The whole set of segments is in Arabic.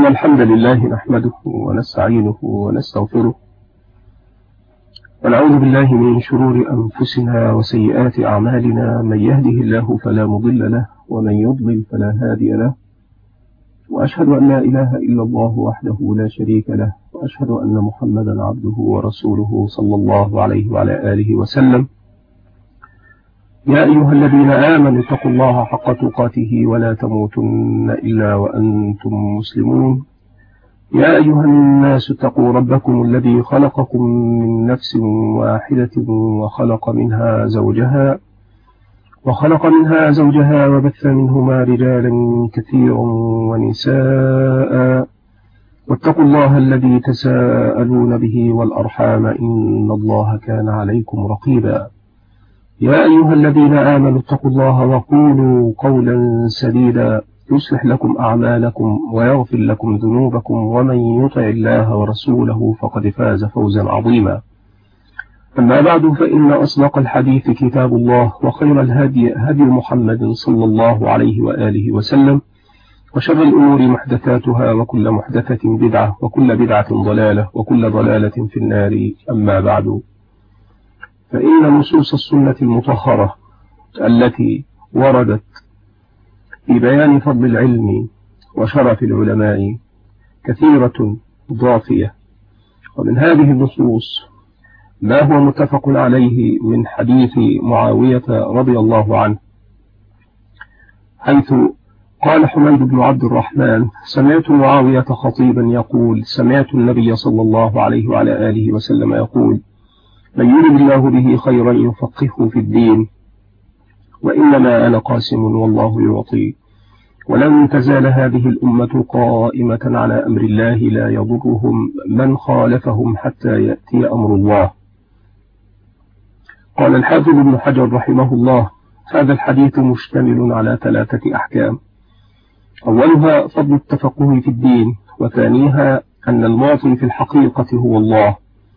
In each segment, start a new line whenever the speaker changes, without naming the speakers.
إن الحمد لله نحمده ونستعينه ونستغفره ونعوذ بالله من شرور أنفسنا وسيئات أعمالنا، من يهده الله فلا مضل له ومن يضلل فلا هادي له، وأشهد أن لا إله إلا الله وحده لا شريك له، وأشهد أن محمدا عبده ورسوله صلى الله عليه وعلى آله وسلم. يا أيها الذين آمنوا اتقوا الله حق تقاته ولا تموتن إلا وأنتم مسلمون. يا أيها الناس اتقوا ربكم الذي خلقكم من نفس واحدة وخلق منها زوجها وبث منهما رجالا كثيرا ونساء، واتقوا الله الذي تساءلون به والأرحام إن الله كان عليكم رقيبا. يا أيها الذين آمنوا اتقوا الله وقولوا قولا سديدا يصلح لكم أعمالكم ويغفر لكم ذنوبكم، ومن يطع الله ورسوله فقد فاز فوزا عظيما. أما بعد، فإن أصدق الحديث كتاب الله، وخير الهدي هدي محمد صلى الله عليه وآله وسلم، وشر الأمور محدثاتها، وكل محدثة بدعة، وكل بدعة ضلالة، وكل ضلالة في النار. أما بعد، فإن نصوص السنة المطهرة التي وردت في بيان فضل العلم وشرف العلماء كثيرة ضافية، ومن هذه النصوص ما هو متفق عليه من حديث معاوية رضي الله عنه، حيث قال حميد بن عبد الرحمن: سمعت معاوية خطيبا يقول: سمعت النبي صلى الله عليه وعلى آله وسلم يقول: من يرد الله به خيرا يفقهه في الدين، وإنما أنا قاسم والله يعطي، ولن تزال هذه الأمة قائمة على أمر الله لا يضرهم من خالفهم حتى يأتي أمر الله. قال الحافظ ابن حجر رحمه الله: هذا الحديث مشتمل على 3 أحكام: أولها فضل التفقه في الدين، وثانيها أن المعطي في الحقيقة هو الله،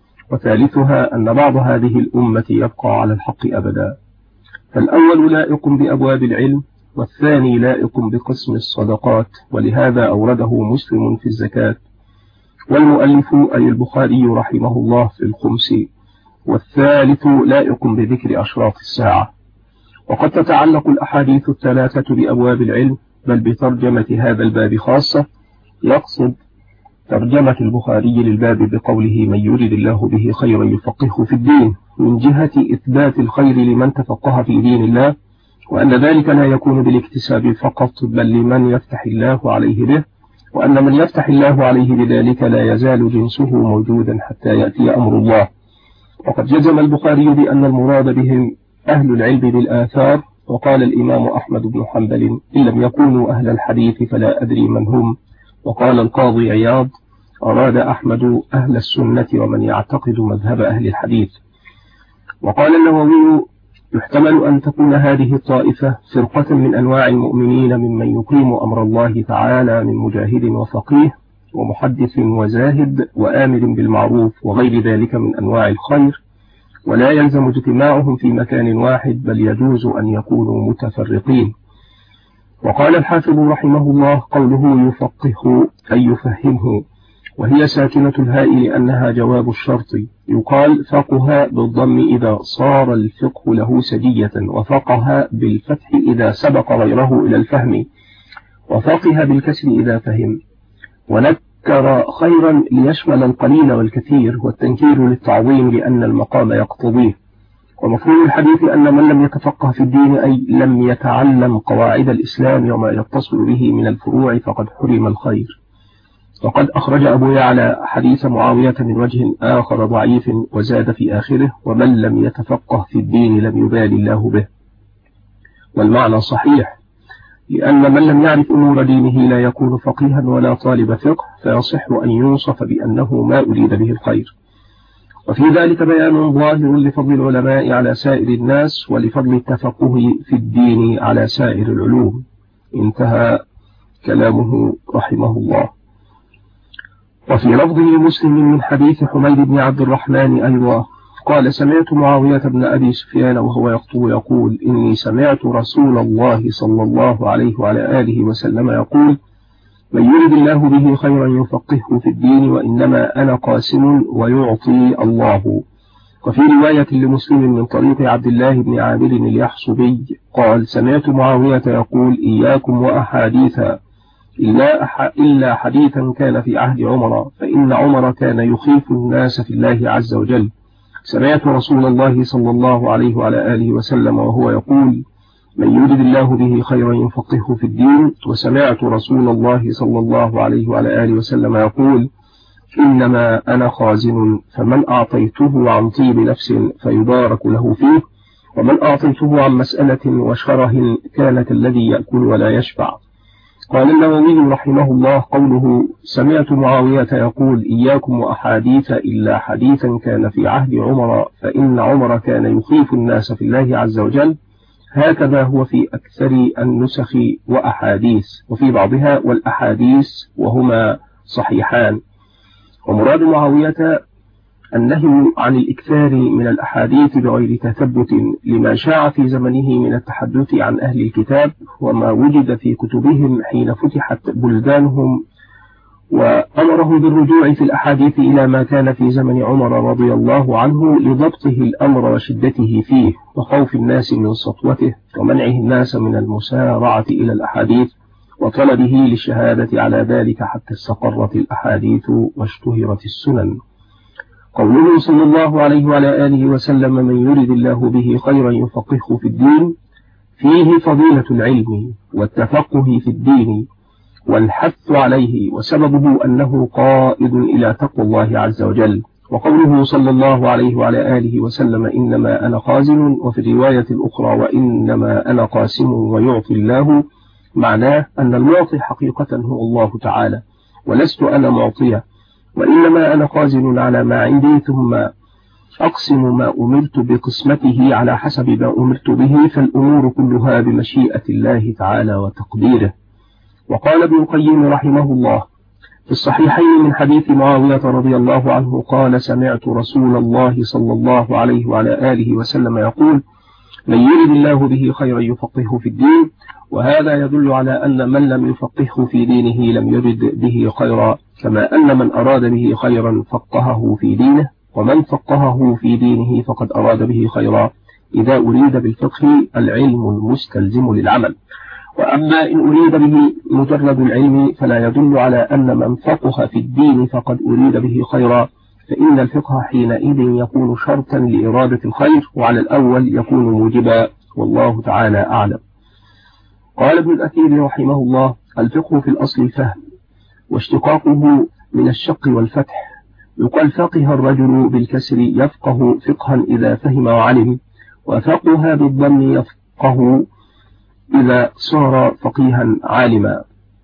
وثالثها أن بعض هذه الأمة يبقى على الحق أبدا. فالأول لائق بأبواب العلم، والثاني لائق بقسم الصدقات، ولهذا أورده مسلم في الزكاة، والمؤلف أي البخاري رحمه الله في الخمس، والثالث لائق بذكر أشراط الساعة. وقد تتعلق الأحاديث الثلاثة بأبواب العلم، بل بترجمة هذا الباب خاصة، يقصد ترجمة البخاري للباب بقوله: من يرد الله به خيرا يفقهه في الدين، من جهة إثبات الخير لمن تفقه في دين الله، وأن ذلك لا يكون بالاكتساب فقط، بل لمن يفتح الله عليه به، وأن من يفتح الله عليه بذلك لا يزال جنسه موجودا حتى يأتي أمر الله. وقد جزم البخاري بأن المراد بهم أهل العلم بالآثار، وقال الإمام أحمد بن حنبل: إن لم يكونوا أهل الحديث فلا أدري من هم. وقال القاضي عياض: أراد أحمد أهل السنة ومن يعتقد مذهب أهل الحديث. وقال النووي: يحتمل أن تكون هذه الطائفة فرقة من أنواع المؤمنين ممن يقيم أمر الله تعالى من مجاهد وفقيه ومحدث وزاهد وآمر بالمعروف وغير ذلك من أنواع الخير، ولا يلزم اجتماعهم في مكان واحد، بل يجوز أن يكونوا متفرقين. وقال الحافظ رحمه الله: قوله يفقه أي يفهمه، وهي ساكنة الهاء لأنها جواب الشرط. يقال فقه بالضم إذا صار الفقه له سجية، وفقه بالفتح إذا سبق غيره إلى الفهم، وفقه بالكسر إذا فهم. ونكر خيرا ليشمل القليل والكثير، والتنكير للتعظيم لأن المقام يقتضيه. ومفهوم الحديث أن من لم يتفقه في الدين أي لم يتعلم قواعد الإسلام وما يتصل به من الفروع فقد حرم الخير. وقد أخرج أبو يعلى حديث معاوية من وجه آخر ضعيف، وزاد في آخره: ومن لم يتفقه في الدين لم يبال الله به. والمعنى صحيح، لأن من لم يعرف أمور دينه لا يكون فقيها ولا طالب فقه، فيصح أن يوصف بأنه ما أريد به الخير. وفي ذلك بيان ظاهر لفضل العلماء على سائر الناس، ولفضل التفقه في الدين على سائر العلوم. انتهى كلامه رحمه الله. وفي لفظ مسلم من حديث حميد بن عبد الرحمن أيضا قال: سمعت معاوية بن أبي سفيان وهو يخطب يقول: إني سمعت رسول الله صلى الله عليه وعلى آله وسلم يقول: من يرد الله به خيرا يفقهه في الدين وإنما أنا قاسم ويعطي الله. وفي رواية لمسلم من طريق عبد الله بن عامر اليحصبي قال سمعت معاوية يقول إياكم وأحاديثا إلا حديثا كان في عهد عمر فإن عمر كان يخيف الناس في الله عز وجل. سمعت رسول الله صلى الله عليه وعلى آله وسلم وهو يقول من يرد الله به خيرا يفقهه في الدين. وسمعت رسول الله صلى الله عليه وعلى آله وسلم يقول إنما أنا خازن فمن أعطيته عن طيب نفس فيبارك له فيه ومن أعطيته عن مسألة وشره كان كالذي يأكل ولا يشبع. قال النووي رحمه الله قوله سمعت معاوية يقول إياكم وأحاديث إلا حديثا كان في عهد عمر فإن عمر كان يخيف الناس في الله عز وجل. هكذا هو في أكثر النسخ وأحاديث وفي بعضها والأحاديث وهما صحيحان. ومراد معاوية النهي عن الإكثار من الأحاديث بغير تثبت لما شاع في زمنه من التحدث عن أهل الكتاب وما وجد في كتبهم حين فتحت بلدانهم وأمرهم بالرجوع في الأحاديث إلى ما كان في زمن عمر رضي الله عنه لضبطه الأمر وشدته فيه وخوف الناس من سطوته ومنعه الناس من المسارعة إلى الأحاديث وطلبه للشهادة على ذلك حتى استقرت الأحاديث واشتهرت السنن. قوله صلى الله عليه وعلى آله وسلم من يرد الله به خيرا يفقهه في الدين فيه فضيلة العلم والتفقه في الدين والحث عليه وسببه أنه قائد إلى تقوى الله عز وجل. وقوله صلى الله عليه وعلى آله وسلم إنما أنا خازن وفي الرواية الأخرى وإنما أنا قاسم ويعطي الله معناه أن المعطي حقيقة هو الله تعالى ولست أنا معطية وإنما أنا خازن على ما عندي ثم أقسم ما أمرت بقسمته على حسب ما أمرت به فالأمور كلها بمشيئة الله تعالى وتقديره. وقال ابن القيم رحمه الله في الصحيحين من حديث معاوية رضي الله عنه قال سمعت رسول الله صلى الله عليه وعلى آله وسلم يقول من يرد الله به خيرا يفقهه في الدين. وهذا يدل على أن من لم يفقهه في دينه لم يرد به خيرا كما أن من أراد به خيرا فقهه في دينه ومن فقهه في دينه فقد أراد به خيرا إذا أريد بالفقه العلم المستلزم للعمل. وأما إن أريد به مجرد العلم فلا يدل على أن من فقه في الدين فقد أريد به خيرا فإن الفقه حينئذ يكون شرطا لإرادة الخير وعلى الأول يكون موجبا والله تعالى أعلم. قال ابن الأثير رحمه الله الفقه في الأصل الفهم واشتقاقه من الشق والفتح يقال فقه الرجل بالكسر يفقه فقها إذا فهم وعلم وفقه بالضم يفقه إذا صار فقيها عالما.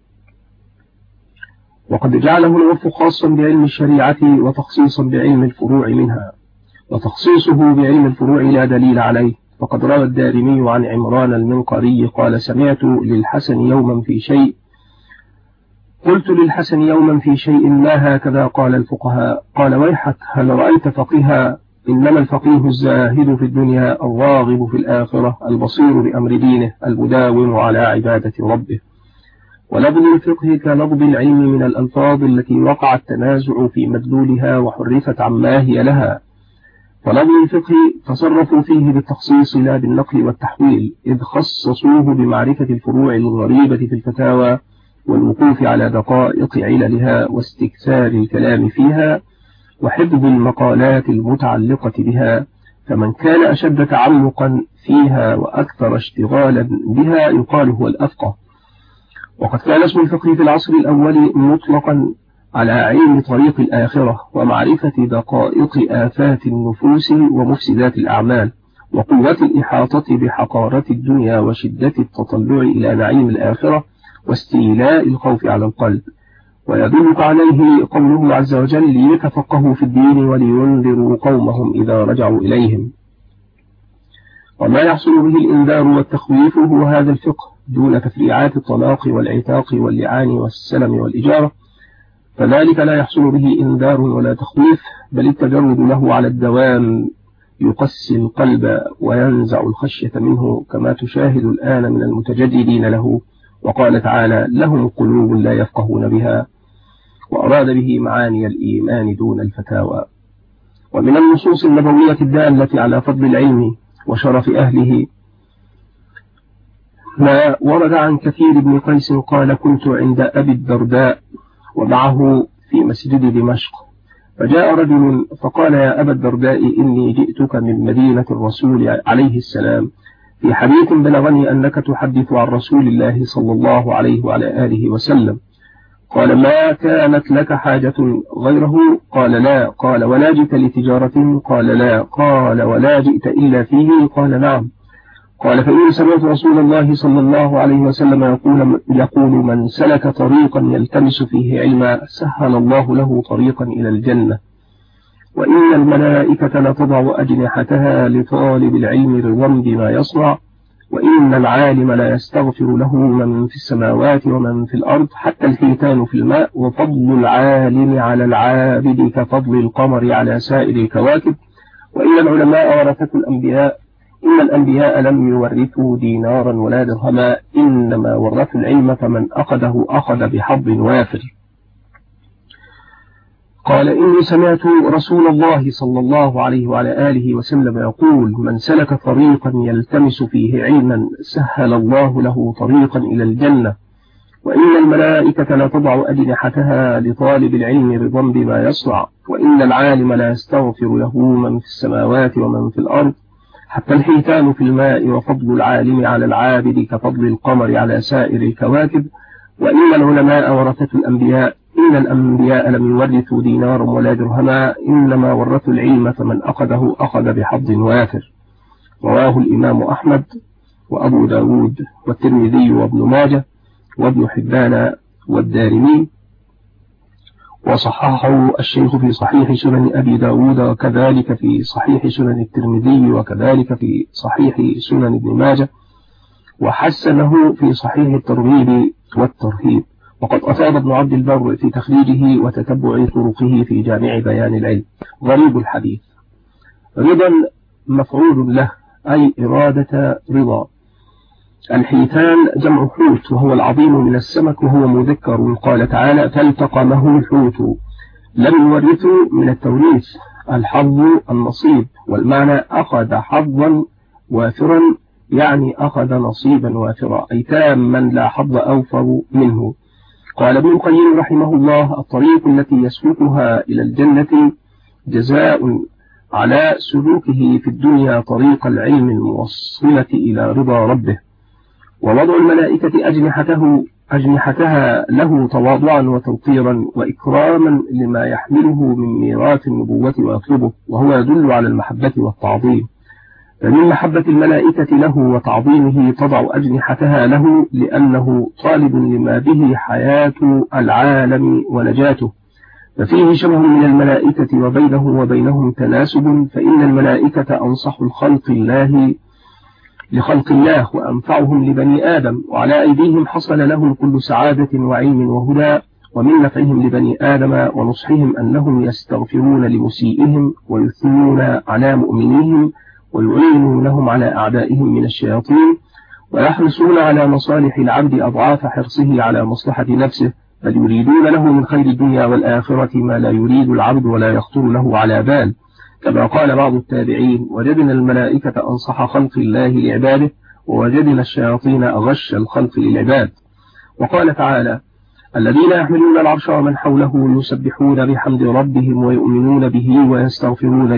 وقد جعله العرف خاصا بعلم الشريعة وتخصيصا بعلم الفروع منها وتخصيصه بعلم الفروع لا دليل عليه. وقد روى الدارمي عن عمران المنقري قال سمعت للحسن يوما في شيء قلت للحسن يوما في شيء ما هكذا قال الفقهاء قال ويحك هل رأيت فقيها إنما الفقيه الزاهد في الدنيا الراغب في الآخرة البصير بأمر دينه المداوم على عبادة ربه. ولفظ الفقه كلفظ العلم من الألفاظ التي وقع التنازع في مدلولها وحرفت عما هي لها. فلفظ الفقه تصرفوا فيه بالتخصيص لا بالنقل والتحويل إذ خصصوه بمعرفة الفروع الغريبة في الفتاوى والوقوف على دقائق عللها واستكثار الكلام فيها وحفظ المقالات المتعلقة بها. فمن كان أشد تعمقا فيها وأكثر اشتغالا بها يقال هو الأفقه. وقد كان اسم الفقه في العصر الأول مطلقا على علم طريق الآخرة ومعرفة دقائق آفات النفوس ومفسدات الأعمال وقوة الإحاطة بحقارة الدنيا وشدة التطلع إلى نعيم الآخرة واستيلاء الخوف على القلب. ويدلك عليه قوله عز وجل ليتفقهوا في الدين ولينذروا قومهم إذا رجعوا إليهم. وما يحصل به الإنذار والتخويف هو هذا الفقه دون تفريعات الطلاق والعتاق واللعان والسلم والإجارة فذلك لا يحصل به إنذار ولا تخويف بل التجرد له على الدوام يقسي القلب وينزع الخشية منه كما تشاهد الآن من المتجددين له وقال تعالى لهم قلوب لا يفقهون بها، وأراد به معاني الإيمان دون الفتاوى. ومن النصوص النبوية الدالة على فضل العلم وشرف أهله ما ورد عن كثير بن قيس قال كنت عند أبي الدرداء ومعه في مسجد دمشق، فجاء رجل فقال يا أبا الدرداء إني جئتك من مدينة الرسول عليه السلام في حديث بلغني أنك تحدث عن رسول الله صلى الله عليه وعلى آله وسلم. قال ما كانت لك حاجة غيره؟ قال لا. قال ولا جئت لتجارة؟ قال لا. قال ولا جئت إلا فيه؟ قال نعم. قال فإن سمعت رسول الله صلى الله عليه وسلم يقول من سلك طريقا يلتمس فيه علما سهل الله له طريقا إلى الجنة، وإن الملائكة لتضع أجنحتها لطالب العلم رضا بما يصنع، وإن العالم لا يستغفر له من في السماوات ومن في الأرض حتى الحيتان في الماء، وفضل العالم على العابد كفضل القمر على سائر الكواكب، وإن العلماء ورثة الأنبياء، إن الأنبياء لم يورثوا دينارا ولا درهما، إنما ورثوا العلم فمن أخذه أخذ بحظ وافر. قال إني سمعت رسول الله صلى الله عليه وعلى آله وسلم يقول من سلك طريقا يلتمس فيه علما سهل الله له طريقا إلى الجنة، وإن الملائكة لا تضع أجنحتها لطالب العلم رضا بما يصنع، وإن العالم لا يستغفر له من في السماوات ومن في الأرض حتى الحيتان في الماء، وفضل العالم على العابد كفضل القمر على سائر الكواكب، وإن العلماء ورثة الأنبياء، إن الأنبياء لم يورثوا دينارا ولا درهما، إنما ورثوا العلم فمن أخذه أخذ بحظ وافر. رواه الإمام أحمد وأبو داود والترمذي وابن ماجه وابن حبان والدارمي، وصححه الشيخ في صحيح سنن أبي داود، وكذلك في صحيح سنن الترمذي، وكذلك في صحيح سنن ابن ماجه، وحسنه في صحيح الترغيب والترهيب. وقد أفاد ابن عبد البر في تخريجه وتتبع طرقه في جامع بيان العلم. غريب الحديث رضا مفعول له أي إرادة رضا. الحيتان جمع حوت وهو العظيم من السمك وهو مذكر، قال تعالى فالتقمه الحوت. لم يورثوا من التوريث الحظ النصيب، والمعنى أخذ حظا وافرا يعني أخذ نصيبا وافرا أي تاما لا حظ أوفر منه. قال ابن القيم رحمه الله الطريق التي يسلكها إلى الجنة جزاء على سلوكه في الدنيا طريق العلم الموصلة إلى رضا ربه، ووضع الملائكة أجنحتها له تواضعا وتوقيرا وإكراما لما يحمله من ميراث النبوة ويطلبه، وهو يدل على المحبة والتعظيم. فمن محبة الملائكة له وتعظيمه تضع أجنحتها له لأنه طالب لما به حياة العالم ونجاته، ففيه شبه من الملائكة وبينه وبينهم تناسب، فإن الملائكة أنصح لخلق الله وأنفعهم لبني آدم، وعلى أيديهم حصل لهم كل سعادة وعلم وهدى، ومن نفعهم لبني آدم ونصحهم أنهم يستغفرون لمسيئهم ويثنون على مؤمنيهم ويعينونهم على أعدائهم من الشياطين، ويحرصون على مصالح العبد أضعاف حرصه على مصلحة نفسه، بل يريدون له من خير الدنيا والآخرة ما لا يريد العبد ولا يخطر له على بال، كما قال بعض التابعين وجدنا الملائكة أنصح خلق الله لعباده، ووجدنا الشياطين أغش الخلق للعباد. وقال تعالى الذين يحملون العرش ومن حوله يسبحون بحمد ربهم ويؤمنون به ويستغفرون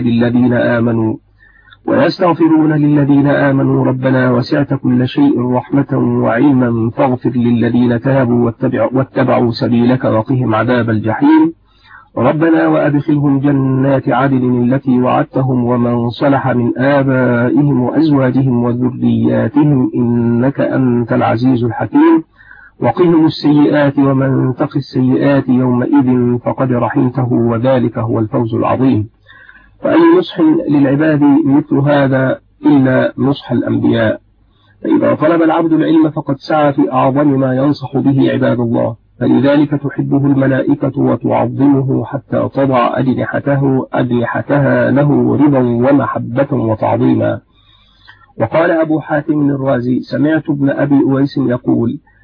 للذين آمنوا ربنا وسعت كل شيء رحمة وعلما فاغفر للذين تابوا واتبعوا سبيلك وقهم عذاب الجحيم، ربنا وأدخلهم جنات عدن التي وعدتهم ومن صلح من آبائهم وأزواجهم وذرياتهم إنك أنت العزيز الحكيم، وقهم السيئات ومن تق السيئات يومئذ فقد رحمته وذلك هو الفوز العظيم. فأي نصح للعباد مثل هذا إلا نصح الأنبياء، فإذا طلب العبد العلم فقد سعى في أعظم ما ينصح به عباد الله، فلذلك تحبه الملائكة وتعظمه حتى تضع أجنحتها له رضا ومحبة وتعظيما. وقال أبو حاتم الرازي سمعت ابن أبي أويس يقول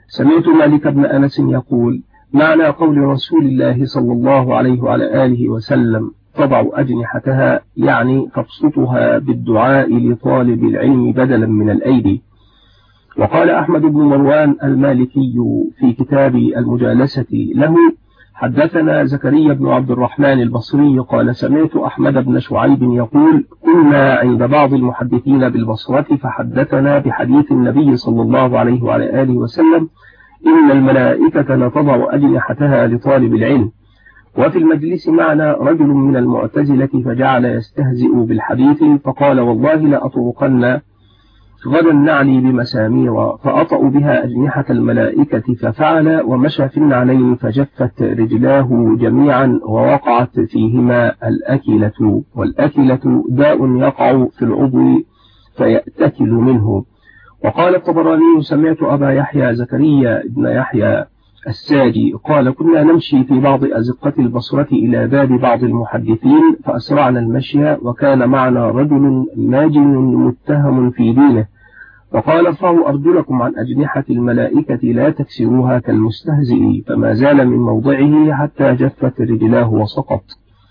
سمعت مالك بن أنس يقول: معنى قول رسول الله صلى الله عليه وعلى آله وسلم تضع أجنحتها، يعني تبسطها بالدعاء لطالب العلم بدلا من الأيدي. وقال أحمد بن مروان المالكي في كتاب المجالسة له: حدثنا زكريا بن عبد الرحمن البصري قال: سمعت أحمد بن شعيب يقول: كنا عند بعض المحدثين بالبصرة فحدثنا بحديث النبي صلى الله عليه وعلى آله وسلم: إن الملائكة لتضع أجنحتها لطالب العلم. وفي المجلس معنا رجل من المعتزلة فجعل يستهزئ بالحديث، فقال: والله لأطرقن غدا نعلي بمسامير فأطأ بها أجنحة الملائكة، ففعل ومشى في النعلين فجفت رجلاه جميعا ووقعت فيهما الأكلة، والأكلة داء يقع في العضو فيأتكل منه. وقال الطبراني: سمعت أبا يحيى زكريا بن يحيى الساجي قال: كنا نمشي في بعض أزقة البصرة إلى باب بعض المحدثين فأسرعنا المشي، وكان معنا رجل ماجن متهم في دينه، فقال: ارفعوا أرجلكم عن أجنحة الملائكة لا تكسروها كالمستهزئ، فما زال من موضعه حتى جفت رجلاه وسقط.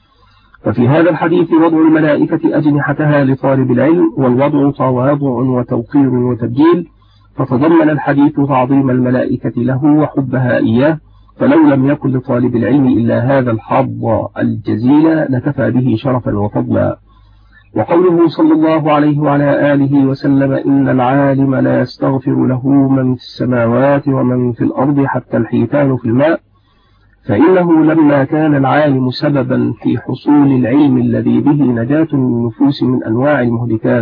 ففي هذا الحديث وضع الملائكة أجنحتها لطالب العلم، والوضع تواضع وتوقير وتبجيل، فتضمن الحديث تعظيم الملائكة له وحبها إياه، فلو لم يكن لطالب العلم إلا هذا الحظ الجزيل لكفى به شرفا وفضلا. وقوله صلى الله عليه وعلى آله وسلم: إن العالم لا يستغفر له من في السماوات ومن في الأرض حتى الحيتان في الماء، فإنه لما كان العالم سببا في حصول العلم الذي به نجاة النفوس من أنواع المهلكات،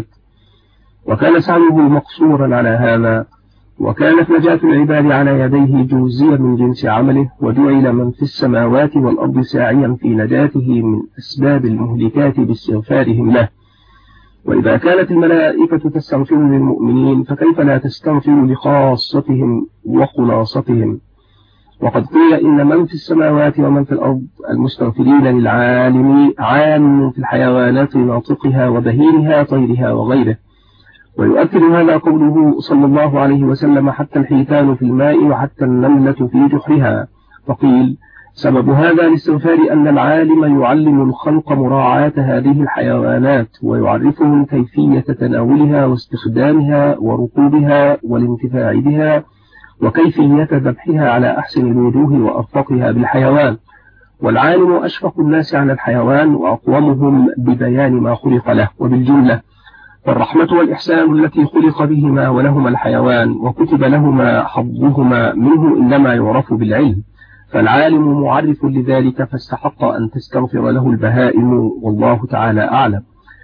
وكان سعيه مقصورا على هذا، وكانت نجاة العباد على يديه جوزية من جنس عمله، وجعل من في السماوات والأرض ساعيا في نجاته من أسباب المهلكات باستغفارهم له. وإذا كانت الملائكة تستغفر للمؤمنين فكيف لا تستغفر لخاصتهم وخلاصتهم؟ وقد قيل إن من في السماوات ومن في الأرض المستغفرين للعالم عام في الحيوانات ناطقها وبهيرها طيرها وغيره. ويؤكد هذا قوله صلى الله عليه وسلم: حتى الحيتان في الماء وحتى النملة في جحرها. فقيل: سبب هذا الاستغفار أن العالم يعلم الخلق مراعاة هذه الحيوانات، ويعرفهم كيفية تناولها واستخدامها وركوبها والانتفاع بها، وكيفية ذبحها على أحسن الوجوه وأرفقها بالحيوان. والعالم أشفق الناس على الحيوان وأقومهم ببيان ما خلق له. وبالجملة فالرحمة والإحسان التي خلق بهما ولهما الحيوان وكتب لهما حظهما منه إنما يعرف بالعلم، فالعالم معرف لذلك، فاستحق أن تستغفر له البهائم، والله تعالى أعلم.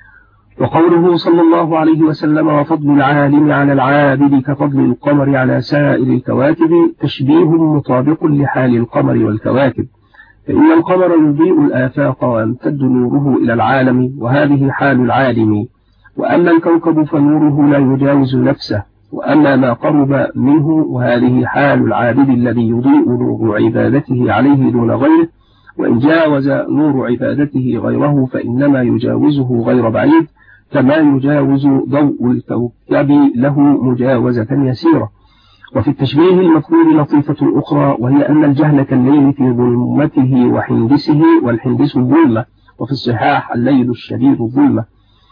وقوله صلى الله عليه وسلم: وفضل العالم على العابد كفضل القمر على سائر الكواكب، تشبيه مطابق لحال القمر والكواكب، فإن القمر يضيء الآفاق ويمتد نوره إلى العالم، وهذه حال العالم. وأما الكوكب فنوره لا يجاوز نفسه، وأما ما قرب منه وهذه حال العابد الذي يضيء نور عبادته عليه دون غيره، وإن جاوز نور عبادته غيره فإنما يجاوزه غير بعيد، كما يجاوز ضوء الكوكب له مجاوزة يسيرة. وفي التشبيه المذكور لطيفة أخرى، وهي أن الجهل كالليل في ظلمته وحندسه، والحندس الظلمة، وفي الصحاح الليل الشديد الظلمة.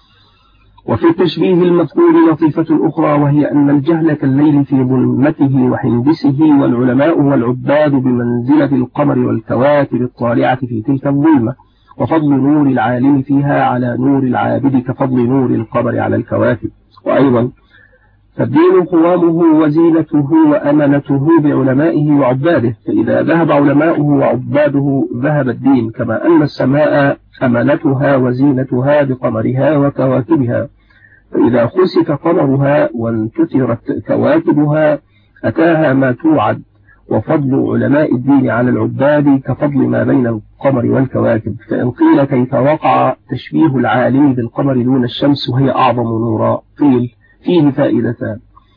وفي التشبيه المذكور لطيفة أخرى، وهي أن الجهل كالليل في ظلمته وحندسه، والعلماء والعباد بمنزلة القمر والكواكب الطالعة في تلك الظلمة، وفضل نور العالم فيها على نور العابد كفضل نور القمر على الكواكب. وأيضا فالدين قوامه وزينته وأمنته بعلمائه وعباده، فإذا ذهب علماؤه وعباده ذهب الدين، كما أن السماء أمنتها وزينتها بقمرها وكواكبها، فإذا خسف قمرها وانتثرت كواكبها أتاها ما توعد. وفضل علماء الدين على العباد كفضل ما بين القمر والكواكب. فإن قيل كيف وقع تشبيه العالم بالقمر دون الشمس وهي أعظم نورا، قيل فيه فائدتان: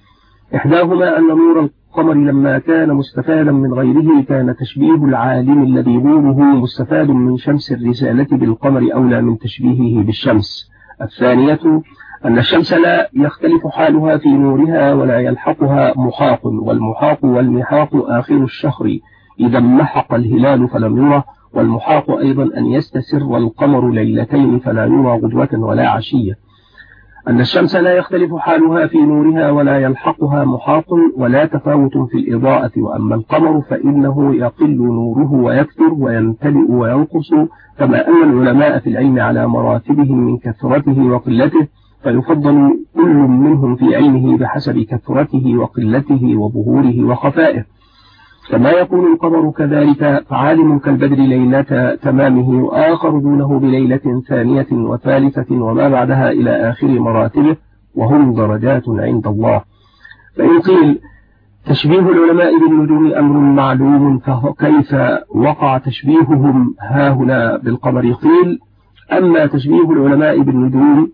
إحداهما أن نور القمر لما كان مستفادا من غيره كان تشبيه العالم الذي نوره مستفاد من شمس الرسالة بالقمر أولى من تشبيهه بالشمس. الثانية أن الشمس لا يختلف حالها في نورها ولا يلحقها محاق، والمحاق والمحاق آخر الشهر إذا محق الهلال فلم يره، والمحاق أيضا أن يستسر القمر ليلتين فلا يرى غدوة ولا عشية. أن الشمس لا يختلف حالها في نورها ولا يلحقها محاق ولا تفاوت في الإضاءة، وأما القمر فإنه يقل نوره ويكثر ويمتلئ وينقص، كما أن العلماء في العلم على مراتبهم من كثرته وقلته، فيفضل كل منهم في علمه بحسب كثرته وقلته وظهوره وخفائه. كما يكون القمر كذلك، فعالم كالبدر ليلة تمامه، وآخر دونه بليلة ثانية وثالثة وما بعدها إلى آخر مراتبه، وهم درجات عند الله. فإن قيل تشبيه العلماء بالنجوم أمر معلوم، فكيف وقع تشبيههم هاهنا بالقمر؟ قيل أما تشبيه العلماء بالنجوم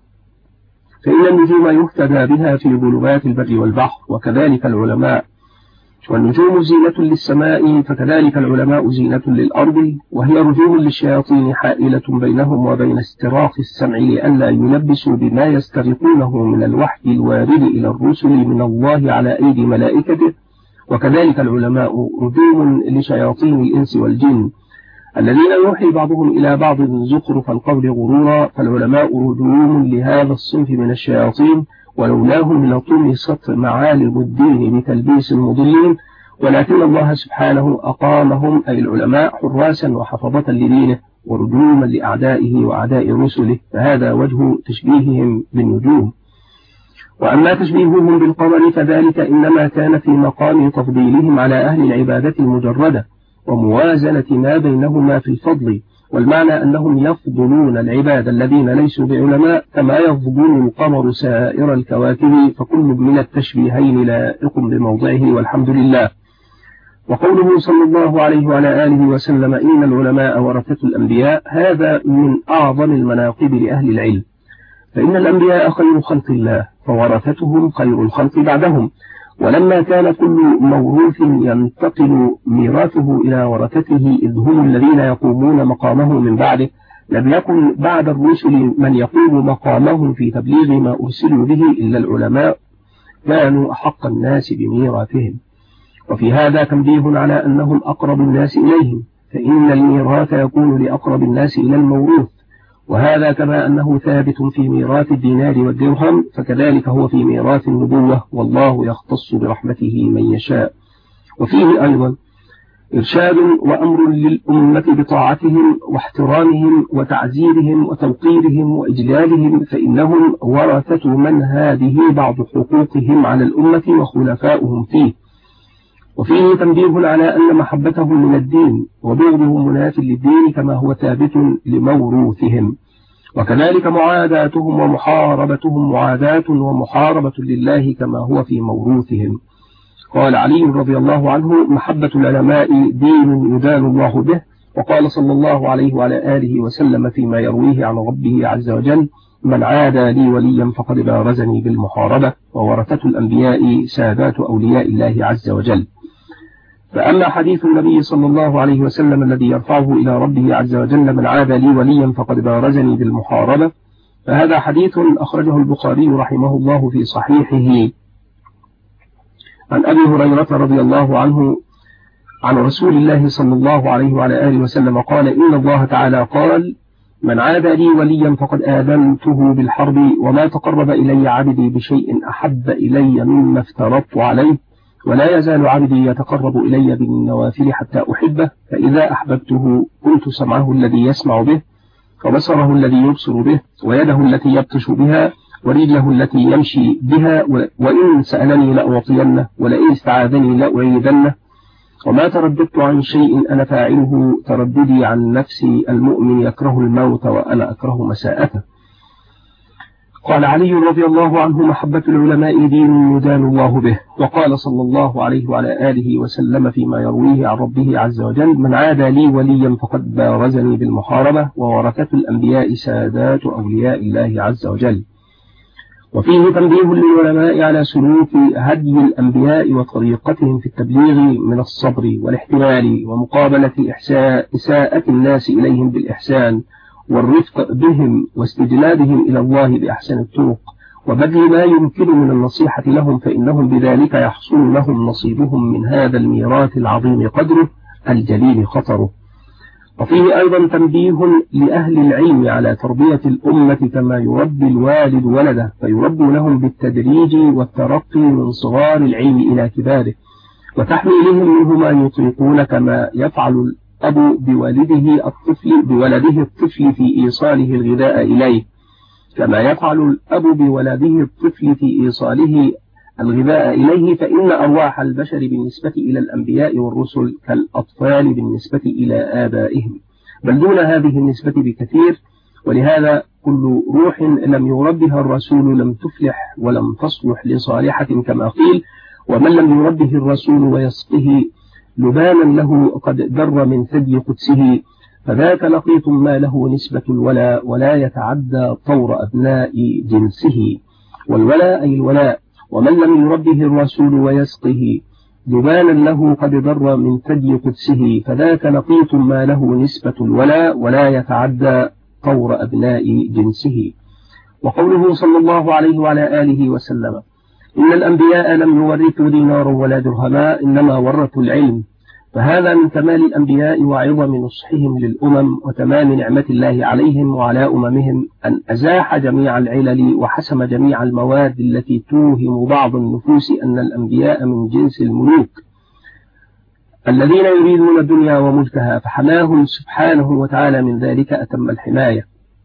فإن النجوم يهتدى بها في ظلمات البر والبحر، وكذلك العلماء، والنجوم زينة للسماء فكذلك العلماء زينة للأرض، وهي رجوم للشياطين حائلة بينهم وبين استراق السمع لئلا يلبسوا بما يسترقونه من الوحي الوارد إلى الرسل من الله على أيدي ملائكته، وكذلك العلماء رجوم لشياطين الإنس والجن الذين يوحي بعضهم إلى بعض زخرف القول غرورا، فالعلماء رجوم لهذا الصنف من الشياطين، ولولاهم لطمست معالم الدين بتلبيس المضلين، ولكن الله سبحانه أقامهم أي العلماء حراسا وحفظة لدينه ورجوما لأعدائه وأعداء رسله، فهذا وجه تشبيههم بالنجوم. وأما تشبيههم بالقمر فذلك إنما كان في مقام تفضيلهم على أهل العبادة المجردة وموازنة ما بينهما في الفضل، والمعنى أنهم يفضلون العباد الذين ليسوا بعلماء كما يفضل القمر سائر الكواكب، فكل من التشبيهين لائق بموضعه والحمد لله. وقوله صلى الله عليه وعلى آله وسلم إن العلماء ورثة الأنبياء، هذا من أعظم المناقب لأهل العلم، فإن الأنبياء خير خلق الله فورثتهم خير الخلق بعدهم، ولما كان كل موروث ينتقل ميراثه إلى ورثته إذ هم الذين يقومون مقامه من بعده، لم يكن بعد الرسل من يقوم مقامهم في تبليغ ما أرسلوا به إلا العلماء، كانوا أحق الناس بميراثهم. وفي هذا تنبيه على أنهم أقرب الناس إليهم، فإن الميراث يكون لأقرب الناس إلى الموروث، وهذا كما أنه ثابت في ميراث الدينار والدرهم فكذلك هو في ميراث النبوة، والله يختص برحمته من يشاء. وفيه أيضا إرشاد وأمر للأمة بطاعتهم واحترامهم وتعزيرهم وتوقيرهم وإجلالهم، فإنهم ورثة من هذه بعض حقوقهم على الأمة وخلفاؤهم فيه. وفيه تنبيه على أن محبتهم من الدين وبغضهم مناف للدين كما هو ثابت لموروثهم، وكذلك معاداتهم ومحاربتهم معاداة ومحاربة لله كما هو في موروثهم. قال علي رضي الله عنه محبة العلماء دين يدان الله به، وقال صلى الله عليه وعلى آله وسلم فيما يرويه عن ربه عز وجل من عادى لي وليا فقد بارزني بالمحاربة، وورثة الأنبياء سادات أولياء الله عز وجل. فأما حديث النبي صلى الله عليه وسلم الذي يرفعه إلى ربه عز وجل من عادى لي وليا فقد بارزني بالمحاربة، فهذا حديث أخرجه البخاري رحمه الله في صحيحه عن أبي هريرة رضي الله عنه عن رسول الله صلى الله عليه وعلى آله وسلم قال إن الله تعالى قال من عادى لي وليا فقد آذنته بالحرب، وما تقرب إلي عبدي بشيء أحب إلي مما افترضت عليه، ولا يزال عبدي يتقرب إلي بالنوافل حتى أحبه، فإذا أحببته كنت سمعه الذي يسمع به وبصره الذي يبصر به ويده التي يبطش بها ورجله التي يمشي بها، وإن سألني لأعطينه ولئن استعاذني لأعيذنه، وما ترددت عن شيء أنا فاعله ترددي عن نفسي، المؤمن يكره الموت وأنا أكره مساءته. قال علي رضي الله عنه محبة العلماء دين يدان الله به. وقال صلى الله عليه وعلى آله وسلم فيما يرويه عن ربه عز وجل من عادى لي وليا فقد بارزني بالمحاربة، وورثة الأنبياء سادات أولياء الله عز وجل. وفيه تنبيه للعلماء على سلوك هدي الأنبياء وطريقتهم في التبليغ من الصبر والاحتمال ومقابلة إساءة الناس إليهم بالإحسان والرفق بهم واستجلابهم إلى الله بأحسن الطرق، وبذل ما يمكن من النصيحة لهم، فإنهم بذلك يحصل لهم نصيبهم من هذا الميراث العظيم قدره الجليل خطره. وفيه أيضا تنبيه لأهل العلم على تربية الأمة كما يربي الوالد ولده، فيربي لهم بالتدريج والترقي من صغار العلم إلى كباره، وتحميلهم منه ما يطيقون، كما يفعل الأب بولده الطفل في إيصاله الغذاء إليه، فإن أرواح البشر بالنسبة إلى الأنبياء والرسل كالأطفال بالنسبة إلى آبائهم، بل دون هذه النسبة بكثير. ولهذا كل روح لم يربها الرسول لم تفلح ولم تصلح لصالحة كما قيل: ومن لم يربه الرسول ويسقه لبانا له قد در من ثدي قدسه، فذاك لقيط ما له نسبة الولاء ولا يتعدى طور أبناء جنسه. والولاء أي الولاء. ومن لم يربه الرسول ويسقه لبانا له قد در من ثدي قدسه، فذاك لقيط ما له نسبة الولاء ولا يتعدى طور أبناء جنسه. وقوله صلى الله عليه وعلى آله وسلم: إن الأنبياء لم يورثوا دينارا ولا درهما، إنما ورثوا العلم. فهذا من كمال الأنبياء وعظم نصحهم للأمم وتمام نعمة الله عليهم وعلى أممهم، أن أزاح جميع العلل وحسم جميع المواد التي توهم بعض النفوس أن الأنبياء من جنس الملوك الذين يريدون الدنيا وملكها، فحماهم سبحانه وتعالى من ذلك أتم الحماية.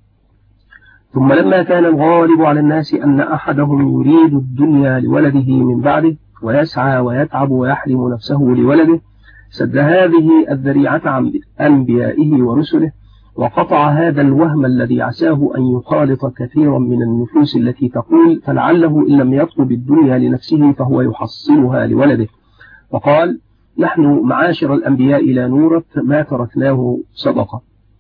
ثم لما كان الغالب على الناس أن أحدهم يريد الدنيا لولده من بعده ويسعى ويتعب ويحرم نفسه لولده، سد هذه الذريعة عن أنبيائه ورسله، وقطع هذا الوهم الذي عساه أن يخالط كثيرا من النفوس التي تقول فلعله إن لم يطلب الدنيا لنفسه فهو يحصلها لولده، وقال: نحن معاشر الأنبياء لا نورث ما تركناه صدقة.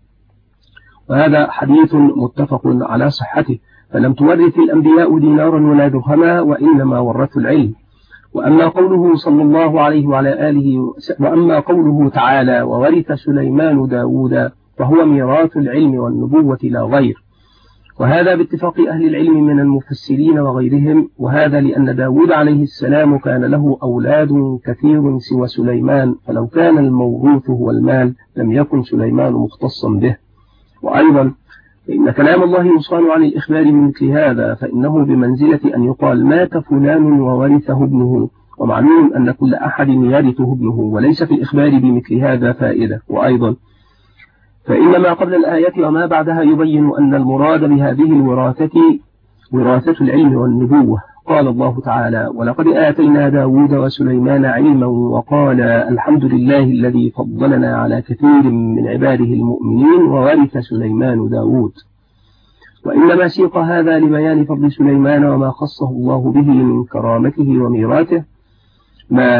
وهذا حديث متفق على صحته، فلم تورث الأنبياء دينارا ولا درهما، وإنما ورثوا العلم. وأما قوله صلى الله عليه وعلى آله وأما قوله تعالى: وورث سليمان داود، فهو ميراث العلم والنبوة لا غير. وهذا باتفاق أهل العلم من المفسرين وغيرهم، وهذا لأن داود عليه السلام كان له أولاد كثير سوى سليمان، فلو كان الموروث هو المال لم يكن سليمان مختصا به. وأيضا فإن كلام الله يصان عن الإخبار من مثل هذا، فإنه بمنزلة أن يقال: مات فلان وورثه ابنه، ومعلوم أن كل أحد يرثه ابنه، وليس في الإخبار بمثل هذا فائدة. وأيضا فإن ما قبل الآية وما بعدها يبين أن المراد بهذه الوراثة وراثة العلم والنبوة. قال الله تعالى: ولقد آتينا داود وسليمان علما، وقال: الحمد لله الذي فضلنا على كثير من عباده المؤمنين، وورث سليمان داود. وإنما سيق هذا لبيان فضل سليمان وما خصه الله به من كرامته وميراثه ما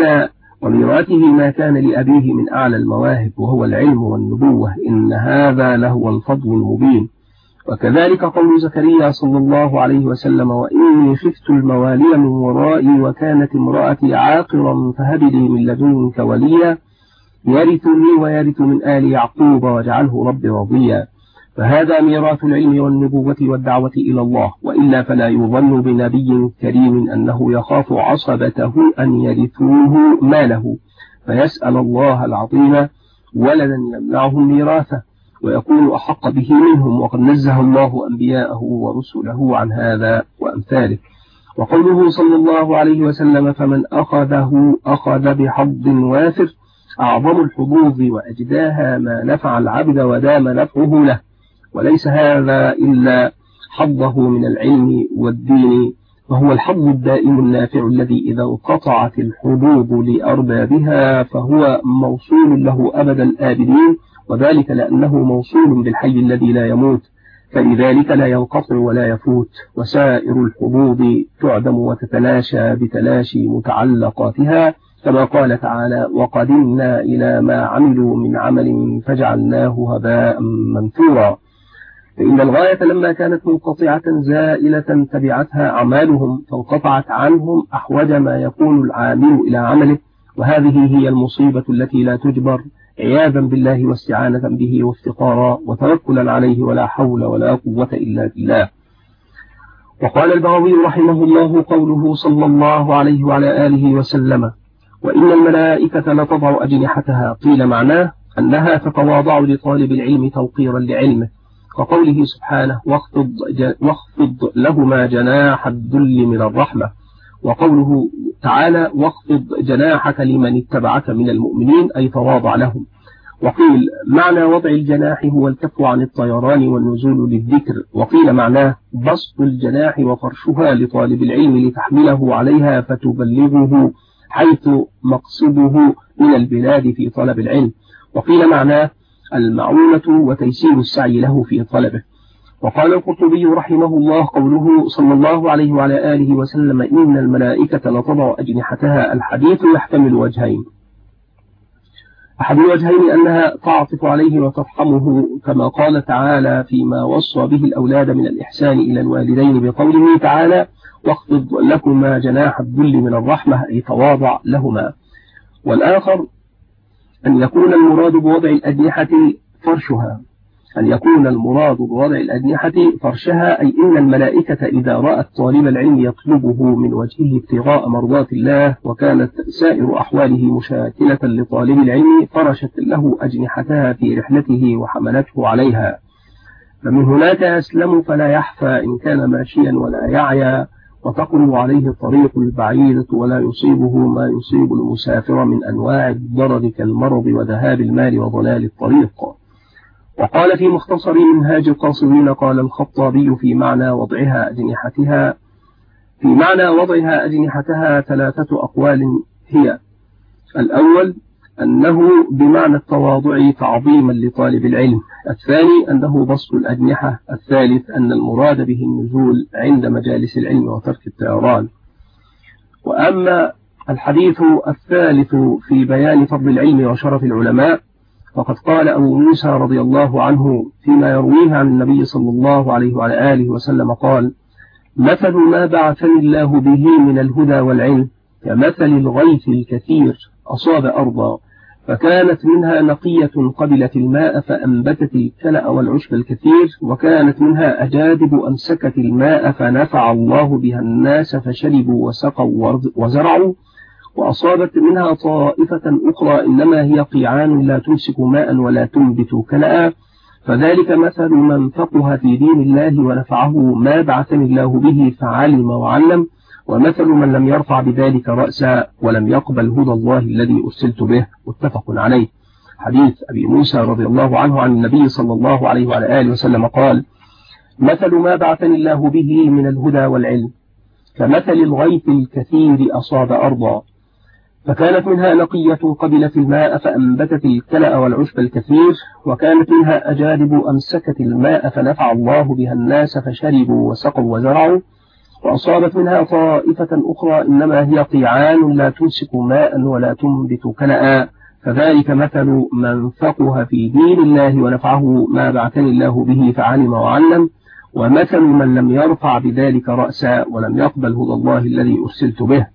كان لأبيه من أعلى المواهب، وهو العلم والنبوة، إن هذا لهو الفضل المبين. وكذلك قول زكريا صلى الله عليه وسلم: وإني خفت الموالي من ورائي وكانت امرأتي عاقرا فهب لي من لدنك وليا يرثني ويرث من آل يعقوب واجعله ربي رضيا. فهذا ميراث العلم والنبوة والدعوة إلى الله، وإلا فلا يظن بنبي كريم أنه يخاف عصبته أن يرثوه ماله فيسأل الله العظيم ولدا يمنعهم ميراثه ويكون أحق به منهم، وقد نزه الله أنبياءه ورسله عن هذا وأمثاله. وقوله صلى الله عليه وسلم: فمن أخذه أخذ بحظ وافر، أعظم الحظوظ وأجداها ما نفع العبد ودام نفعه له، وليس هذا إلا حظه من العلم والدين، وهو الحظ الدائم النافع الذي إذا انقطعت الحظوظ لأربابها فهو موصول له أبد الآبدين، وذلك لأنه موصول بالحي الذي لا يموت، فلذلك لا ينقطع ولا يفوت. وسائر الحظوظ تعدم وتتلاشى بتلاشي متعلقاتها، كما قال تعالى: وقدمنا إلى ما عملوا من عمل فجعلناه هباء منثورا. فإن الغاية لما كانت منقطعة زائلة تبعتها أعمالهم فانقطعت عنهم أحوج ما يكون العامل إلى عمله، وهذه هي المصيبة التي لا تجبر، عياذا بالله واستعانة به وافتقارا وتوكلا عليه، ولا حول ولا قوة إلا بالله. وقال البغوي رحمه الله قوله صلى الله عليه وعلى آله وسلم وإن الملائكة لتضع أجنحتها، قيل معناه أنها تتواضع لطالب العلم توقيرا لعلمه، كقوله سبحانه واخفض لهما جناح الذل من الرحمة، وقوله تعالى واخفض جناحك لمن اتبعك من المؤمنين، أي تواضع لهم. وقيل معنى وضع الجناح هو الكف عن الطيران والنزول للذكر، وقيل معناه بسط الجناح وفرشها لطالب العلم لتحمله عليها فتبلغه حيث مقصده من البلاد في طلب العلم، وقيل معناه المعونة وتيسير السعي له في طلبه. وقال القرطبي رحمه الله قوله صلى الله عليه وعلى آله وسلم إن الملائكة لتضع أجنحتها، الحديث يحتمل وجهين: أحد الوجهين أنها تعطف عليه وترحمه، كما قال تعالى فيما وصى به الأولاد من الإحسان إلى الوالدين بقوله تعالى واخفض لكما جناح الذل من الرحمة، أي تواضع لهما. والآخر أن يكون المراد بوضع الأجنحة فرشها، أي إن الملائكة إذا رأت طالب العلم يطلبه من وجهه ابتغاء مرضات الله وكانت سائر أحواله مشاكلة لطالب العلم فرشت له أجنحتها في رحلته وحملته عليها، فمن هناك يسلم فلا يحفى إن كان ماشيا ولا يعيا، وتقرب عليه الطريق البعيدة ولا يصيبه ما يصيب المسافر من أنواع الضرر كالمرض وذهاب المال وضلال الطريق. وقال في مختصر منهاج القاصدين قال الخطابي في معنى وضعها أجنحتها 3 أقوال هي: الأول أنه بمعنى التواضع تعظيما لطالب العلم، الثاني أنه بسط الأجنحة، الثالث أن المراد به النزول عند مجالس العلم وترك الطيران. وأما الحديث الثالث في بيان فضل العلم وشرف العلماء، فقد قال أبو موسى رضي الله عنه فيما يرويه عن النبي صلى الله عليه وعلى آله وسلم قال: مثل ما بعثني الله به من الهدى والعلم كمثل الغيث الكثير أصاب أرضا فكانت منها نقية قبلت الماء فأنبتت الكلأ والعشب الكثير، وكانت منها أجادب أمسكت الماء فنفع الله بها الناس فشربوا وسقوا وزرعوا، وأصابت منها طائفة أخرى إنما هي قيعان لا تمسك ماء ولا تنبت كلأ، فذلك مثل من فقه في دين الله ونفعه ما بعثني الله به فعلم وعلم، ومثل من لم يرفع بذلك رأسا ولم يقبل هدى الله الذي أرسلت به، متفق عليه. حديث أبي موسى رضي الله عنه عن النبي صلى الله عليه وعلى آله وسلم قال: مثل ما بعثني الله به من الهدى والعلم كمثل الغيث الكثير أصاب أرضا فكانت منها نقية قبلت الماء فأنبتت الكلأ والعشب الكثير، وكانت منها أجادب أمسكت الماء فنفع الله بها الناس فشربوا وسقوا وزرعوا، وأصابت منها طائفة أخرى إنما هي قيعان لا تمسك ماء ولا تنبت كلأ، فذلك مثل من فقه في دين الله ونفعه ما بعثني الله به فعلم وعلم، ومثل من لم يرفع بذلك رأسا ولم يقبل هدى الله الذي أرسلت به.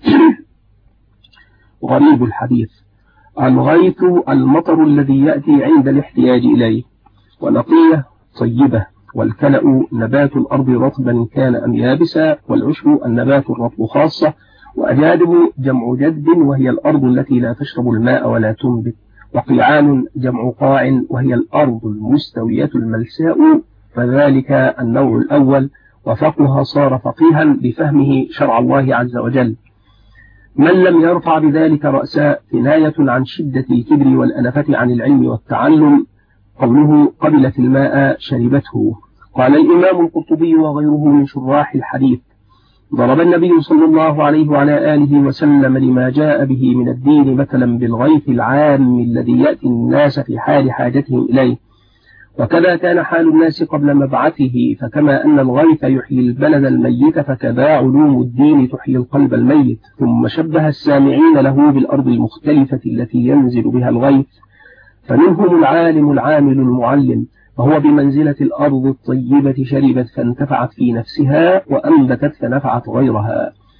غريب الحديث: الغيث المطر الذي يأتي عند الاحتياج إليه، ونقية طيبة، والكلأ نبات الأرض رطبا كان أم يابسا، والعشب النبات الرطب خاصة، وأجادب جمع جد وهي الأرض التي لا تشرب الماء ولا تنبت، وقيعان جمع قاع وهي الأرض المستوية الملساء، فذلك النوع الأول، وفقه صار فقيها بفهمه شرع الله عز وجل. من لم يرفع بذلك رأسا كناية عن شدة الكبر والأنفة عن العلم والتعلم، قوله قبلت الماء شربته. قال الإمام القرطبي وغيره من شراح الحديث: ضرب النبي صلى الله عليه وعلى آله وسلم لما جاء به من الدين مثلا بالغيث العام الذي يأتي الناس في حال حاجتهم إليه، وكذا كان حال الناس قبل مبعثه، فكما أن الغيث يحيي البلد الميت فكذا علوم الدين تحيي القلب الميت. ثم شبه السامعين له بالأرض المختلفة التي ينزل بها الغيث، فمنهم العالم العامل المعلم، وهو بمنزلة الأرض الطيبة شربت فانتفعت في نفسها وأنبتت فنفعت غيرها.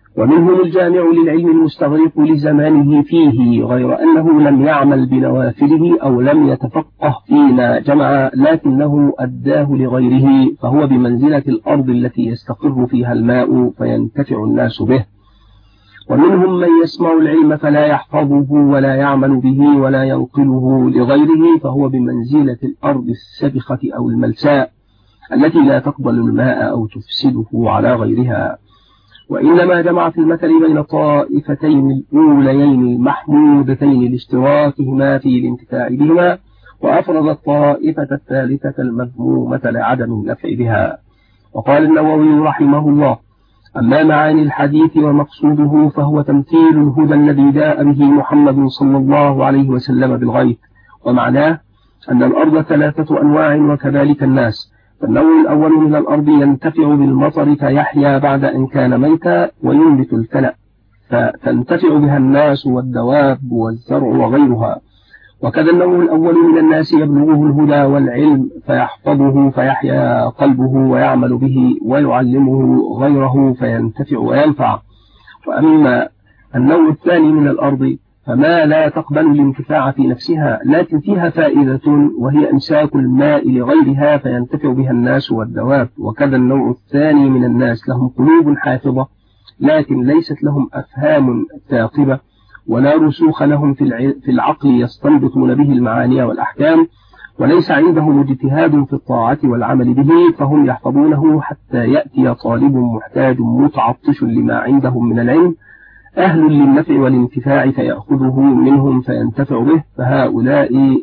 ومنهم الجامع للعلم المستغرق لزمانه فيه، غير أنه لم يعمل بنوافله أو لم يتفقه فيما جمع، لكنه أداه لغيره، فهو بمنزلة الأرض التي يستقر فيها الماء فينتفع الناس به. ومنهم من يسمع العلم فلا يحفظه ولا يعمل به ولا ينقله لغيره، فهو بمنزلة الأرض السبخة أو الملساء التي لا تقبل الماء أو تفسده على غيرها. وإنما جمع في المثل بين الطائفتين الأوليين المحمودتين لاشتراكهما في الانتفاع بهما، وأفرض الطائفة الثالثة المذمومة لعدم النفع بها. وقال النووي رحمه الله: أما معاني الحديث ومقصوده فهو تمثيل الهدى الذي جاء به محمد صلى الله عليه وسلم بالغيث، ومعناه أن الأرض 3 أنواع وكذلك الناس. فالنوع الأول من الأرض ينتفع بالمطر فيحيا بعد أن كان ميتا وينبت الكلأ، فتنتفع بها الناس والدواب والزرع وغيرها. وكذا النوع الأول من الناس يبلغه الهدى والعلم فيحفظه فيحيا قلبه ويعمل به ويعلمه غيره فينتفع وينفع. وأما النوع الثاني من الأرض فما لا تقبل الانتفاع في نفسها، لكن فيها فائدة، وهي إمساك الماء لغيرها فينتفع بها الناس والدواب. وكذا النوع الثاني من الناس لهم قلوب حافظة لكن ليست لهم أفهام ثاقبة، ولا رسوخ لهم في العقل يستنبطون به المعاني والأحكام، وليس عندهم اجتهاد في الطاعة والعمل به، فهم يحفظونه حتى يأتي طالب محتاج متعطش لما عندهم من العلم أهل للنفع والانتفاع فيأخذه منهم فينتفع به، فهؤلاء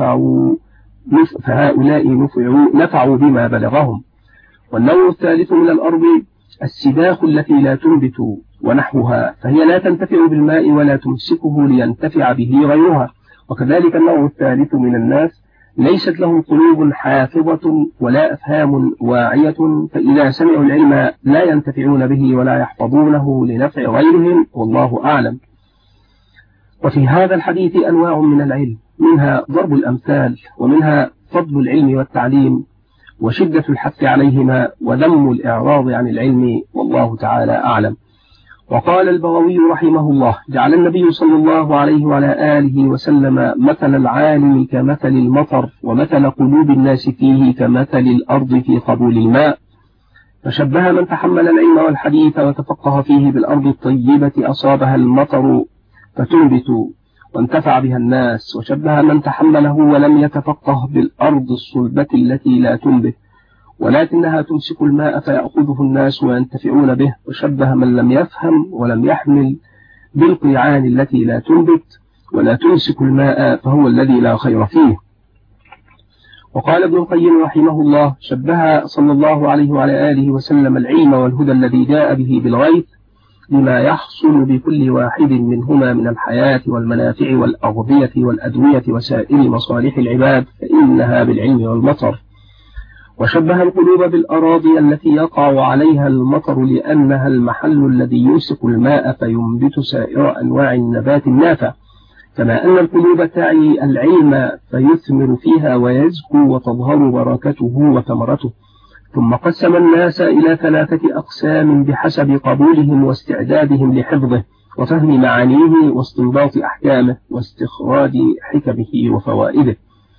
نفعوا بما بلغهم. والنوع الثالث من الأرض السباخ التي لا تنبت ونحوها، فهي لا تنتفع بالماء ولا تمسكه لينتفع به غيرها. وكذلك النوع الثالث من الناس ليست لهم قلوب حافظة ولا أفهام واعية، فإذا سمعوا العلم لا ينتفعون به ولا يحفظونه لنفع غيرهم، والله أعلم. وفي هذا الحديث أنواع من العلم، منها ضرب الأمثال، ومنها فضل العلم والتعليم وشدة الحث عليهما وذم الإعراض عن العلم، والله تعالى أعلم. وقال البغوي رحمه الله: جعل النبي صلى الله عليه وعلى آله وسلم مثل العالم كمثل المطر، ومثل قلوب الناس فيه كمثل الأرض في قبول الماء، فشبه من تحمل العلم والحديث وتفقه فيه بالأرض الطيبة أصابها المطر فتنبت وانتفع بها الناس، وشبه من تحمله ولم يتفقه بالأرض الصلبة التي لا تنبت ولكنها تمسك الماء فيأخذه الناس وينتفعون به، وشبه من لم يفهم ولم يحمل بالقيعان التي لا تنبت ولا تمسك الماء فهو الذي لا خير فيه. وقال ابن القيم رحمه الله: شبه صلى الله عليه وعلى آله وسلم العلم والهدى الذي جاء به بالغيث لما يحصل بكل واحد منهما من الحياة والمنافع والأغذية والأدوية وسائر مصالح العباد، فإنها بالعلم والمطر. وشبه القلوب بالأراضي التي يقع عليها المطر لأنها المحل الذي يمسك الماء فينبت سائر أنواع النبات النافع، كما أن القلوب تعي العلم فيثمر فيها ويزكو وتظهر بركته وثمرته. ثم قسم الناس إلى 3 أقسام بحسب قبولهم واستعدادهم لحفظه وفهم معانيه واستنباط أحكامه واستخراج حكمه وفوائده.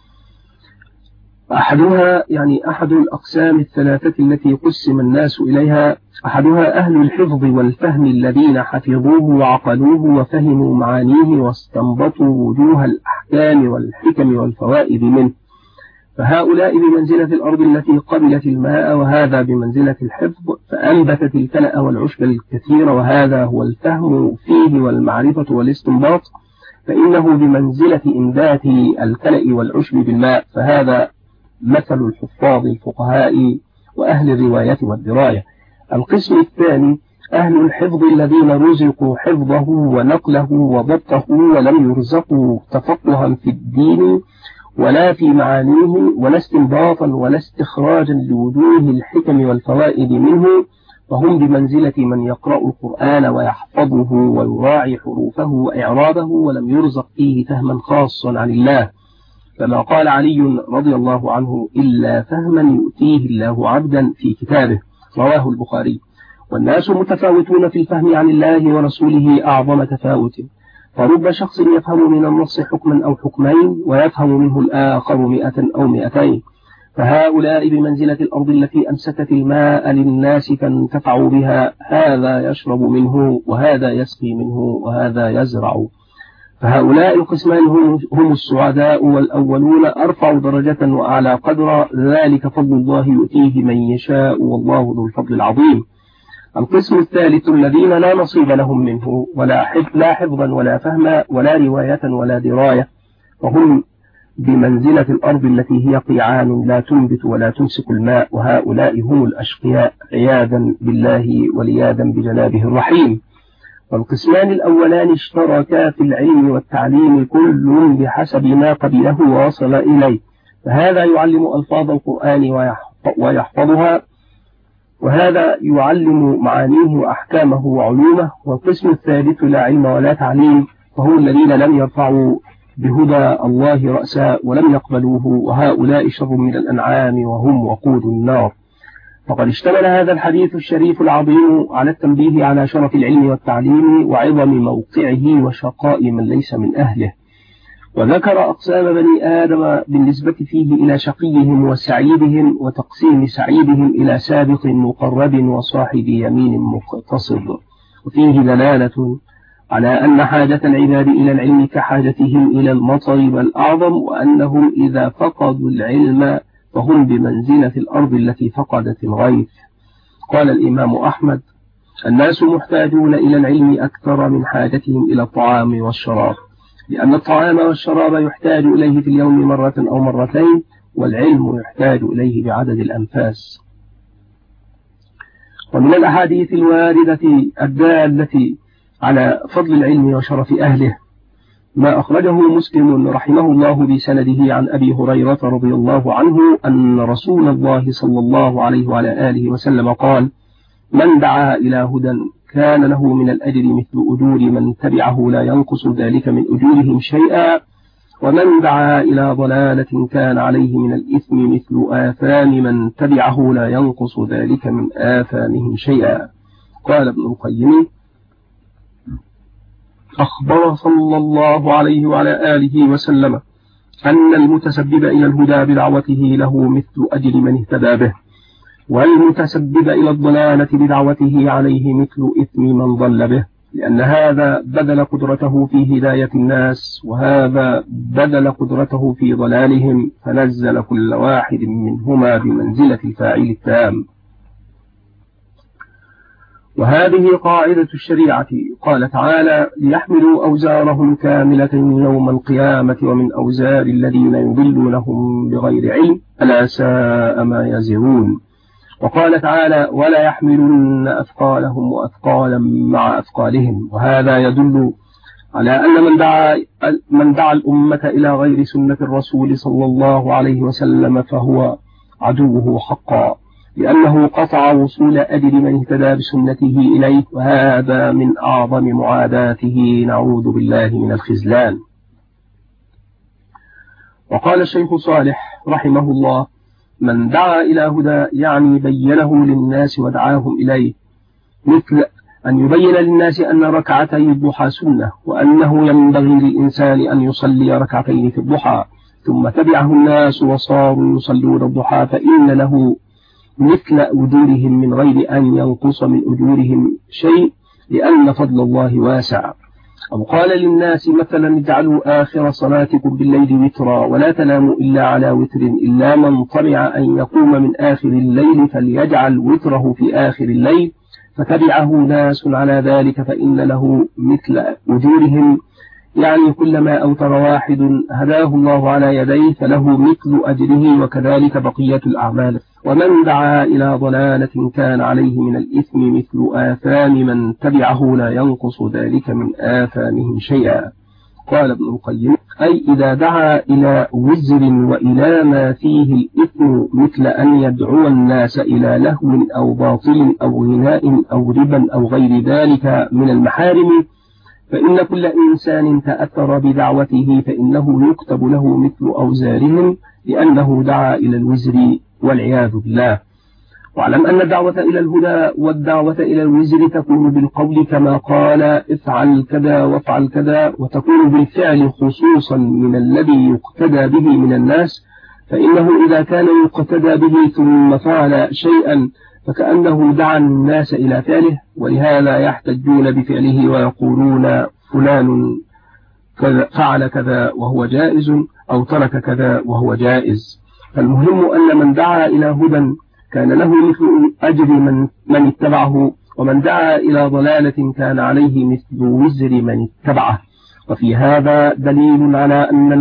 أحدها أحد الأقسام 3 التي قسم الناس إليها، أحدها أهل الحفظ والفهم الذين حفظوه وعقلوه وفهموا معانيه واستنبطوا وجوه الأحكام والحكم والفوائد منه، فهؤلاء بمنزلة الأرض التي قبلت الماء، وهذا بمنزلة الحفظ فأنبتت الكلأ والعشب الكثير، وهذا هو الفهم فيه والمعرفة والاستنباط، فإنه بمنزلة إنبات الكلأ والعشب بالماء، فهذا مثل الحفاظ الفقهاء وأهل الرواية والدراية. القسم الثاني أهل الحفظ الذين رزقوا حفظه ونقله وضبطه ولم يرزقوا تفقها في الدين ولا في معانيه ولا استنباطا ولا استخراجا لوجوه الحكم والفوائد منه، وهم بمنزلة من يقرأ القرآن ويحفظه ويراعي حروفه وإعرابه ولم يرزق فيه فهما خاصا عن الله، كما قال علي رضي الله عنه: إلا فهما يؤتيه الله عبدا في كتابه، رواه البخاري. والناس متفاوتون في الفهم عن الله ورسوله أعظم تفاوت، فرب شخص يفهم من النص حكما أو حكمين ويفهم منه الآخر 100 أو 200، فهؤلاء بمنزلة الأرض التي أمسكت الماء للناس فانتفعوا بها، هذا يشرب منه وهذا يسقي منه وهذا يزرع. فهؤلاء القسمان هم السعداء، والأولون أرفع درجة وأعلى قدرا، ذلك فضل الله يؤتيه من يشاء والله ذو الفضل العظيم. القسم الثالث الذين لا نصيب لهم منه لا حفظا ولا فهما ولا رواية ولا دراية، وهم بمنزلة الأرض التي هي قيعان لا تنبت ولا تمسك الماء، وهؤلاء هم الأشقياء عياذا بالله ولياذا بجنابه الرحيم. والقسمان الأولان اشتركا في العلم والتعليم كل بحسب ما قبله ووصل إليه، فهذا يعلم ألفاظ القرآن ويحفظها، وهذا يعلم معانيه وأحكامه وعلومه. والقسم الثالث لا علم ولا تعليم، فهم الذين لم يرفعوا بهدى الله رأسا ولم يقبلوه، وهؤلاء شر من الأنعام وهم وقود النار. فقد اشتمل هذا الحديث الشريف العظيم على التنبيه على شرف العلم والتعليم وعظم موقعه وشقاء من ليس من أهله، وذكر أقسام بني آدم بالنسبة فيه إلى شقيهم وسعيدهم، وتقسيم سعيدهم إلى سابق مقرب وصاحب يمين مقتصد. وفيه دلالة على أن حاجة العباد إلى العلم كحاجتهم إلى المطر بل أعظم، وأنهم إذا فقدوا العلم فهم بمنزلة الأرض التي فقدت الغيث. قال الإمام أحمد: الناس محتاجون إلى العلم أكثر من حاجتهم إلى الطعام والشراب، لأن الطعام والشراب يحتاج إليه في اليوم مرة أو مرتين، والعلم يحتاج إليه بعدد الأنفاس. ومن الأحاديث الواردة الدالة على فضل العلم وشرف أهله ما أخرجه مسلم رحمه الله بسنده عن أبي هريرة رضي الله عنه أن رسول الله صلى الله عليه وعلى آله وسلم قال: من دعا إلى هدى كان له من الأجر مثل أجور من تبعه لا ينقص ذلك من أجورهم شيئا، ومن دعا إلى ضلالة كان عليه من الإثم مثل آثام من تبعه لا ينقص ذلك من آثامهم شيئا. قال ابن القيم: أخبر صلى الله عليه وعلى آله وسلم أن المتسبب إلى الهدى بدعوته له مثل أجر من اهتدى به، والمتسبب إلى الضلالة بدعوته عليه مثل إثم من ضل به، لأن هذا بذل قدرته في هداية الناس وهذا بذل قدرته في ضلالهم، فنزل كل واحد منهما بمنزلة الفاعل التام. وهذه قاعدة الشريعة. قال تعالى: ليحملوا أوزارهم كاملة يوم القيامة ومن أوزار الذين يضلونهم بغير علم ألا ساء ما يزرون. وقال تعالى: ولا يحملن أثقالهم وأثقالا مع أثقالهم. وهذا يدل على أن من دعا الأمة إلى غير سنة الرسول صلى الله عليه وسلم فهو عدوه حقا، لأنه قطع وصول أجر من اهتدى بسنته إليه، وهذا من أعظم معاداته، نعوذ بالله من الخذلان. وقال الشيخ صالح رحمه الله: من دعا إلى هدى يعني بينه للناس ودعاهم إليه، مثل أن يبين للناس أن ركعتي الضحى سنة، وأنه ينبغي للإنسان أن يصلي ركعتين في الضحى، ثم تبعه الناس وصاروا يصلون الضحى، فإن له مثل أجورهم من غير أن ينقص من أجورهم شيء، لأن فضل الله واسع. أو قال للناس مثلا: اجعلوا آخر صلاتكم بالليل وترا ولا تناموا إلا على وتر، إلا من طمع أن يقوم من آخر الليل فليجعل وتره في آخر الليل، فتبعه ناس على ذلك فإن له مثل أجورهم، يعني كلما أوتر واحد هداه الله على يديه فله مثل أجره، وكذلك بقية الأعمال. ومن دعا إلى ضلالة كان عليه من الإثم مثل آثام من تبعه لا ينقص ذلك من آثامهم شيئا. قال ابن القيم: أي إذا دعا إلى وزر وإلى ما فيه الإثم، مثل أن يدعو الناس إلى لهو أو باطل أو غناء أو ربا أو غير ذلك من المحارم، فإن كل إنسان تأثر بدعوته فإنه يكتب له مثل أوزارهم، لأنه دعا إلى الوزر والعياذ بالله. واعلم أن الدعوة إلى الهدى والدعوة إلى الوزر تكون بالقول كما قال افعل كذا وافعل كذا، وتكون بالفعل خصوصا من الذي يقتدى به من الناس، فإنه إذا كان يقتدى به ثم فعل شيئا فكأنه دعا الناس إلى فعله، ولهذا يحتجون بفعله ويقولون فلان فعل كذا وهو جائز أو ترك كذا وهو جائز. فالمهم أن من دعا إلى هدى كان له مثل أجر من اتبعه، ومن دعا إلى ضلالة كان عليه مثل وزر من اتبعه. وفي هذا دليل على أن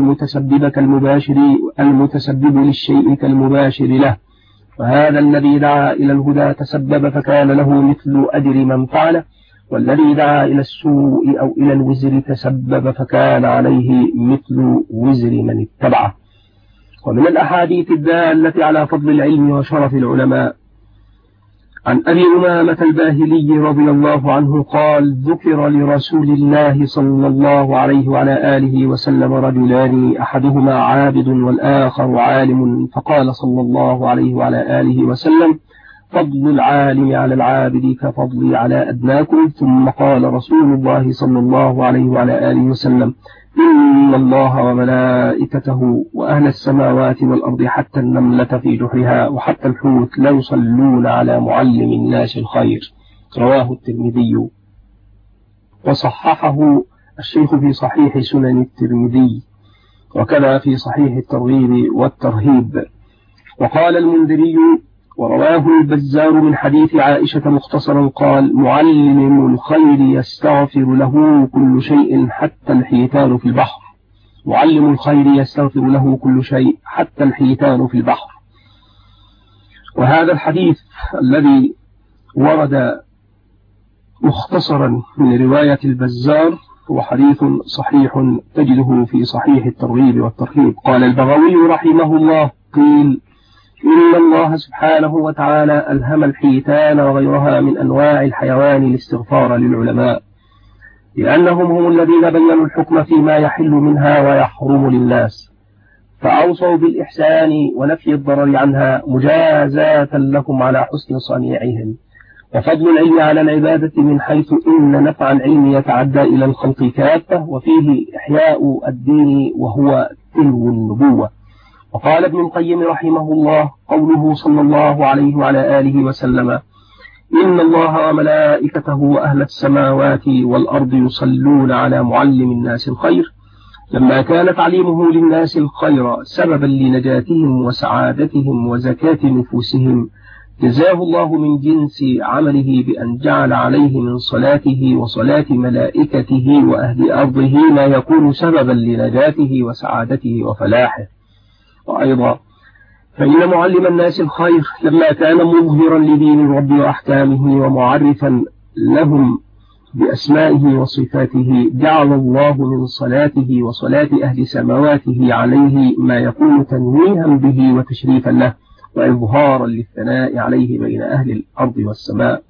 المتسبب للشيء كالمباشر له، فهذا الذي دعا إلى الهدى تسبب فكان له مثل أجر من فعله، والذي دعا إلى السوء أو إلى الوزر تسبب فكان عليه مثل وزر من اتبعه. ومن الأحاديث الدالة على فضل العلم وشرف العلماء عن أبي أمامة الباهلي رضي الله عنه قال: ذكر لرسول الله صلى الله عليه وعلى آله وسلم رجلان أحدهما عابد والآخر عالم، فقال صلى الله عليه وعلى آله وسلم: فضل العالم على العابد كفضلي على أدناكم. ثم قال رسول الله صلى الله عليه وعلى آله وسلم: إن الله وملائكته وأهل السماوات والأرض حتى النملة في جحرها وحتى الحوت لا يصلون على معلم الناس الخير. رواه الترمذي وصححه الشيخ في صحيح سنن الترمذي، وكذا في صحيح الترغيب والترهيب. وقال المنذري: ورواه البزار من حديث عائشة مختصرا قال: معلم الخير يستغفر له كل شيء حتى الحيتان في البحر. معلم الخير يستغفر له كل شيء حتى الحيتان في البحر. وهذا الحديث الذي ورد مختصرا من رواية البزار هو حديث صحيح تجده في صحيح الترغيب والترهيب. قال البغوي رحمه الله: قيل: إن الله سبحانه وتعالى ألهم الحيتان وغيرها من أنواع الحيوان الاستغفار للعلماء، لأنهم هم الذين بينوا الحكم فيما يحل منها ويحرم للناس، فأوصوا بالإحسان ونفي الضرر عنها مجازاة لهم على حسن صنيعهم. وفضل العلم على العبادة من حيث إن نفع العلم يتعدى إلى الخلق كافة، وفيه إحياء الدين وهو تلو النبوة. وقال ابن القيم رحمه الله: قوله صلى الله عليه وعلى آله وسلم: إن الله وملائكته وأهل السماوات والأرض يصلون على معلم الناس الخير، لما كان تعليمه للناس الخير سببا لنجاتهم وسعادتهم وزكاة نفوسهم، جزاه الله من جنس عمله بأن جعل عليه من صلاته وصلاة ملائكته وأهل أرضه ما يكون سببا لنجاته وسعادته وفلاحه. وأيضا فإن معلم الناس الخير لما كان مظهرا لدين الرب وأحكامه ومعرفا لهم بأسمائه وصفاته، جعل الله من صلاته وصلاة أهل سماواته عليه ما يكون تنويها به وتشريفا له وإظهارا للثناء عليه بين أهل الأرض والسماء.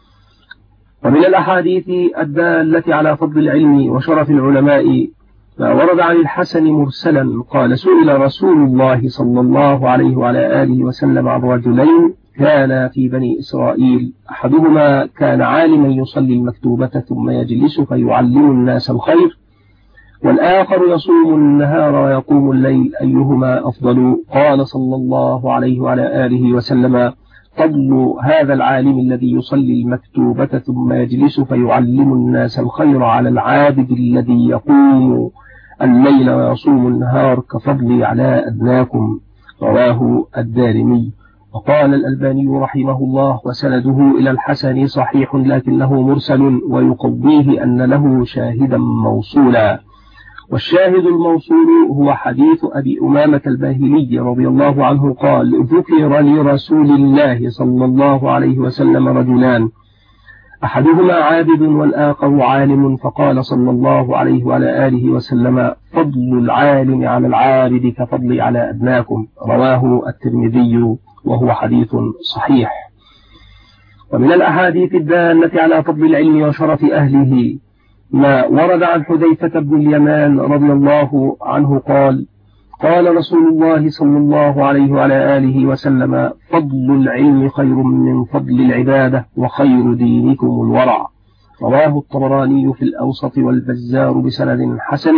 ومن الأحاديث الدالة على فضل العلم وشرف العلماء ما ورد عن الحسن مرسلا قال: سئل رسول الله صلى الله عليه وعلى آله وسلم عن رجلين كان في بني إسرائيل، أحدهما كان عالما يصلي المكتوبة ثم يجلس فيعلم الناس الخير، والآخر يصوم النهار ويقوم الليل، أيهما أفضل؟ قال صلى الله عليه وعلى آله وسلم: فضل هذا العالم الذي يصلي المكتوبة ثم يجلس فيعلم الناس الخير على العابد الذي يقوم الليل ويصوم النهار كفضلي على أدناكم. رواه الدارمي. وقال الألباني رحمه الله: وسنده إلى الحسن صحيح لكنه مرسل، ويقضيه أن له شاهدا موصولا. والشاهد الموصول هو حديث أبي أمامة الباهلي رضي الله عنه قال: ذكر لرسول الله صلى الله عليه وسلم رجلان أحدهما عابد والآخر عالم، فقال صلى الله عليه وعلى آله وسلم: فضل العالم على العابد كفضلي على أدناكم. رواه الترمذي وهو حديث صحيح. ومن الأحاديث الدالة على فضل العلم وشرف أهله ما ورد عن حذيفة بن اليمان رضي الله عنه قال: قال رسول الله صلى الله عليه وعلى آله وسلم: فضل العلم خير من فضل العبادة، وخير دينكم الورع. رواه الطبراني في الأوسط والبزار بسند حسن،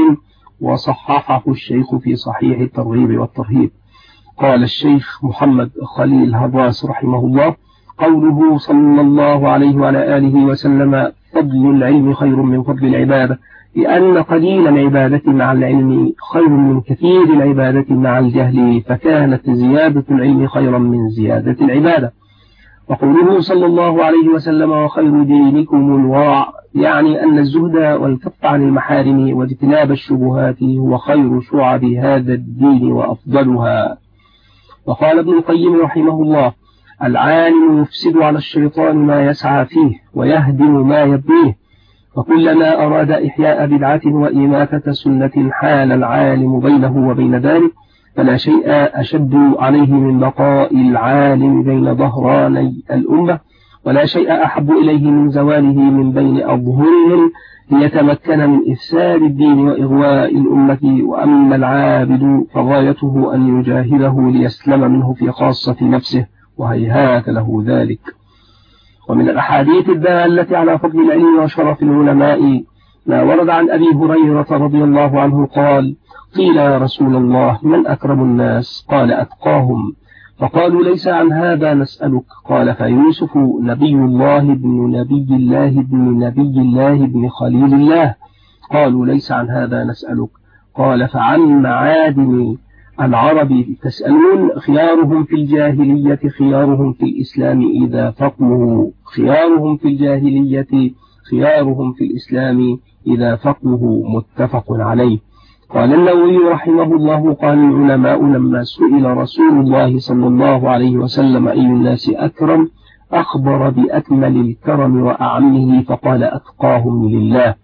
وصححه الشيخ في صحيح الترغيب والترهيب. قال الشيخ محمد خليل هراس رحمه الله: قوله صلى الله عليه وعلى آله وسلم: فضل العلم خير من فضل العبادة، لأن قليل العبادة مع العلم خير من كثير العبادة مع الجهل، فكانت زيادة العلم خيرا من زيادة العبادة. وقوله صلى الله عليه وسلم: وخير دينكم الورع، يعني أن الزهد والكف عن المحارم واجتناب الشبهات هو خير شعب هذا الدين وأفضلها. وقال ابن القيم رحمه الله: العالم يفسد على الشيطان ما يسعى فيه، ويهدم ما يبنيه، فكلما أراد إحياء بدعة وإماتة سنة حال العالم بينه وبين ذلك، فلا شيء أشد عليه من بقاء العالم بين ظهراني الأمة، ولا شيء أحب إليه من زواله من بين أظهرهم، ليتمكن من إفساد الدين وإغواء الأمة. وأما العابد فغايته أن يجاهده ليسلم منه في خاصة نفسه، وهيهات له ذلك. ومن الأحاديث الدالة على فضل العلم وشرف العلماء ما ورد عن أبي هريرة رضي الله عنه قال: قيل يا رسول الله: من أكرم الناس؟ قال: أتقاهم. فقالوا: ليس عن هذا نسألك. قال: فيوسف نبي الله ابن نبي الله ابن نبي الله ابن خليل الله. قالوا: ليس عن هذا نسألك. قال: فعن معادن العرب تسألون؟ خيارهم في الجاهلية خيارهم في الإسلام إذا فقهوا، خيارهم في الجاهلية خيارهم في الإسلام إذا فقهوا، متفق عليه. قال النووي رحمه الله: قال العلماء لما سئل رسول الله صلى الله عليه وسلم أي الناس أكرم، أخبر بأكمل الكرم وأعمه، فقال: أتقاهم لله.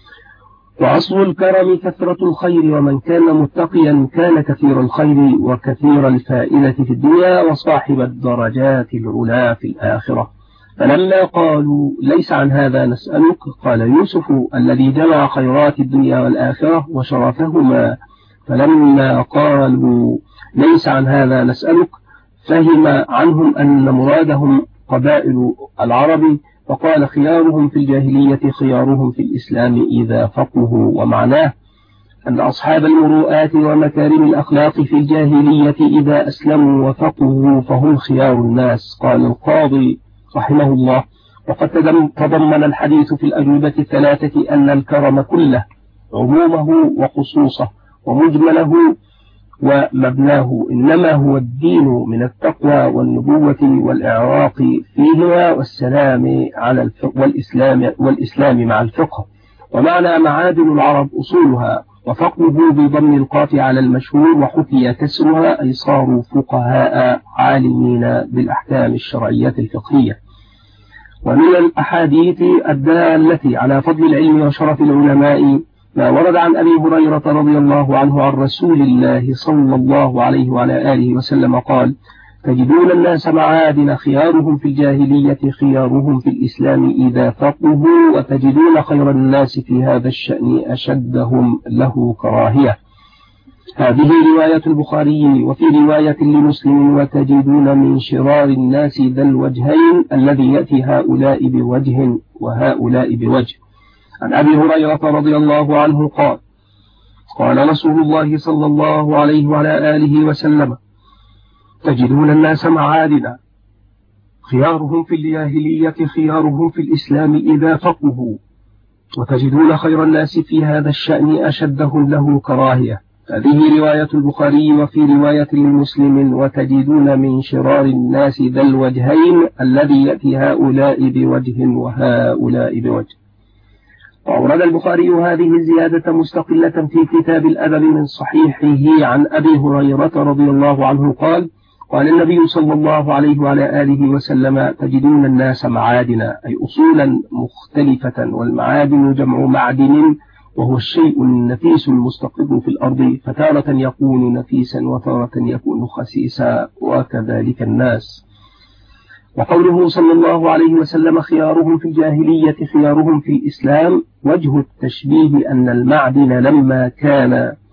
وأصل الكرم كثرة الخير، ومن كان متقيا كان كثير الخير وكثير الفائدة في الدنيا، وصاحب الدرجات العلا في الآخرة. فلما قالوا: ليس عن هذا نسألك، قال يوسف الذي جمع خيرات الدنيا والآخرة وشرفهما. فلما قالوا: ليس عن هذا نسألك، فهم عنهم أن مرادهم قبائل العرب، فقال: خيارهم في الجاهلية خيارهم في الإسلام إذا فقهوا. ومعناه أن أصحاب المروءات ومكارم الأخلاق في الجاهلية إذا أسلموا وفقهوا فهم خيار الناس. قال القاضي رحمه الله: وقد تضمن الحديث في الأجوبة الثلاثة أن الكرم كله، عمومه وخصوصه ومجمله ومبناه، إنما هو الدين من التقوى والنبوة والإعراق فيهما، والسلام على والإسلام مع الفقه. ومعنى معادن العرب أصولها، وفقه بضم القاف على المشهور، وحكي كسرها، أي صاروا فقهاء عالمين بالأحكام الشرعية الفقهية. ومن الأحاديث الدالة على فضل العلم وشرف العلماء ما ورد عن أبي هريرة رضي الله عنه عن رسول الله صلى الله عليه وعلى آله وسلم قال: تجدون الناس معادن خيارهم في الجاهلية خيارهم في الإسلام إذا فقهوا، وتجدون خير الناس في هذا الشأن أشدهم له كراهية. هذه رواية البخاري. وفي رواية لمسلم: وتجدون من شرار الناس ذا الوجهين الذي يأتي هؤلاء بوجه وهؤلاء بوجه. عن أبي هريرة رضي الله عنه قال: قال رسول الله صلى الله عليه وعلى آله وسلم: تجدون الناس معادن خيارهم في الجاهلية خيارهم في الإسلام إذا فقهوا، وتجدون خير الناس في هذا الشأن أشدهم له كراهية. هذه رواية البخاري. وفي رواية لمسلم: وتجدون من شرار الناس ذا الوجهين الذي يأتي هؤلاء بوجه وهؤلاء بوجه. وأورد البخاري هذه الزيادة مستقلة في كتاب الأدب من صحيحه عن أبي هريرة رضي الله عنه قال: قال النبي صلى الله عليه وعلى آله وسلم: تجدون الناس معادن، أي أصولا مختلفة، والمعادن جمع معدن، وهو الشيء النفيس المستقر في الأرض، فتارة يكون نفيسا وتارة يكون خسيسا، وكذلك الناس. وقوله صلى الله عليه وسلم: خيارهم في الجاهلية خيارهم في الإسلام، وجه التشبيه أن المعدن لما كان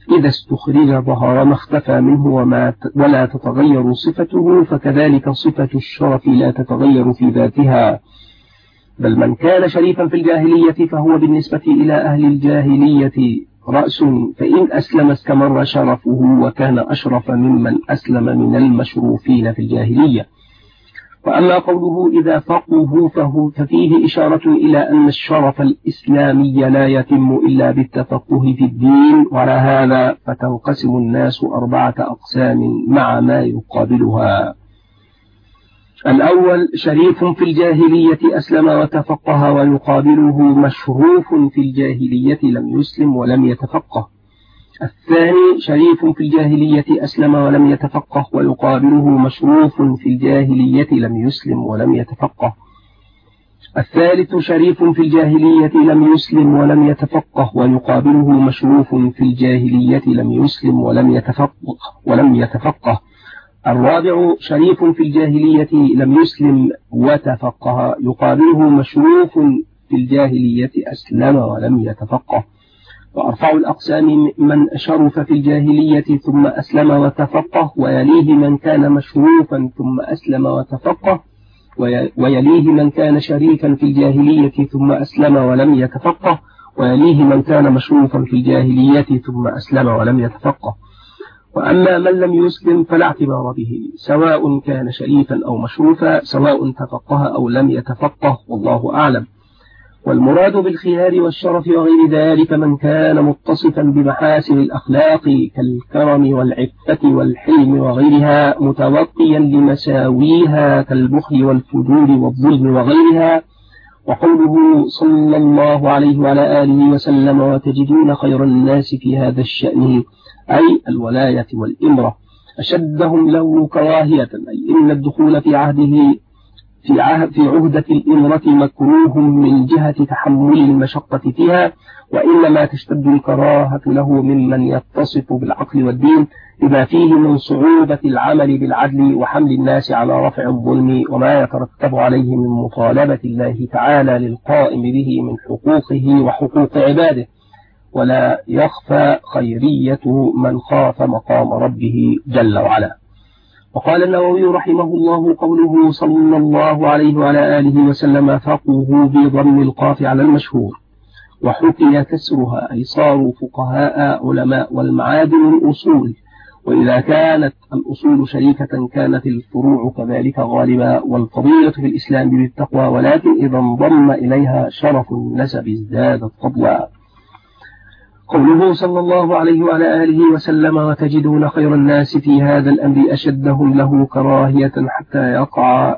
إذا استخرج ظهر ما اختفى منه ولا تتغير صفته، فكذلك صفة الشرف لا تتغير في ذاتها. بل من كان شريفا في الجاهلية فهو بالنسبة إلى أهل الجاهلية رأس، فإن أسلم استمر شرفه وكان أشرف ممن أسلم من المشروفين في الجاهلية. وأما قوله إذا فقهوا ففيه إشارة إلى أن الشرف الإسلامي لا يتم إلا بالتفقه في الدين، وعلى هذا فتنقسم الناس 4 أقسام مع ما يقابلها. الأول شريف في الجاهلية أسلم وتفقه، ويقابله مشروف في الجاهلية لم يسلم ولم يتفقه. الثاني شريف في الجاهلية أسلم ولم يتفقه، ويقابله مشروف في الجاهلية لم يسلم ولم يتفقه. الثالث شريف في الجاهلية لم يسلم ولم يتفقه، ويقابله مشروف في الجاهلية لم يسلم ولم يتفقه. الرابع شريف في الجاهلية لم يسلم وتفقه، يقابله مشروف في الجاهلية أسلم ولم يتفقه. وأرفع الأقسام من شرف في الجاهلية ثم أسلم وتفقه، ويليه من كان مشروفا ثم أسلم وتفقه، ويليه من كان شريفا في الجاهلية ثم أسلم ولم يتفقه، ويليه من كان مشروفا في الجاهلية ثم أسلم ولم يتفقه. وأما من لم يسلم فلا اعتبار به، سواء كان شريفا أو مشروفا، سواء تفقه أو لم يتفقه، والله أعلم. والمراد بالخيار والشرف وغير ذلك من كان متصفا بمحاسن الأخلاق كالكرم والعفة والحلم وغيرها، متوقيا لمساويها كالبخل والفجور والظلم وغيرها. وقوله صلى الله عليه وعلى آله وسلم وتجدون خير الناس في هذا الشأن، أي الولاية والإمرة، أشدهم له كراهية، أي إن الدخول في عهدة الإمرة مكروه من جهة تحمل المشقة فيها، وإنما تشتد الكراهة له ممن يتصف بالعقل والدين بما فيه من صعوبة العمل بالعدل وحمل الناس على رفع الظلم وما يترتب عليه من مطالبة الله تعالى للقائم به من حقوقه وحقوق عباده. ولا يخفى خيرية من خاف مقام ربه جل وعلا. وقال النووي رحمه الله قوله صلى الله عليه وعلى آله وسلم فقهوا بضم القاف على المشهور، وحكي كسرها أي صاروا فقهاء علماء، والمعادن الأصول، وإذا كانت الأصول شريكة كانت الفروع كذلك غالبا، والفضيلة في الإسلام بالتقوى، ولكن إذا انضم إليها شرف النسب ازدادت فضلا. قوله صلى الله عليه وعلى آله وسلم وتجدون خير الناس في هذا الأمر أشدهم له كراهية حتى يقع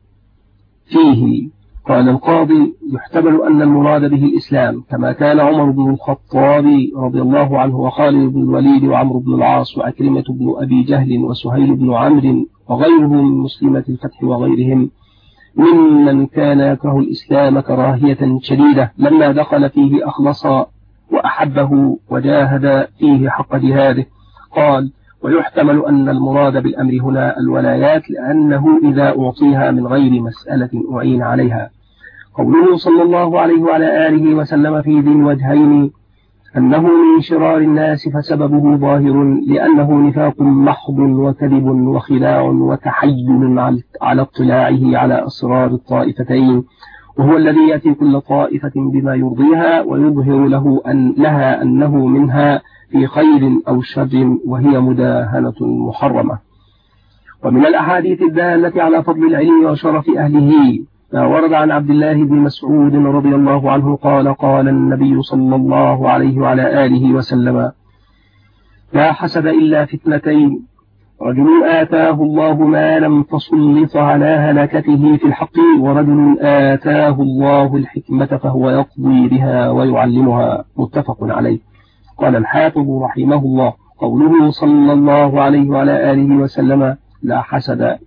فيه. قال القاضي يحتمل أن المراد به الإسلام، كما كان عمر بن الخطاب رضي الله عنه وخالد بن الوليد وعمرو بن العاص وعكرمة بن أبي جهل وسهيل بن عمرو وغيرهم من مسلمة الفتح وغيرهم ممن كان يكره الإسلام كراهية شديدة، لما دخل فيه أخلص وأحبه وجاهد فيه حق جهاده. قال ويحتمل أن المراد بالأمر هنا الولايات، لأنه إذا أعطيها من غير مسألة أعين عليها. قوله صلى الله عليه وعلى آله وسلم في ذي الوجهين أنه من شرار الناس فسببه ظاهر، لأنه نفاق محض وكذب وخداع وتحيل على اطلاعه على أسرار الطائفتين، وهو الذي يأتي كل طائفة بما يرضيها ويظهر لها أنه منها في خير أو شر، وهي مداهنة محرمة. ومن الأحاديث الدالة على فضل العلم وشرف أهله ما ورد عن عبد الله بن مسعود رضي الله عنه قال قال النبي صلى الله عليه وعلى آله وسلم لا حسد إلا في اثنتين، رجل آتاه الله مالا فسلط على هلكته في الحق، ورجل آتاه الله الحكمة فهو يقضي بها ويعلمها، متفق عليه. قال الحافظ رحمه الله قوله صلى الله عليه وعلى آله وسلم لا حسد،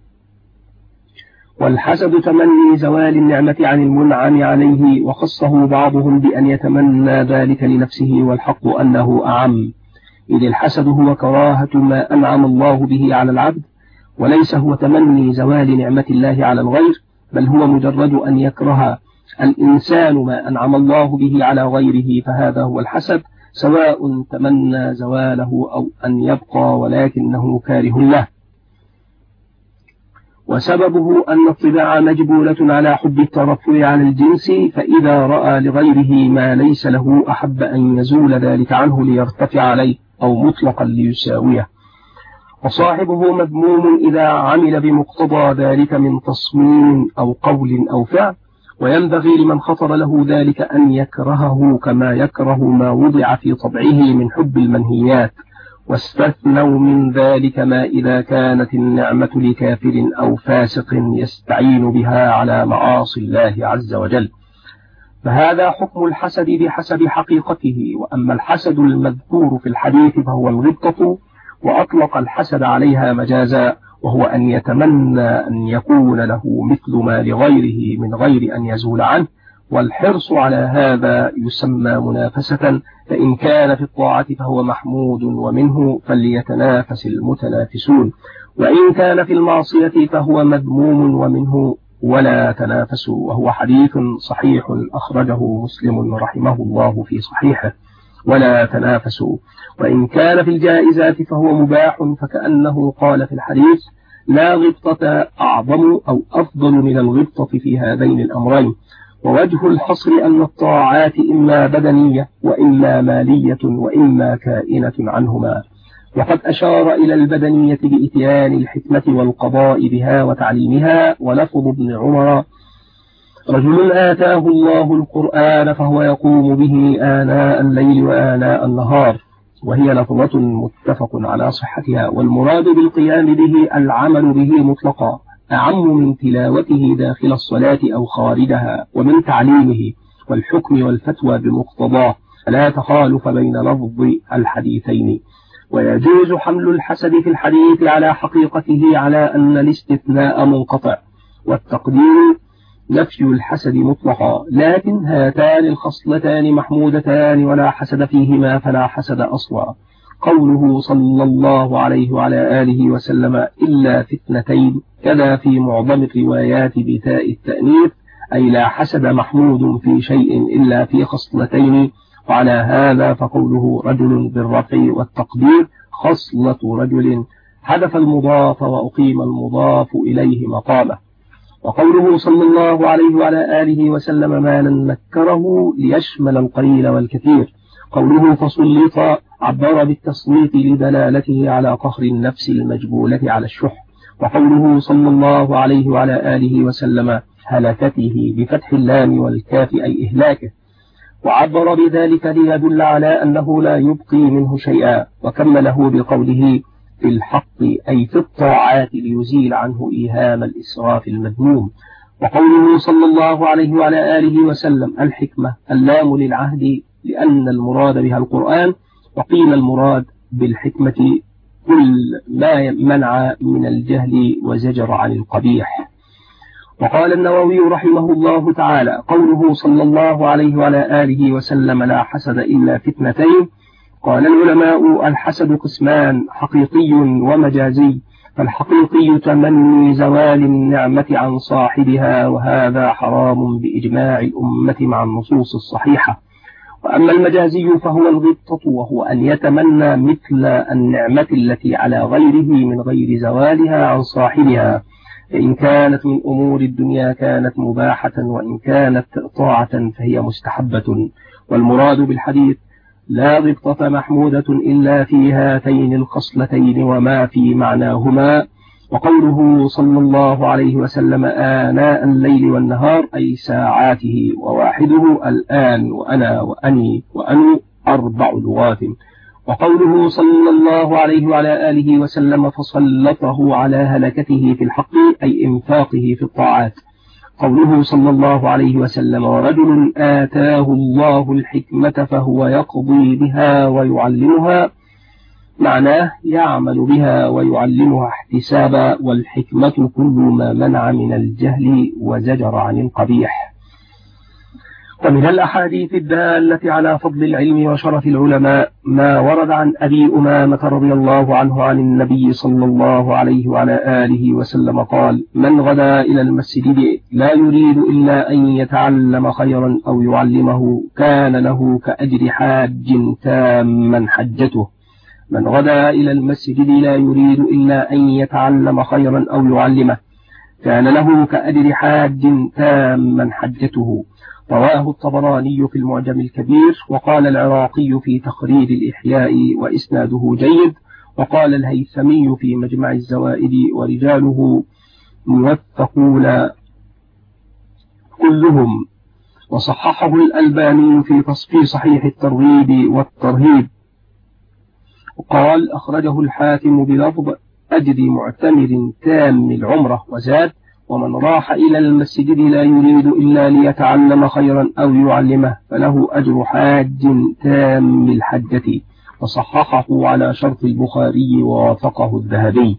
والحسد تمني زوال النعمة عن المنعم عليه، وخصه بعضهم بأن يتمنى ذلك لنفسه، والحق أنه أعم، إذ الحسد هو كراهة ما أنعم الله به على العبد، وليس هو تمني زوال نعمة الله على الغير، بل هو مجرد أن يكره الإنسان ما أنعم الله به على غيره، فهذا هو الحسد، سواء تمنى زواله أو أن يبقى ولكنه كاره له. وسببه أن الطباع مجبولة على حب الترفع عن الجنس، فإذا رأى لغيره ما ليس له أحب أن يزول ذلك عنه ليرتفع عليه أو مطلقا ليساويه. وصاحبه مذموم إذا عمل بمقتضى ذلك من تصميم أو قول أو فعل، وينبغي لمن خطر له ذلك أن يكرهه كما يكره ما وضع في طبعه من حب المنهيات. واستثنوا من ذلك ما إذا كانت النعمة لكافر أو فاسق يستعين بها على معاصي الله عز وجل، فهذا حكم الحسد بحسب حقيقته. وأما الحسد المذكور في الحديث فهو الغبطة، وأطلق الحسد عليها مجازا، وهو أن يتمنى أن يكون له مثل ما لغيره من غير أن يزول عنه، والحرص على هذا يسمى منافسة. فإن كان في الطاعة فهو محمود ومنه فليتنافس المتنافسون، وإن كان في المعصية فهو مذموم ومنه ولا تنافسوا. وهو حديث صحيح أخرجه مسلم رحمه الله في صحيحه، ولا تنافسوا. وإن كان في الجائزات فهو مباح، فكأنه قال في الحديث: لا غبطة أعظم أو أفضل من الغبطة في هذين الأمرين. ووجه الحصر أن الطاعات إما بدنية وإما مالية وإما كائنة عنهما. وقد أشار إلى البدنية بإتيان الحكمة والقضاء بها وتعليمها. ولفظ ابن عمر: رجل آتاه الله القرآن فهو يقوم به آناء الليل وآناء النهار، وهي لفظة متفق على صحتها. والمراد بالقيام به العمل به مطلقا، أعم من تلاوته داخل الصلاة أو خارجها، ومن تعليمه والحكم والفتوى بمقتضاه، فلا تخالف بين لفظ الحديثين. ويجوز حمل الحسد في الحديث على حقيقته على أن الاستثناء منقطع، والتقدير نفي الحسد مطلقا. لكن هاتان الخصلتان محمودتان ولا حسد فيهما، فلا حسد أصلا. قوله صلى الله عليه وعلى آله وسلم: إلا في اثنتين، كذا في معظم الروايات بتاء التأنيث، أي لا حسد محمود في شيء إلا في خصلتين. وعلى هذا فقوله رجل بالرفع والتقدير خصلة رجل، حذف المضاف وأقيم المضاف إليه مقامه. وقوله صلى الله عليه وعلى آله وسلم: مالا نكره ليشمل القليل والكثير. قوله فسلط عبر بالتسليط لدلالته على قهر النفس المجبولة على الشح. وقوله صلى الله عليه وعلى آله وسلم: هلكته بفتح اللام والكاف أي إهلاكه. وعبر بذلك ليدل على أنه لا يبقي منه شيئا. وكمله بقوله في الحق أي في الطاعات ليزيل عنه إيهام الإسراف المذموم. وقوله صلى الله عليه وعلى آله وسلم: الحكمة اللام للعهد لأن المراد بها القرآن. وقيل المراد بالحكمة كل ما منع من الجهل وزجر عن القبيح. وقال النووي رحمه الله تعالى: قوله صلى الله عليه وعلى آله وسلم: لا حسد إلا في اثنتين. قال العلماء: الحسد قسمان، حقيقي ومجازي. فالحقيقي تمني زوال النعمة عن صاحبها، وهذا حرام بإجماع الأمة مع النصوص الصحيحة. وأما المجازي فهو الغبطة، وهو أن يتمنى مثل النعمة التي على غيره من غير زوالها عن صاحبها، فإن كانت من أمور الدنيا كانت مباحة، وإن كانت طاعة فهي مستحبة. والمراد بالحديث: لا غبطة محمودة إلا في هاتين الخصلتين وما في معناهما. وقوله صلى الله عليه وسلم: آناء الليل والنهار أي ساعاته، وواحده الآن وأنا وأني وأنو 4 لغات. وقوله صلى الله عليه وعلى آله وسلم: فسلطه على هلكته في الحق أي إنفاقه في الطاعات. قوله صلى الله عليه وسلم: ورجل آتاه الله الحكمة فهو يقضي بها ويعلمها، معناه يعمل بها ويعلمها احتسابا. والحكمة كل ما منع من الجهل وزجر عن القبيح. ومن الأحاديث الدالة على فضل العلم وشرف العلماء ما ورد عن أبي أمامة رضي الله عنه عن النبي صلى الله عليه وعلى آله وسلم قال: من غدا إلى المسجد لا يريد إلا أن يتعلم خيرا أو يعلمه كان له كأجر حاج تاما حجته. من غدا إلى المسجد لا يريد إلا أن يتعلم خيرا أو يعلمه كان له كأجر حاج تاما حجته. رواه الطبراني في المعجم الكبير، وقال العراقي في تخريج الإحياء وإسناده جيد، وقال الهيثمي في مجمع الزوائد ورجاله موثقون كلهم، وصححه الألباني في صحيح الترغيب والترهيب، وقال أخرجه الحاكم بلفظ أجر معتمر تام العمرة، وزاد: ومن راح إلى المسجد لا يريد إلا ليتعلم خيرا أو يعلمه فله أجر حاج تام الحجة، وصححه على شرط البخاري ووافقه الذهبي.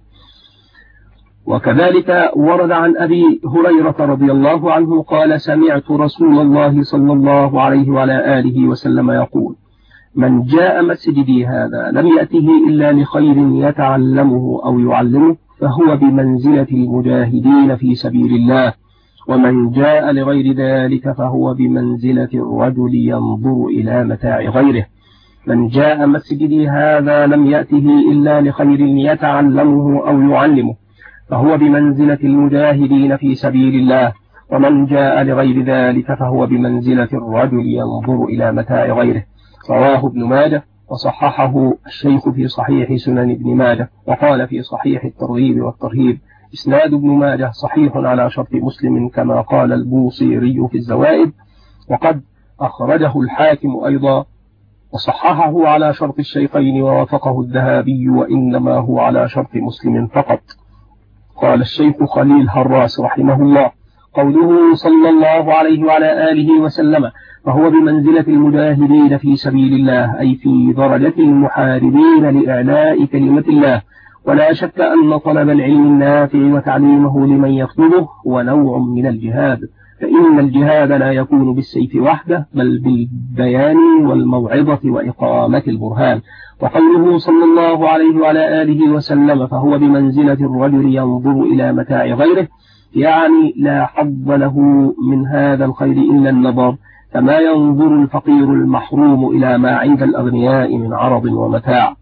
وكذلك ورد عن أبي هريرة رضي الله عنه قال: سمعت رسول الله صلى الله عليه وعلى آله وسلم يقول: من جاء مسجدي هذا لم يأته إلا لخير يتعلمه أو يعلمه فهو بمنزلة المجاهدين في سبيل الله، ومن جاء لغير ذلك فهو بمنزلة الرجل ينظر إلى متاع غيره. من جاء مسجدي هذا لم يأته إلا لخير يتعلمه أو يعلمه فهو بمنزلة المجاهدين في سبيل الله، ومن جاء لغير ذلك فهو بمنزلة الرجل ينظر إلى متاع غيره. رواه ابن ماجه، وصححه الشيخ في صحيح سنن ابن ماجه، وقال في صحيح الترغيب والترهيب: إسناد ابن ماجه صحيح على شرط مسلم كما قال البوصيري في الزوائد، وقد أخرجه الحاكم أيضا وصححه على شرط الشيخين ووافقه الذهبي، وإنما هو على شرط مسلم فقط. قال الشيخ خليل هراس رحمه الله: قوله صلى الله عليه وعلى آله وسلم فهو بمنزلة المجاهدين في سبيل الله، أي في درجة المحاربين لإعلاء كلمة الله. ولا شك أن طلب العلم النافع وتعليمه لمن يطلبه هو نوع من الجهاد، فإن الجهاد لا يكون بالسيف وحده بل بالبيان والموعظة وإقامة البرهان. وقوله صلى الله عليه وعلى آله وسلم فهو بمنزلة الرجل ينظر إلى متاع غيره، يعني لا حظ له من هذا الخير إلا النظر، كما ينظر الفقير المحروم إلى ما عند الأغنياء من عرض ومتاع.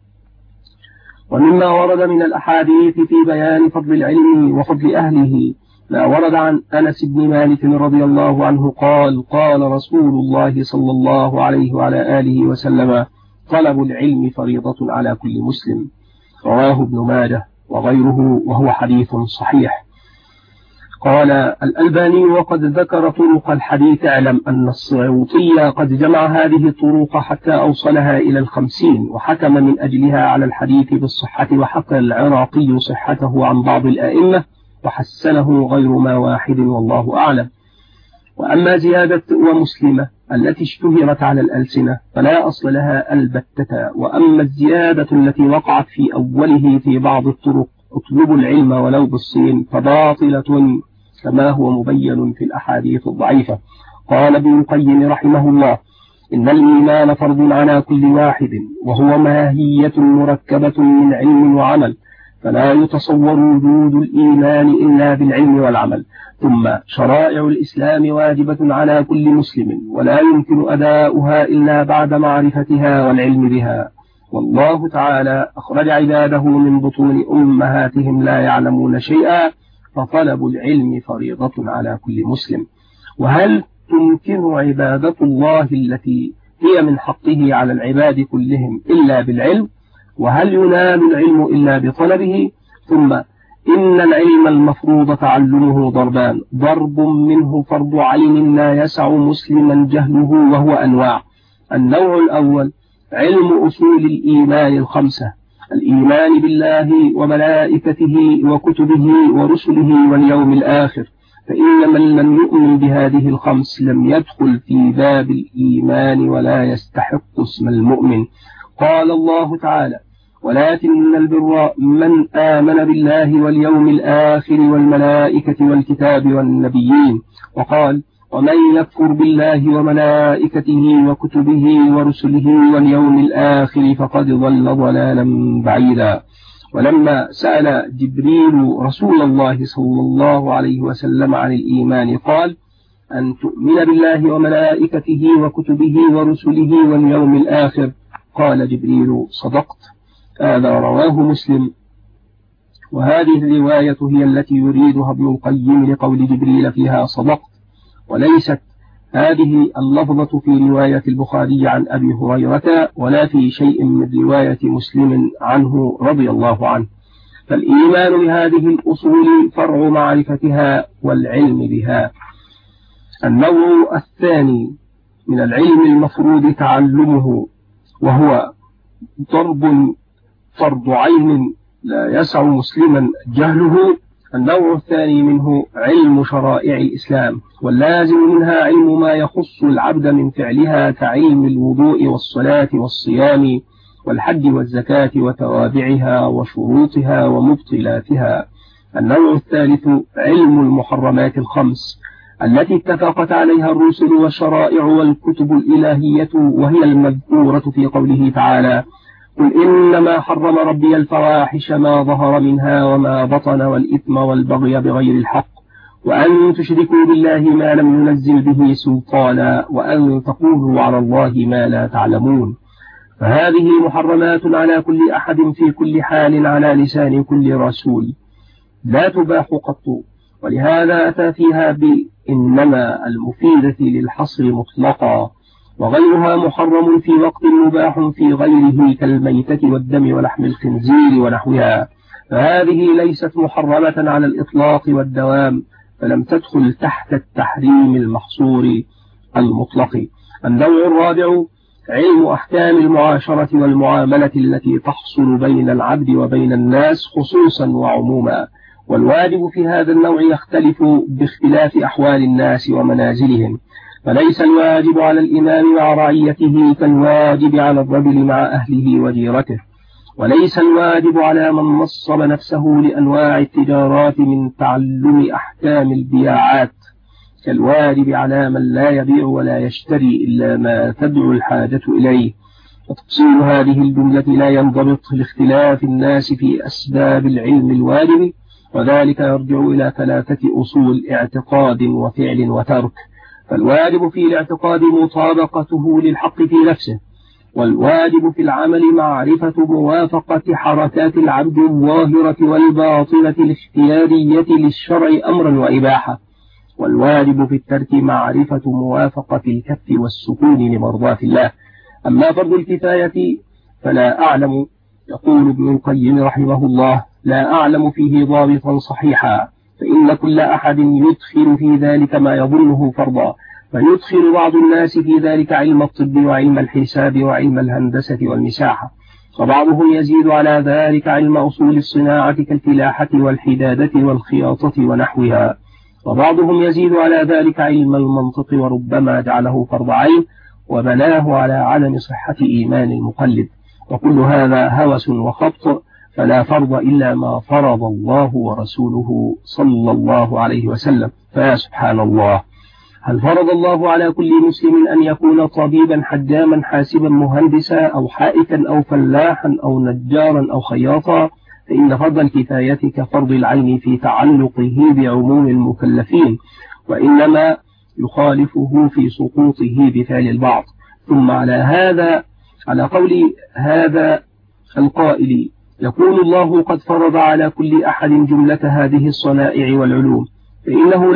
ومما ورد من الأحاديث في بيان فضل العلم وفضل أهله ما ورد عن أنس بن مالك رضي الله عنه قال: قال رسول الله صلى الله عليه وعلى آله وسلم: طلب العلم فريضة على كل مسلم. رواه ابن ماجه وغيره، وهو حديث صحيح. قال الألباني: وقد ذكر طرق الحديث. اعلم أن السيوطي قد جمع هذه الطرق حتى أوصلها إلى 50، وحكم من أجلها على الحديث بالصحة، وحكى العراقي صحته عن بعض الآئمة وحسنه غير ما واحد، والله أعلم. وأما زيادة ومسلمة التي اشتهرت على الألسنة فلا أصل لها البتة، وأما الزيادة التي وقعت في أوله في بعض الطرق: اطلبوا العلم ولو بالصين، فباطلة كما هو مبين في الأحاديث الضعيفة. قال ابن القيم رحمه الله: إن الإيمان فرض على كل واحد، وهو ماهية مركبة من علم وعمل، فلا يتصور وجود الإيمان إلا بالعلم والعمل. ثم شرائع الإسلام واجبة على كل مسلم، ولا يمكن أداؤها إلا بعد معرفتها والعلم بها. والله تعالى أخرج عباده من بطون أمهاتهم لا يعلمون شيئا، فطلب العلم فريضة على كل مسلم. وهل تمكن عبادة الله التي هي من حقه على العباد كلهم إلا بالعلم؟ وهل ينال العلم إلا بطلبه؟ ثم إن العلم المفروض تعلمه ضربان: ضرب منه فرض عين لا يسع مسلما جهله، وهو أنواع. النوع الأول علم أصول الإيمان 5: الإيمان بالله وملائكته وكتبه ورسله واليوم الآخر، فإن من لم يؤمن بهذه 5 لم يدخل في باب الإيمان ولا يستحق اسم المؤمن. قال الله تعالى: ولكن البر من آمن بالله واليوم الآخر والملائكة والكتاب والنبيين. وقال: ومن يكفر بالله وملائكته وكتبه ورسله واليوم الآخر فقد ضل ضلالا بعيدا. ولما سأل جبريل رسول الله صلى الله عليه وسلم عن الإيمان قال: أن تؤمن بالله وملائكته وكتبه ورسله واليوم الآخر. قال جبريل: صدقت. هذا رواه مسلم. وهذه الرواية هي التي يريدها ابن القيم لقول جبريل فيها صدقت، وليست هذه اللفظة في رواية البخاري عن أبي هريرة ولا في شيء من رواية مسلم عنه رضي الله عنه. فالإيمان بهذه الأصول فرع معرفتها والعلم بها. النوع الثاني من العلم المفروض تعلمه، وهو فرض عين لا يسع مسلما جهله. النوع الثاني منه علم شرائع الإسلام، واللازم منها علم ما يخص العبد من فعلها كعلم الوضوء والصلاة والصيام والحج والزكاة وتوابعها وشروطها ومبطلاتها. النوع الثالث علم المحرمات الخمس التي اتفقت عليها الرسل والشرائع والكتب الإلهية، وهي المذكورة في قوله تعالى: قل إنما حرم ربي الفواحش ما ظهر منها وما بطن والإثم والبغي بغير الحق وأن تشركوا بالله ما لم ينزل به سلطانا وأن تقولوا على الله ما لا تعلمون. فهذه محرمات على كل أحد في كل حال على لسان كل رسول، لا تباح قط، ولهذا أتى فيها بإنما المفيدة للحصر مطلقا، وغيرها محرم في وقت مباح في غيره كالميتة والدم ولحم الخنزير ونحوها، فهذه ليست محرمة على الإطلاق والدوام، فلم تدخل تحت التحريم المحصور المطلق. النوع الرابع علم أحكام المعاشرة والمعاملة التي تحصل بين العبد وبين الناس خصوصا وعموما، والواجب في هذا النوع يختلف باختلاف أحوال الناس ومنازلهم، فليس الواجب على الإمام مع رعيته كالواجب على الرجل مع أهله وجيرته، وليس الواجب على من نصب نفسه لأنواع التجارات من تعلم أحكام البياعات كالواجب على من لا يبيع ولا يشتري إلا ما تدعو الحاجة إليه. وتفصيل هذه الجملة لا ينضبط لاختلاف الناس في أسباب العلم الواجب، وذلك يرجع إلى 3 أصول: اعتقاد وفعل وترك. فالواجب في الاعتقاد مطابقته للحق في نفسه، والواجب في العمل معرفة موافقة حركات العبد الظاهرة والباطنة الاختيارية للشرع أمرا وإباحة، والواجب في الترك معرفة موافقة الكف والسكون لمرضاة الله. أما فرض الكفاية فلا أعلم، يقول ابن القيم رحمه الله: لا أعلم فيه ضابطا صحيحا، فإن كل أحد يدخل في ذلك ما يظنه فرضا، فيدخل بعض الناس في ذلك علم الطب وعلم الحساب وعلم الهندسة والمساحة، وبعضهم يزيد على ذلك علم أصول الصناعة كالفلاحة والحدادة والخياطة ونحوها، وبعضهم يزيد على ذلك علم المنطق، وربما جعله فرض عين وبناه على عدم صحة إيمان المقلد، وكل هذا هوس وخبط، فلا فرض إلا ما فرض الله ورسوله صلى الله عليه وسلم. فيا سبحان الله، هل فرض الله على كل مسلم أن يكون طبيبا حجاما حاسبا مهندسا أو حائكا أو فلاحا أو نجارا أو خياطا؟ فإن فرض الكفاية كفرض العين في تعلقه بعموم المكلفين، وإنما يخالفه في سقوطه بفعل البعض. ثم على قول هذا القائل يكون الله قد فرض على كل أحد جملة هذه الصنائع والعلوم، فإنه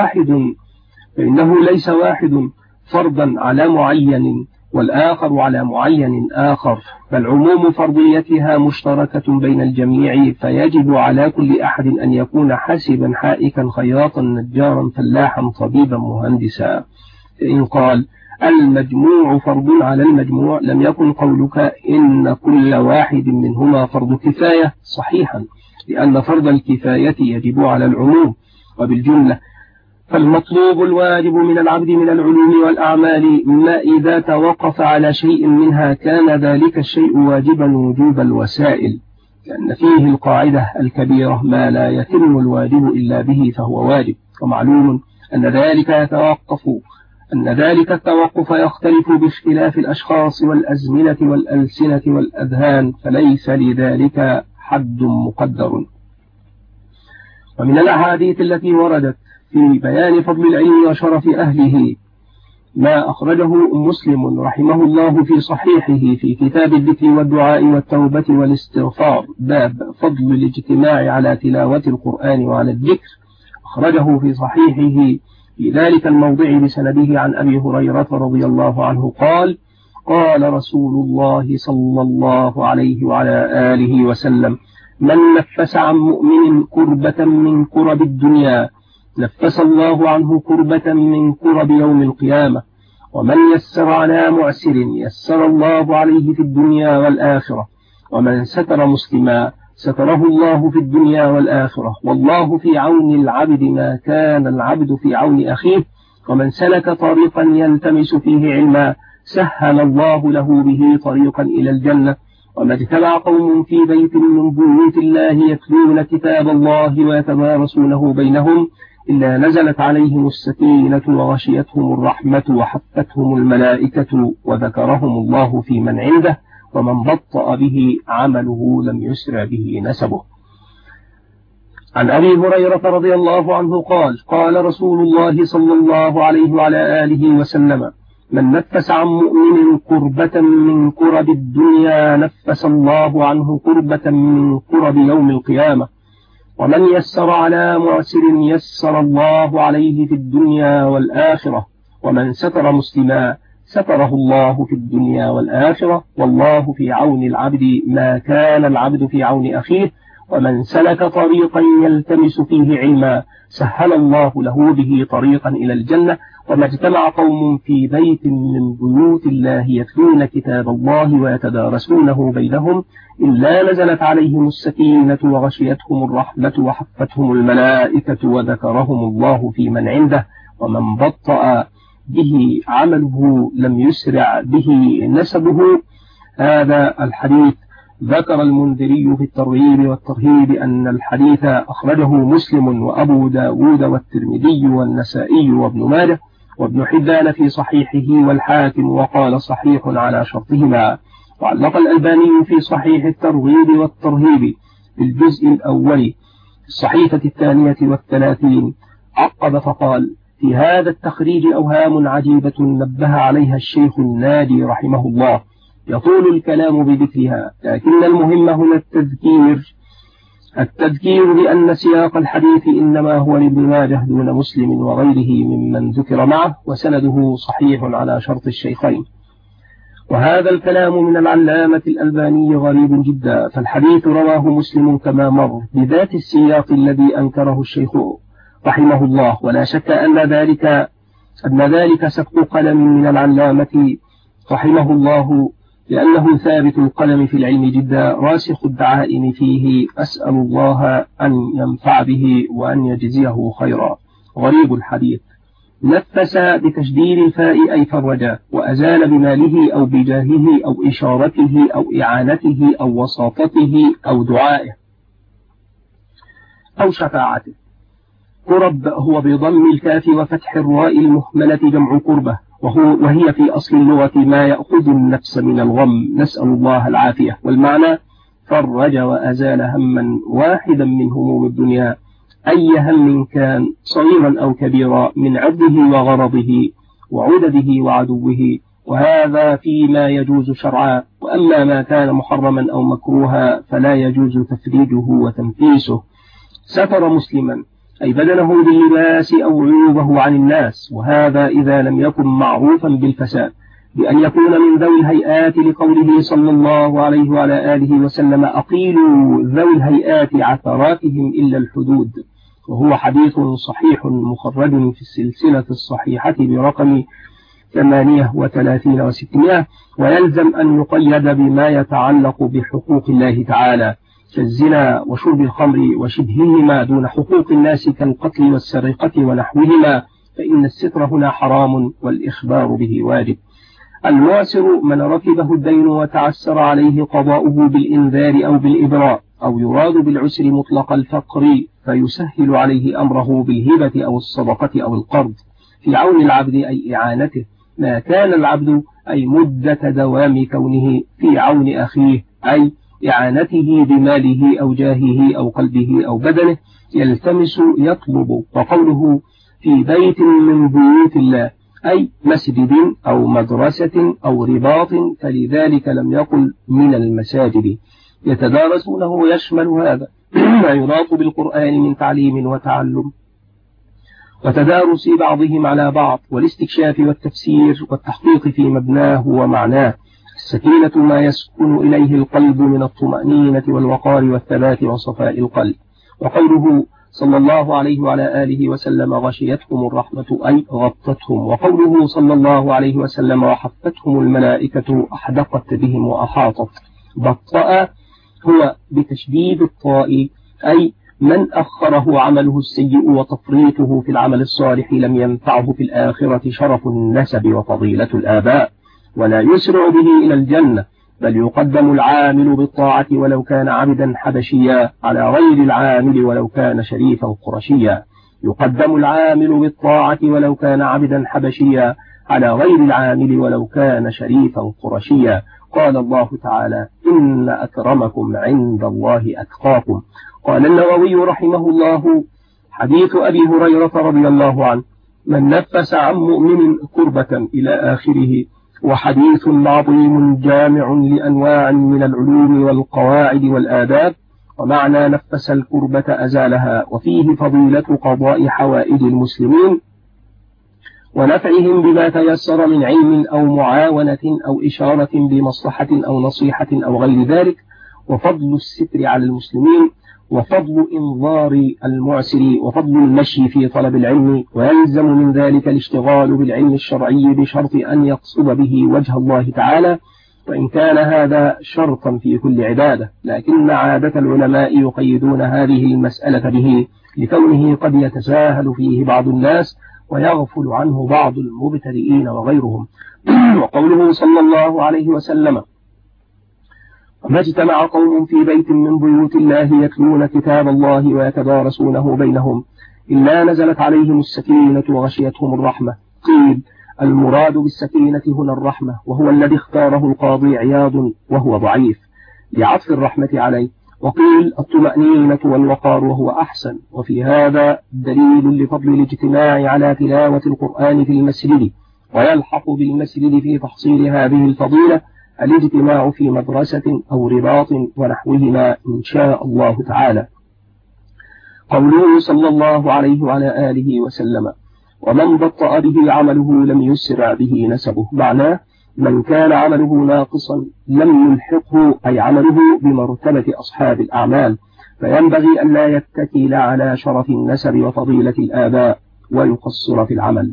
ليس واحد فرضا على معين والآخر على معين آخر، بل عموم فرضيتها مشتركة بين الجميع، فيجب على كل أحد أن يكون حاسبا حائكا خياطا نجارا فلاحا طبيبا مهندسا. فإن قال المجموع فرض على المجموع لم يكن قولك إن كل واحد منهما فرض كفاية صحيحا، لأن فرض الكفاية يجب على العموم وبالجملة. فالمطلوب الواجب من العبد من العلوم والأعمال ما إذا توقف على شيء منها كان ذلك الشيء واجبا وجوب الوسائل، لأن فيه القاعدة الكبيرة: ما لا يتم الواجب إلا به فهو واجب. ومعلوم أن ذلك التوقف يختلف باختلاف الأشخاص والأزمنة والألسنة والأذهان، فليس لذلك حد مقدر. ومن الأحاديث التي وردت في بيان فضل العلم وشرف أهله ما أخرجه مسلم رحمه الله في صحيحه في كتاب الذكر والدعاء والتوبة والاستغفار، باب فضل الاجتماع على تلاوة القرآن وعلى الذكر. أخرجه في صحيحه في ذلك الموضع بسنده عن أبي هريرة رضي الله عنه قال: قال رسول الله صلى الله عليه وعلى آله وسلم: من نفس عن مؤمن كربة من كرب الدنيا نفس الله عنه كربة من كرب يوم القيامة، ومن يسر على معسر يسر الله عليه في الدنيا والآخرة، ومن ستر مسلما ستره الله في الدنيا والآخرة، والله في عون العبد ما كان العبد في عون أخيه، ومن سلك طريقا يلتمس فيه علما سهل الله له به طريقا إلى الجنة. وما اجتمع قوم في بيت من بيوت الله يتلون كتاب الله ويتدارسونه بينهم إلا نزلت عليهم السكينة وغشيتهم الرحمة وحفتهم الملائكة وذكرهم الله في من عنده، ومن بطأ به عمله لم يسرع به نسبه. عن أبي هريرة رضي الله عنه قال: قال رسول الله صلى الله عليه وعلى آله وسلم: من نفس عن مؤمن كربة من كرب الدنيا نفس الله عنه كربة من كرب يوم القيامة، ومن يسر على معسر يسر الله عليه في الدنيا والآخرة، ومن ستر مسلما ستره الله في الدنيا والآخرة، والله في عون العبد ما كان العبد في عون أخيه، ومن سلك طريقا يلتمس فيه علما سهل الله له به طريقا إلى الجنة. وما اجتمع قوم في بيت من بيوت الله يتلون كتاب الله ويتدارسونه بينهم إلا نزلت عليهم السكينة وغشيتهم الرحمة وحفتهم الملائكة وذكرهم الله في من عنده، ومن بطأ به عمله لم يسرع به نسبه. هذا الحديث ذكر المنذري في الترغيب والترهيب أن الحديث أخرجه مسلم وأبو داود والترمذي والنسائي وابن ماجه وابن حبان في صحيحه والحاكم، وقال صحيح على شرطهما. وعلق الألباني في صحيح الترغيب والترهيب في الجزء الأول في الصحيفة 32 عقب فقال: في هذا التخريج أوهام عجيبة نبه عليها الشيخ النادي رحمه الله، يطول الكلام بذكرها، لكن المهم هنا التذكير بأن سياق الحديث إنما هو لابن ماجه دون مسلم وغيره ممن ذكر معه، وسنده صحيح على شرط الشيخين. وهذا الكلام من العلامة الألباني غريب جدا، فالحديث رواه مسلم كما مر بذات السياق الذي أنكره الشيخ رحمه الله، ولا شك أن ذلك سبق قلم من العلامة رحمه الله، لأنه ثابت القلم في العلم جدا راسخ الدعائم فيه، أسأل الله أن ينفع به وأن يجزيه خيرا. غريب الحديث: نفس بتشديد الفاء أي فرجا، وأزال بماله أو بجاهه أو إشارته أو إعانته أو وساطته أو دعائه أو شفاعته. كرب هو بضم الكاف وفتح الراء المهملة جمع كربة، وهي في أصل اللغة ما يأخذ النفس من الغم، نسأل الله العافية. والمعنى فرج وأزال هما واحدا من هموم الدنيا، أي هم كان صغيرا أو كبيرا من عرضه وغرضه وعدده وعدوه، وهذا فيما يجوز شرعا. وأما ما كان محرما أو مكروها فلا يجوز تفريجه وتنفيسه. ستر مسلما أي بدنه باللباس أو عيوبه عن الناس، وهذا إذا لم يكن معروفا بالفساد، بأن يكون من ذوي الهيئات، لقوله صلى الله عليه وعلى آله وسلم: أقيلوا ذوي الهيئات عثراتهم إلا الحدود. وهو حديث صحيح مخرج في السلسلة الصحيحة برقم 38 و600، ويلزم أن يقيد بما يتعلق بحقوق الله تعالى كالزنا وشرب الخمر وشبههما دون حقوق الناس كالقتل والسرقة ونحوهما، فإن الستر هنا حرام والإخبار به واجب. المعسر من ركبه الدين وتعسر عليه قضاؤه بالإنذار أو بالإبراء، أو يراد بالعسر مطلق الفقر فيسهل عليه أمره بالهبة أو الصدقة أو القرض في عون العبد أي إعانته، ما كان العبد أي مدة دوام كونه في عون أخيه أي إعانته بماله أو جاهه أو قلبه أو بدنه يلتمس يطلب. وقوله في بيت من بيوت الله أي مسجد أو مدرسة أو رباط، فلذلك لم يقل من المساجد. يتدارسونه يشمل هذا ما يناط بالقرآن من تعليم وتعلم وتدارس بعضهم على بعض والاستكشاف والتفسير والتحقيق في مبناه ومعناه. السكينة ما يسكن إليه القلب من الطمأنينة والوقار والثبات وصفاء القلب. وقوله صلى الله عليه وعلى آله وسلم غشيتهم الرحمة أي غطتهم. وقوله صلى الله عليه وسلم وحفتهم الملائكة أحدقت بهم وأحاطت. بطأ هو بتشديد الطاء أي من أخره عمله السيء وتفريطه في العمل الصالح لم ينفعه في الآخرة شرف النسب وفضيلة الآباء ولا يسرع به إلى الجنة، بل يقدم العامل بالطاعة ولو كان عبدا حبشيا على غير العامل ولو كان شريفا قرشيا. يقدم العامل بالطاعة ولو كان عبدا حبشيا على غير العامل ولو كان شريفا قرشيا. قال الله تعالى إن أكرمكم عند الله أتقاكم. قال النووي رحمه الله حديث أبي هريرة رضي الله عنه من نفس عن مؤمن كربة إلى آخره، وحديث عظيم جامع لأنواع من العلوم والقواعد والآداب. ومعنى نفس الكربة أزالها، وفيه فضيلة قضاء حوائج المسلمين ونفعهم بما تيسر من علم أو معاونة أو إشارة بمصلحة أو نصيحة أو غير ذلك، وفضل الستر على المسلمين، وفضل إنظار المعسر، وفضل المشي في طلب العلم. ويلزم من ذلك الاشتغال بالعلم الشرعي بشرط أن يقصد به وجه الله تعالى، وإن كان هذا شرطا في كل عبادة، لكن عادة العلماء يقيدون هذه المسألة به لكونه قد يتساهل فيه بعض الناس ويغفل عنه بعض المبتدئين وغيرهم. وقوله صلى الله عليه وسلم ما اجتمع قوم في بيت من بيوت الله يتلون كتاب الله ويتدارسونه بينهم إلا نزلت عليهم السكينة وغشيتهم الرحمة. قيل المراد بالسكينة هنا الرحمة، وهو الذي اختاره القاضي عياض وهو ضعيف لعطف الرحمة عليه. وقيل الطمأنينة والوقار وهو أحسن. وفي هذا دليل لفضل الاجتماع على تلاوة القرآن في المسجد، ويلحق بالمسجد في تحصيل هذه الفضيلة الاجتماع في مدرسة أو رباط ونحوهما إن شاء الله تعالى. قوله صلى الله عليه وعلى آله وسلم ومن بطأ به عمله لم يسرع به نسبه، معناه من كان عمله ناقصا لم يلحقه أي عمله بمرتبة أصحاب الأعمال، فينبغي أن لا يتكل على شرف النسب وفضيلة الآباء ويقصر في العمل.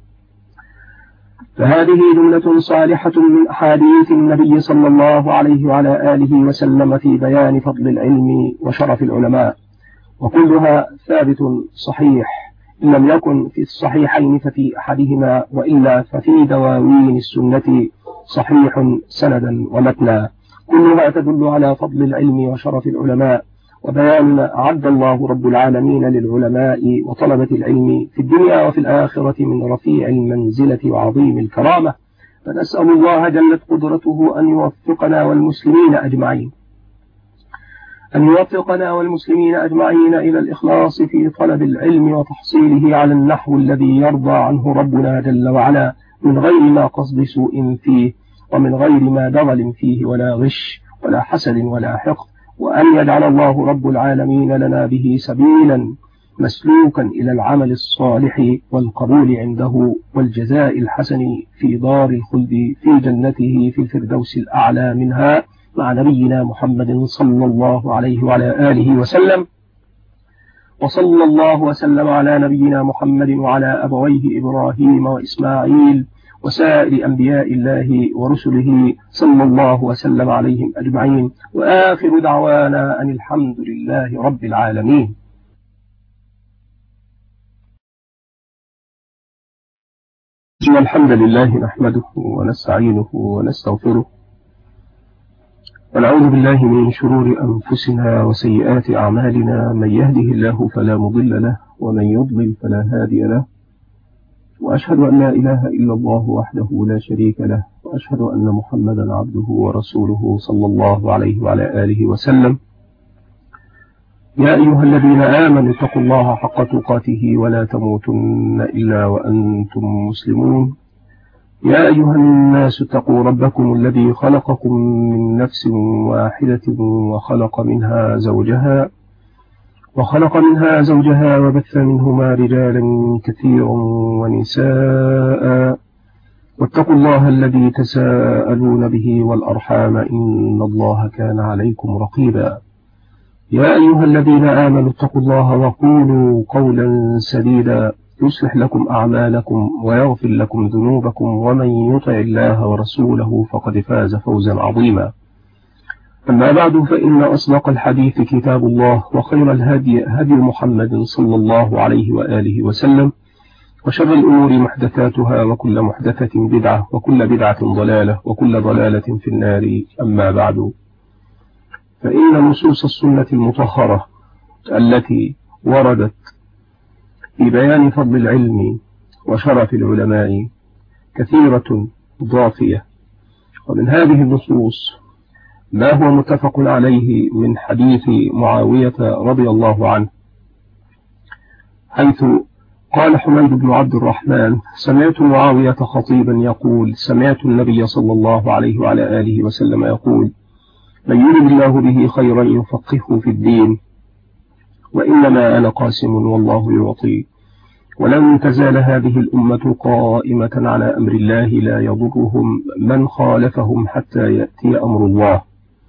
فهذه جملة صالحة من أحاديث النبي صلى الله عليه وعلى آله وسلم في بيان فضل العلم وشرف العلماء، وكلها ثابت صحيح، إن لم يكن في الصحيحين ففي أحدهما، وإلا ففي دواوين السنة صحيح سندا ومتنا، كلها تدل على فضل العلم وشرف العلماء وبيان أعد الله رب العالمين للعلماء وطلبة العلم في الدنيا وفي الآخرة من رفيع المنزلة وعظيم الكرامة. فنسأل الله جلت قدرته أن يوفقنا والمسلمين أجمعين إلى الإخلاص في طلب العلم وتحصيله على النحو الذي يرضى عنه ربنا جل وعلا، من غير ما قصد سوء فيه، ومن غير ما دغل فيه ولا غش ولا حسد ولا حقد، وأن يجعل الله رب العالمين لنا به سبيلا مسلوكا إلى العمل الصالح والقبول عنده والجزاء الحسن في دار الخلد في جنته في الفردوس الأعلى منها مع نبينا محمد صلى الله عليه وعلى آله وسلم. وصلى الله وسلم على نبينا محمد وعلى أبويه إبراهيم وإسماعيل وسائر أنبياء الله ورسله صلى الله وسلم عليهم أجمعين، وآخر دعوانا أن الحمد لله رب العالمين. الحمد لله نحمده ونستعينه ونستغفره ونعوذ بالله من شرور أنفسنا وسيئات أعمالنا، من يهده الله فلا مضل له ومن يضلل فلا هادي له، وأشهد أن لا إله إلا الله وحده لا شريك له، وأشهد أن محمدا عبده ورسوله صلى الله عليه وعلى آله وسلم. يا أيها الذين آمنوا اتقوا الله حق تقاته ولا تموتن إلا وأنتم مسلمون. يا أيها الناس اتقوا ربكم الذي خلقكم من نفس واحدة وخلق منها زوجها وبث منهما رجالا كثيرا ونساء، واتقوا الله الذي تساءلون به والأرحام إن الله كان عليكم رقيبا. يا أيها الذين آمنوا اتقوا الله وقولوا قولا سديدا يصلح لكم أعمالكم ويغفر لكم ذنوبكم، ومن يطع الله ورسوله فقد فاز فوزا عظيما. أما بعد، فإن أصدق الحديث كتاب الله، وخير الهدي هدي محمد صلى الله عليه وآله وسلم، وشر الأمور محدثاتها، وكل محدثة بدعة، وكل بدعة ضلالة، وكل ضلالة في النار. أما بعد، فإن نصوص السنة المطهرة التي وردت في بيان فضل العلم وشرف العلماء كثيرة ضافية، ومن هذه النصوص ما هو متفق عليه من حديث معاوية رضي الله عنه، حيث قال حميد بن عبد الرحمن: سمعت معاوية خطيبا يقول: سمعت النبي صلى الله عليه وعلى آله وسلم يقول: من يرد الله به خيرا يفقهه في الدين، وإنما أنا قاسم والله يعطي، ولن تزال هذه الأمة قائمة على أمر الله لا يضرهم من خالفهم حتى يأتي أمر الله.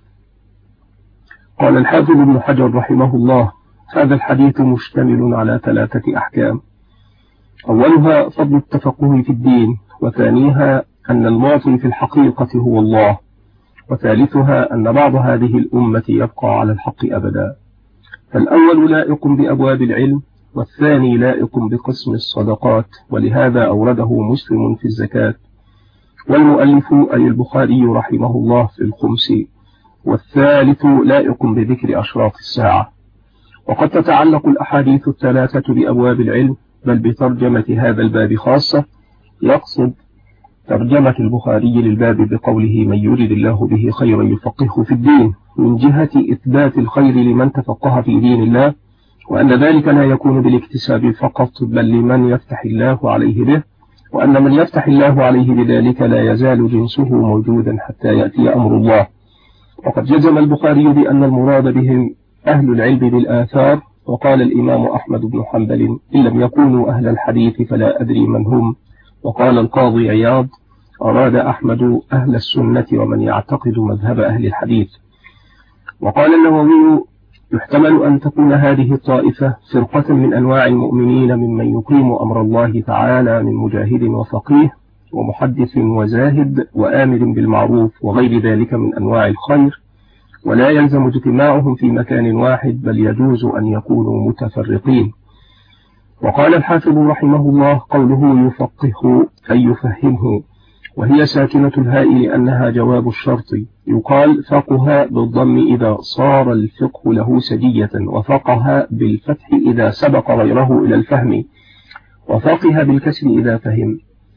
قال الحافظ ابن حجر رحمه الله: هذا الحديث مشتمل على 3 أحكام. أولها فضل التفقه في الدين، وثانيها أن المعطي في الحقيقة هو الله، وثالثها أن بعض هذه الأمة يبقى على الحق أبدا. فالأول لائق بأبواب العلم، والثاني لائق بقسم الصدقات، ولهذا أورده مسلم في الزكاة، والمؤلف أي البخاري رحمه الله في الخمس، والثالث لائق بذكر أشراط الساعة. وقد تتعلق الأحاديث ال3 بأبواب العلم، بل بترجمة هذا الباب خاصة، يقصد ترجمة البخاري للباب بقوله: من يرد الله به خيرا يفقهه في الدين، من جهة إثبات الخير لمن تفقه في دين الله، وأن ذلك لا يكون بالاكتساب فقط، بل لمن يفتح الله عليه به، وأن من يفتح الله عليه بذلك لا يزال جنسه موجودا حتى يأتي أمر الله. وقد جزم البخاري بأن المراد بهم أهل العلم بالآثار، وقال الإمام أحمد بن حنبل: إن لم يكونوا أهل الحديث فلا أدري من هم. وقال القاضي عياض: أراد أحمد أهل السنة ومن يعتقد مذهب أهل الحديث. وقال النووي: يحتمل أن تكون هذه الطائفة فرقة من أنواع المؤمنين ممن يقيم أمر الله تعالى من مجاهد وفقيه ومحدث وزاهد وآمر بالمعروف وغير ذلك من أنواع الخير، ولا يلزم اجتماعهم في مكان واحد، بل يجوز أن يكونوا متفرقين. وقال الحافظ رحمه الله: قوله يفقه أي يفهمه، وهي ساكنة الهاء لأنها جواب الشرط. يقال فقه بالضم إذا صار الفقه له سجية، وفقه بالفتح إذا سبق غيره إلى الفهم، وفقه بالكسر إذا فهم.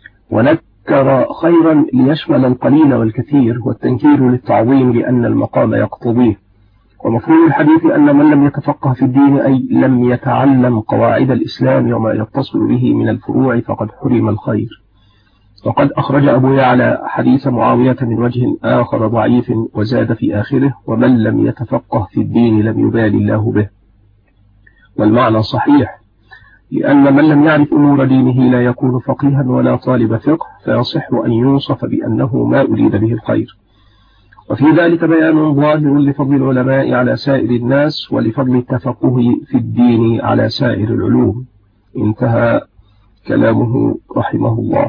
ونكر خيرا ليشمل القليل والكثير، والتنكير للتعظيم لأن المقام يقتضيه. ومفهوم الحديث أن من لم يتفقه في الدين أي لم يتعلم قواعد الإسلام وما يتصل به من الفروع فقد حرم الخير. وقد أخرج أبو يعلى حديث معاوية من وجه آخر ضعيف، وزاد في آخره: ومن لم يتفقه في الدين لم يبال الله به. والمعنى صحيح، لأن من لم يعرف أمور دينه لا يكون فقيها ولا طالب فقه، فيصح أن يوصف بأنه ما أريد به الخير. وفي ذلك بيان ظاهر لفضل العلماء على سائر الناس، ولفضل التفقه في الدين على سائر العلوم. انتهى كلامه رحمه الله.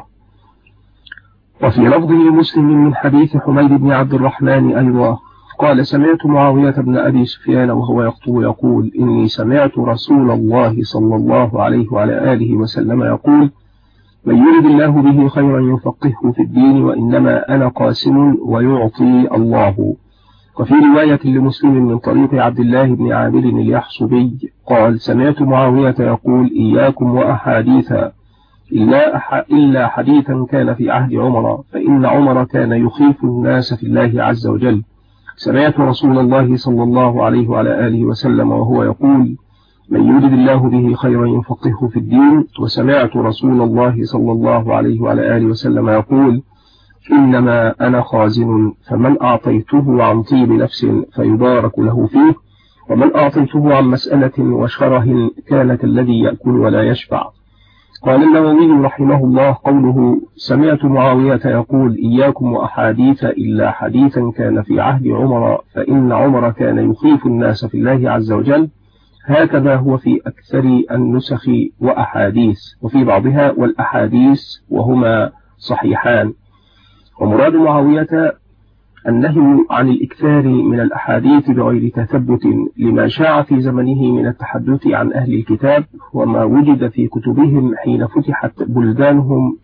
وفي لفظه مسلم من حديث حميد بن عبد الرحمن أيضا قال: سمعت معاوية بن أبي سفيان وهو يخطب يقول: إني سمعت رسول الله صلى الله عليه وعلى آله وسلم يقول: من يرد الله به خيرا يفقهه في الدين، وإنما أنا قاسم ويعطي الله، وفي رواية لمسلم من طريق عبد الله بن عامر اليحصبي قال: سمعت معاوية يقول: إياكم وأحاديث إلا حديثا كان في عهد عمر، فإن عمر كان يخيف الناس في الله عز وجل. سمعت رسول الله صلى الله عليه وعلى آله وسلم وهو يقول: من يرد الله به خيرا يفقهه في الدين. وسمعت رسول الله صلى الله عليه وعلى آله وسلم يقول: إنما أنا خازن، فمن أعطيته عن طيب نفس فيبارك له فيه، ومن أعطيته عن مسألة وشره كان كالذي يأكل ولا يشبع. قال النووي رحمه الله: قوله سمعت معاوية يقول: إياكم وأحاديث إلا حديثا كان في عهد عمر، فإن عمر كان يخيف الناس في الله عز وجل، هكذا هو في أكثر النسخ وأحاديث، وفي بعضها والأحاديث، وهما صحيحان. ومراد معاوية النهي عن الإكثار من الأحاديث بغير تثبت لما شاع في زمنه من التحدث عن أهل الكتاب وما وجد في كتبهم حين فتحت بلدانهم،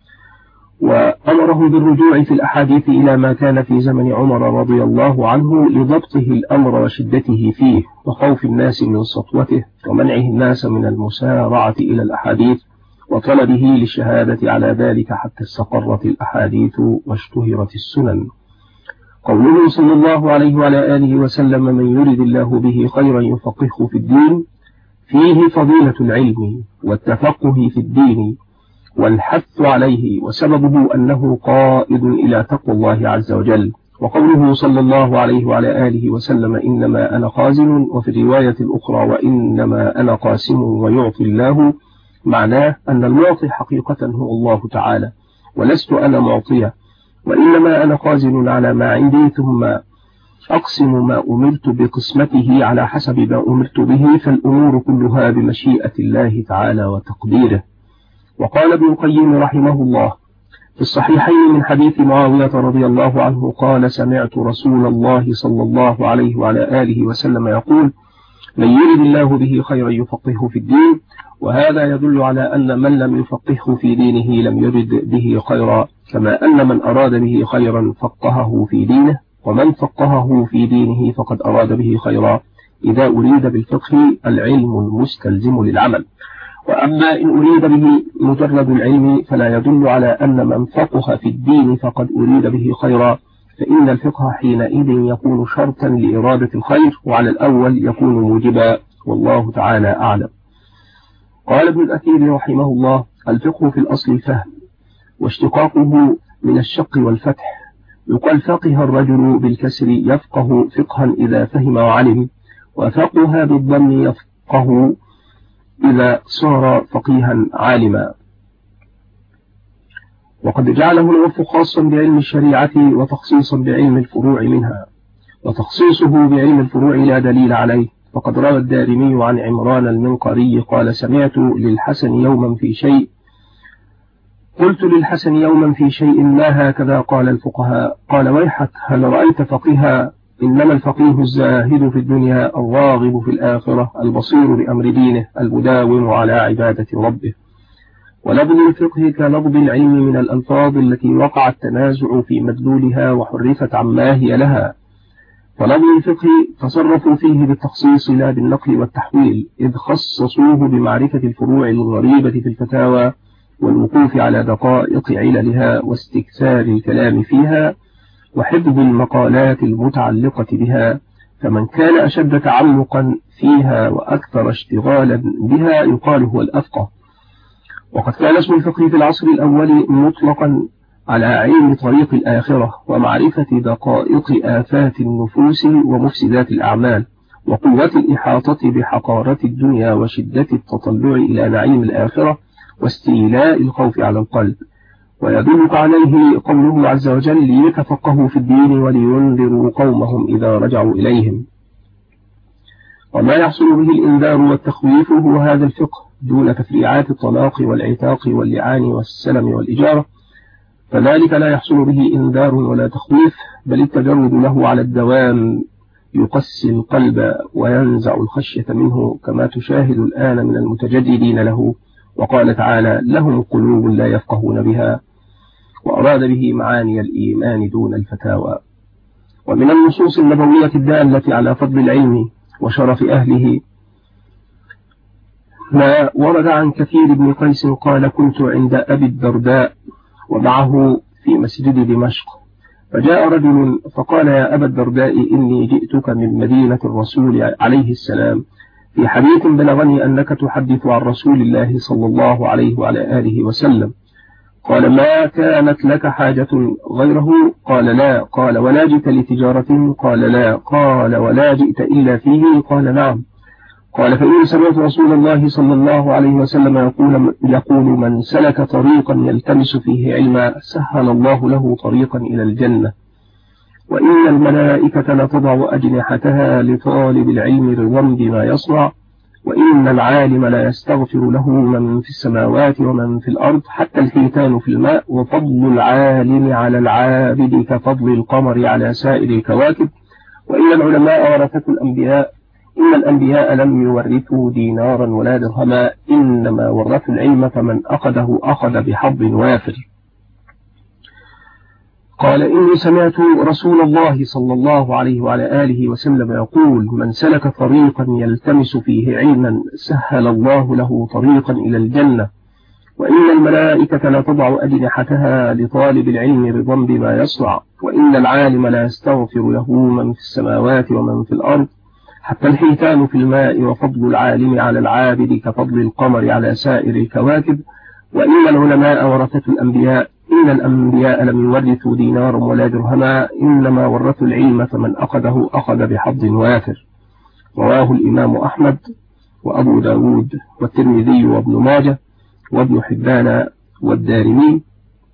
وأمرهم بالرجوع في الأحاديث إلى ما كان في زمن عمر رضي الله عنه لضبطه الأمر وشدته فيه وخوف الناس من سطوته ومنعه الناس من المسارعة إلى الأحاديث وطلبه للشهادة على ذلك حتى استقرت الأحاديث واشتهرت السنن. قوله صلى الله عليه وعلى آله وسلم: من يرد الله به خيرا يفقهه في الدين، فيه فضيلة العلم والتفقه في الدين والحث عليه، وسببه أنه قائد إلى تقوى الله عز وجل. وقوله صلى الله عليه وعلى آله وسلم: إنما أنا خازن، وفي الرواية الأخرى: وإنما أنا قاسم ويعطي الله، معناه أن المعطي حقيقة هو الله تعالى، ولست أنا معطية، وإنما أنا خازن على ما عندي، ثم أقسم ما أمرت بقسمته على حسب ما أمرت به، فالأمور كلها بمشيئة الله تعالى وتقديره. وقال ابن القيم رحمه الله في الصحيحين من حديث معاوية رضي الله عنه قال: سمعت رسول الله صلى الله عليه وعلى آله وسلم يقول: من يرد الله به خيرا يفقهه في الدين. وهذا يدل على أن من لم يفقهه في دينه لم يرد به خيرا، كما أن من أراد به خيرا فقهه في دينه، ومن فقهه في دينه فقد أراد به خيرا، إذا أريد بالفقه العلم المستلزم للعمل. وأما إن أريد به مجرد العلم فلا يدل على أن من فقه في الدين فقد أريد به خيرا، فإن الفقه حينئذ يكون شرطا لإرادة الخير، وعلى الأول يكون موجبا، والله تعالى أعلم. قال ابن الأثير رحمه الله: الفقه في الأصل الفهم، واشتقاقه من الشق والفتح. يقال فقه الرجل بالكسر يفقه فقها إذا فهم وعلم، وفقه بالضم يفقه إذا صار فقيها عالما. وقد جعله العرف خاصا بعلم الشريعة وتخصيصا بعلم الفروع منها، وتخصيصه بعلم الفروع لا دليل عليه. فقد روى الدارمي عن عمران المنقري قال: سمعت للحسن يوما في شيء، قلت للحسن يوما في شيء ما هكذا قال الفقهاء. قال: ويحك، هل رأيت فقيها؟ إنما الفقيه الزاهد في الدنيا الراغب في الآخرة البصير بأمر دينه المداوم على عبادة ربه. ولفظ الفقه كلفظ العلم من الألفاظ التي وقع التنازع في مدلولها وحرفت عما هي لها، فلفظ الفقه تصرفوا فيه بالتخصيص لا بالنقل والتحويل، إذ خصصوه بمعرفة الفروع الغريبة في الفتاوى والوقوف على دقائق عللها واستكثار الكلام فيها وحفظ المقالات المتعلقة بها، فمن كان أشد تعمقا فيها وأكثر اشتغالا بها يقال هو الأفقه. وقد كان اسم الفقه في العصر الأول مطلقا على علم طريق الآخرة ومعرفة دقائق آفات النفوس ومفسدات الأعمال وقوة الإحاطة بحقارة الدنيا وشدة التطلع إلى نعيم الآخرة واستيلاء الخوف على القلب. ويدلك عليه قوله عز وجل: ليتفقهوا في الدين ولينذروا قومهم إذا رجعوا إليهم. وما يحصل به الإنذار والتخويف هو هذا الفقه دون تفريعات الطلاق والعتاق واللعان والسلم والإجارة، فذلك لا يحصل به إنذار ولا تخويف، بل التجرد له على الدوام يقسي القلب وينزع الخشية منه، كما تشاهد الآن من المتجددين له. وقال تعالى: لهم قلوب لا يفقهون بها، وأراد به معاني الإيمان دون الفتاوى. ومن النصوص النبوية الدالة على فضل العلم وشرف أهله ما ورد عن كثير بن قيس قال: كنت عند أبي الدرداء ومعه في مسجد دمشق، فجاء رجل فقال: يا أبا الدرداء، إني جئتك من مدينة الرسول عليه السلام في حديث بلغني أنك تحدث عن رسول الله صلى الله عليه وعلى آله وسلم. قال: ما كانت لك حاجة غيره؟ قال: لا. قال: ولا جئت لتجارة؟ قال: لا. قال: ولا جئت إلا فيه؟ قال: نعم. قال: فإن سمعت رسول الله صلى الله عليه وسلم يقول: من سلك طريقا يلتمس فيه علما سهل الله له طريقا إلى الجنة، وإن الملائكة لتضع أجنحتها لطالب العلم رضا بما يصنع، وإن العالم لا يستغفر له من في السماوات ومن في الأرض حتى الحيتان في الماء، وفضل العالم على العابد كفضل القمر على سائر الكواكب، وإن العلماء ورثة الأنبياء، إن الأنبياء لم يورثوا دينارا ولا درهما، إنما ورثوا العلم فمن أخذه أخذ بحظ وافر. قال: إني سمعت رسول الله صلى الله عليه وعلى آله وسلم يقول: من سلك طريقا يلتمس فيه علما سهل الله له طريقا إلى الجنة، وإن الملائكة لا تضع أجنحتها لطالب العلم رضا بما يصنع، وإن العالم لا يستغفر له من في السماوات ومن في الأرض حتى الحيتان في الماء، وفضل العالم على العابد كفضل القمر على سائر الكواكب، وإن العلماء ورثة الأنبياء، إن الأنبياء لم يورثوا دينارا ولا درهما، إنما ورثوا العلم فمن أخذه أخذ بحظ وافر. رواه الإمام أحمد وأبو داود والترمذي وابن ماجه وابن حبان والدارمي،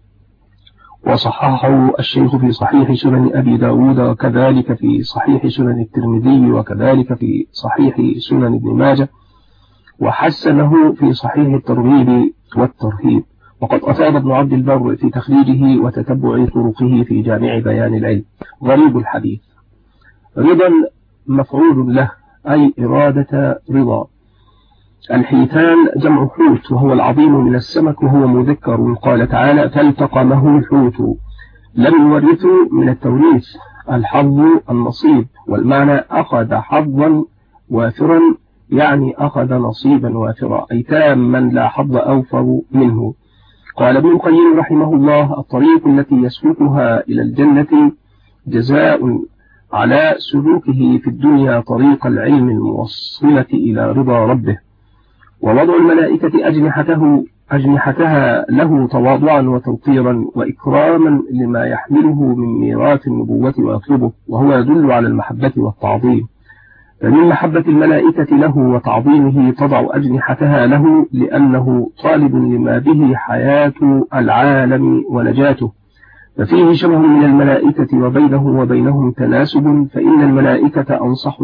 وصححه الشيخ في صحيح سنن أبي داود، وكذلك في صحيح سنن الترمذي، وكذلك في صحيح سنن ابن ماجه، وحسنه في صحيح الترغيب والترهيب. وقد أفاد ابن عبد البر في تخريجه وتتبع طرقه في جامع بيان العلم. غريب الحديث: رضا مفعول له، أي إرادة رضا. الحيتان جمع حوت، وهو العظيم من السمك، وهو مذكر. قال تعالى: فالتقمه الحوت. لم يورثوا من التوريث الحظ النصيب، والمعنى أخذ حظا وافرا، يعني أخذ نصيبا وافرا، أي تاما لا حظ أوفر منه. قال ابن القيم رحمه الله: الطريق التي يسلكها إلى الجنة جزاء على سلوكه في الدنيا طريق العلم الموصلة إلى رضا ربه. ووضع الملائكة أجنحتها له تواضعا وتوقيرا وإكراما لما يحمله من ميراث النبوة ويطلبه، وهو يدل على المحبة والتعظيم. فمن محبة الملائكة له وتعظيمه تضع أجنحتها له، لأنه طالب لما به حياة العالم ونجاته، ففيه شبه من الملائكة وبينه وبينهم تناسب، فإن الملائكة أنصح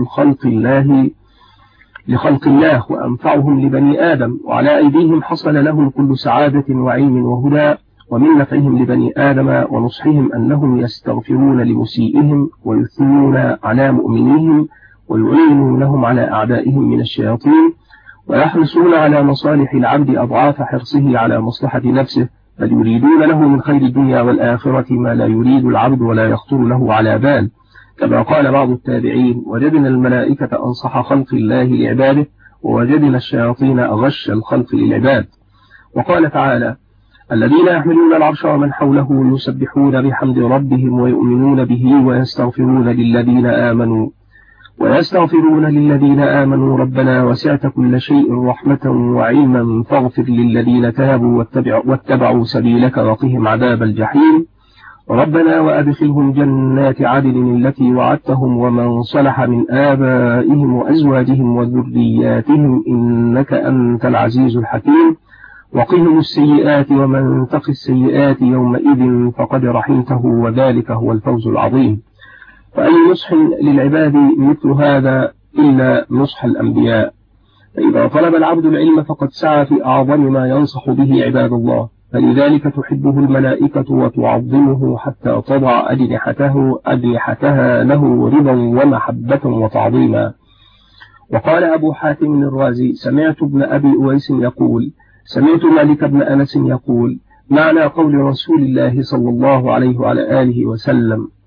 لخلق الله وأنفعهم لبني آدم، وعلى أيديهم حصل لهم كل سعادة وعلم وهدى. ومن نفعهم لبني آدم ونصحهم أنهم يستغفرون لمسيئهم ويثنون على مؤمنيهم ويعينون لهم على أعدائهم من الشياطين، ويحرصون على مصالح العبد أضعاف حرصه على مصلحة نفسه، بل يريدون له من خير الدنيا والآخرة ما لا يريد العبد ولا يخطر له على بال. كما قال بعض التابعين: وجدنا الملائكة أنصح خلق الله لعباده، ووجدنا الشياطين أغش الخلق للعباد. وقال تعالى: الذين يحملون العرش ومن حوله يسبحون بحمد ربهم ويؤمنون به ويستغفرون للذين آمنوا ربنا وسعت كل شيء رحمة وعلما فاغفر للذين تابوا واتبعوا سبيلك وقهم عذاب الجحيم ربنا وأدخلهم جنات عدن التي وعدتهم ومن صلح من آبائهم وأزواجهم وذرياتهم إنك أنت العزيز الحكيم وقهم السيئات ومن تق السيئات يومئذ فقد رحمته وذلك هو الفوز العظيم. فأي نصح للعباد مثل هذا إلا نصح الأنبياء. فإذا طلب العبد العلم فقد سعى في أعظم ما ينصح به عباد الله، فلذلك تحبه الملائكة وتعظمه حتى تضع أجنحتها له رضا ومحبة وتعظيما. وقال أبو حاتم الرازي: سمعت ابن أبي أويس يقول: سمعت مالك بن أنس يقول: معنى قول رسول الله صلى الله عليه وعلى آله وسلم: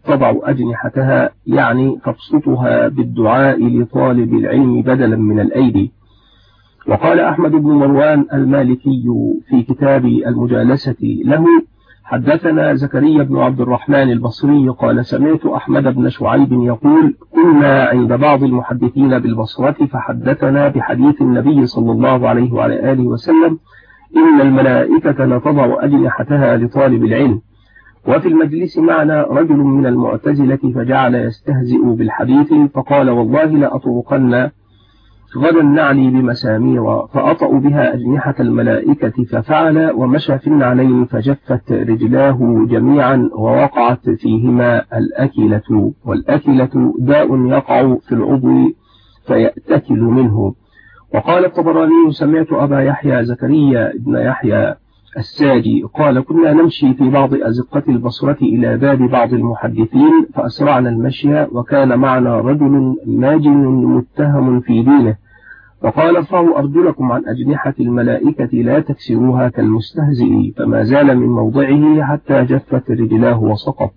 تضع أجنحتها، يعني تبسطها بالدعاء لطالب العلم بدلا من الأيدي. وقال أحمد بن مروان المالكي في كتاب المجالسة له: حدثنا زكريا بن عبد الرحمن البصري قال: سمعت أحمد بن شعيب يقول: كنا عند بعض المحدثين بالبصرة فحدثنا بحديث النبي صلى الله عليه وعلى آله وسلم: إن الملائكة لتضع أجنحتها لطالب العلم. وفي المجلس معنا رجل من المعتزلة فجعل يستهزئ بالحديث، فقال: والله لأطرقن غدا نعلي بمسامير فأطأ بها أجنحة الملائكة، ففعل ومشى في النعلين فجفت رجلاه جميعا ووقعت فيهما الأكلة، والأكلة داء يقع في العضو فيأتكل منه. وقال الطبراني: سمعت أبا يحيى زكريا بن يحيى الساجي قال: كنا نمشي في بعض أزقة البصرة إلى باب بعض المحدثين فأسرعنا المشي، وكان معنا رجل ماجن متهم في دينه، فقال: ارفعوا أرجلكم عن أجنحة الملائكة لا تكسروها كالمستهزئ، فما زال من موضعه حتى جفت رجلاه وسقط.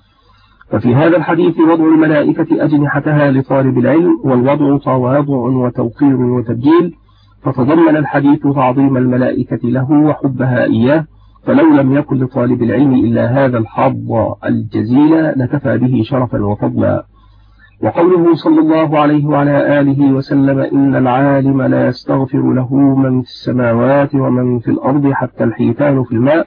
ففي هذا الحديث وضع الملائكة أجنحتها لطالب العلم، والوضع تواضع وتوقير وتبجيل، فتضمن الحديث تعظيم الملائكة له وحبها إياه، فلو لم يكن لطالب العلم إلا هذا الحظ الجزيل لكفى به شرفا وفضلا. وقوله صلى الله عليه وعلى آله وسلم: إن العالم لا يستغفر له من في السماوات ومن في الأرض حتى الحيتان في الماء،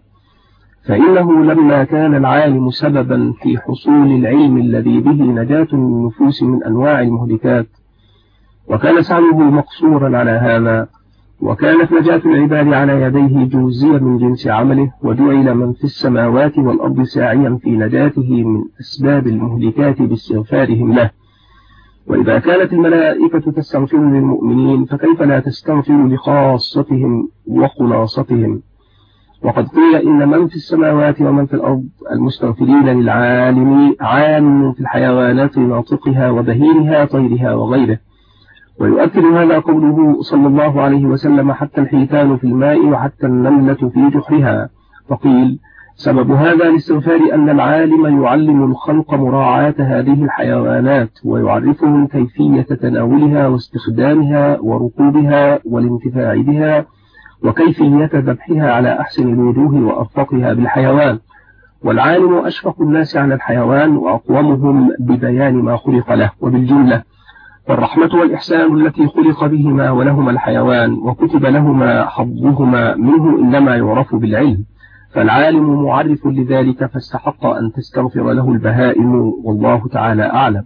فإنه لما كان العالم سببا في حصول العلم الذي به نجاة النفوس من أنواع المهلكات، وكان سعيه مقصورا على هذا، وكانت نجاة العباد على يديه جوزيا من جنس عمله، وجعل من في السماوات والأرض ساعيا في نجاته من أسباب المهلكات باستغفارهم له. وإذا كانت الملائكة تستغفر للمؤمنين فكيف لا تستغفر لخاصتهم وخلاصتهم؟ وقد قيل إن من في السماوات ومن في الأرض المستغفرين للعالم عام في الحيوانات ناطقها وبهيمها طيرها وغيره. ويؤكد هذا قوله صلى الله عليه وسلم: حتى الحيتان في الماء وحتى النملة في جحرها. فقيل: سبب هذا الاستغفار أن العالم يعلم الخلق مراعاة هذه الحيوانات، ويعرفهم كيفية تناولها واستخدامها وركوبها والانتفاع بها، وكيفية ذبحها على أحسن الوجوه وأرفقها بالحيوان. والعالم أشفق الناس على الحيوان وأقومهم ببيان ما خلق له. وبالجملة فالرحمة والإحسان التي خلق بهما ولهما الحيوان وكتب لهما حظهما منه إنما يعرف بالعلم، فالعالم معرف لذلك فاستحق أن تستغفر له البهائم، والله تعالى أعلم.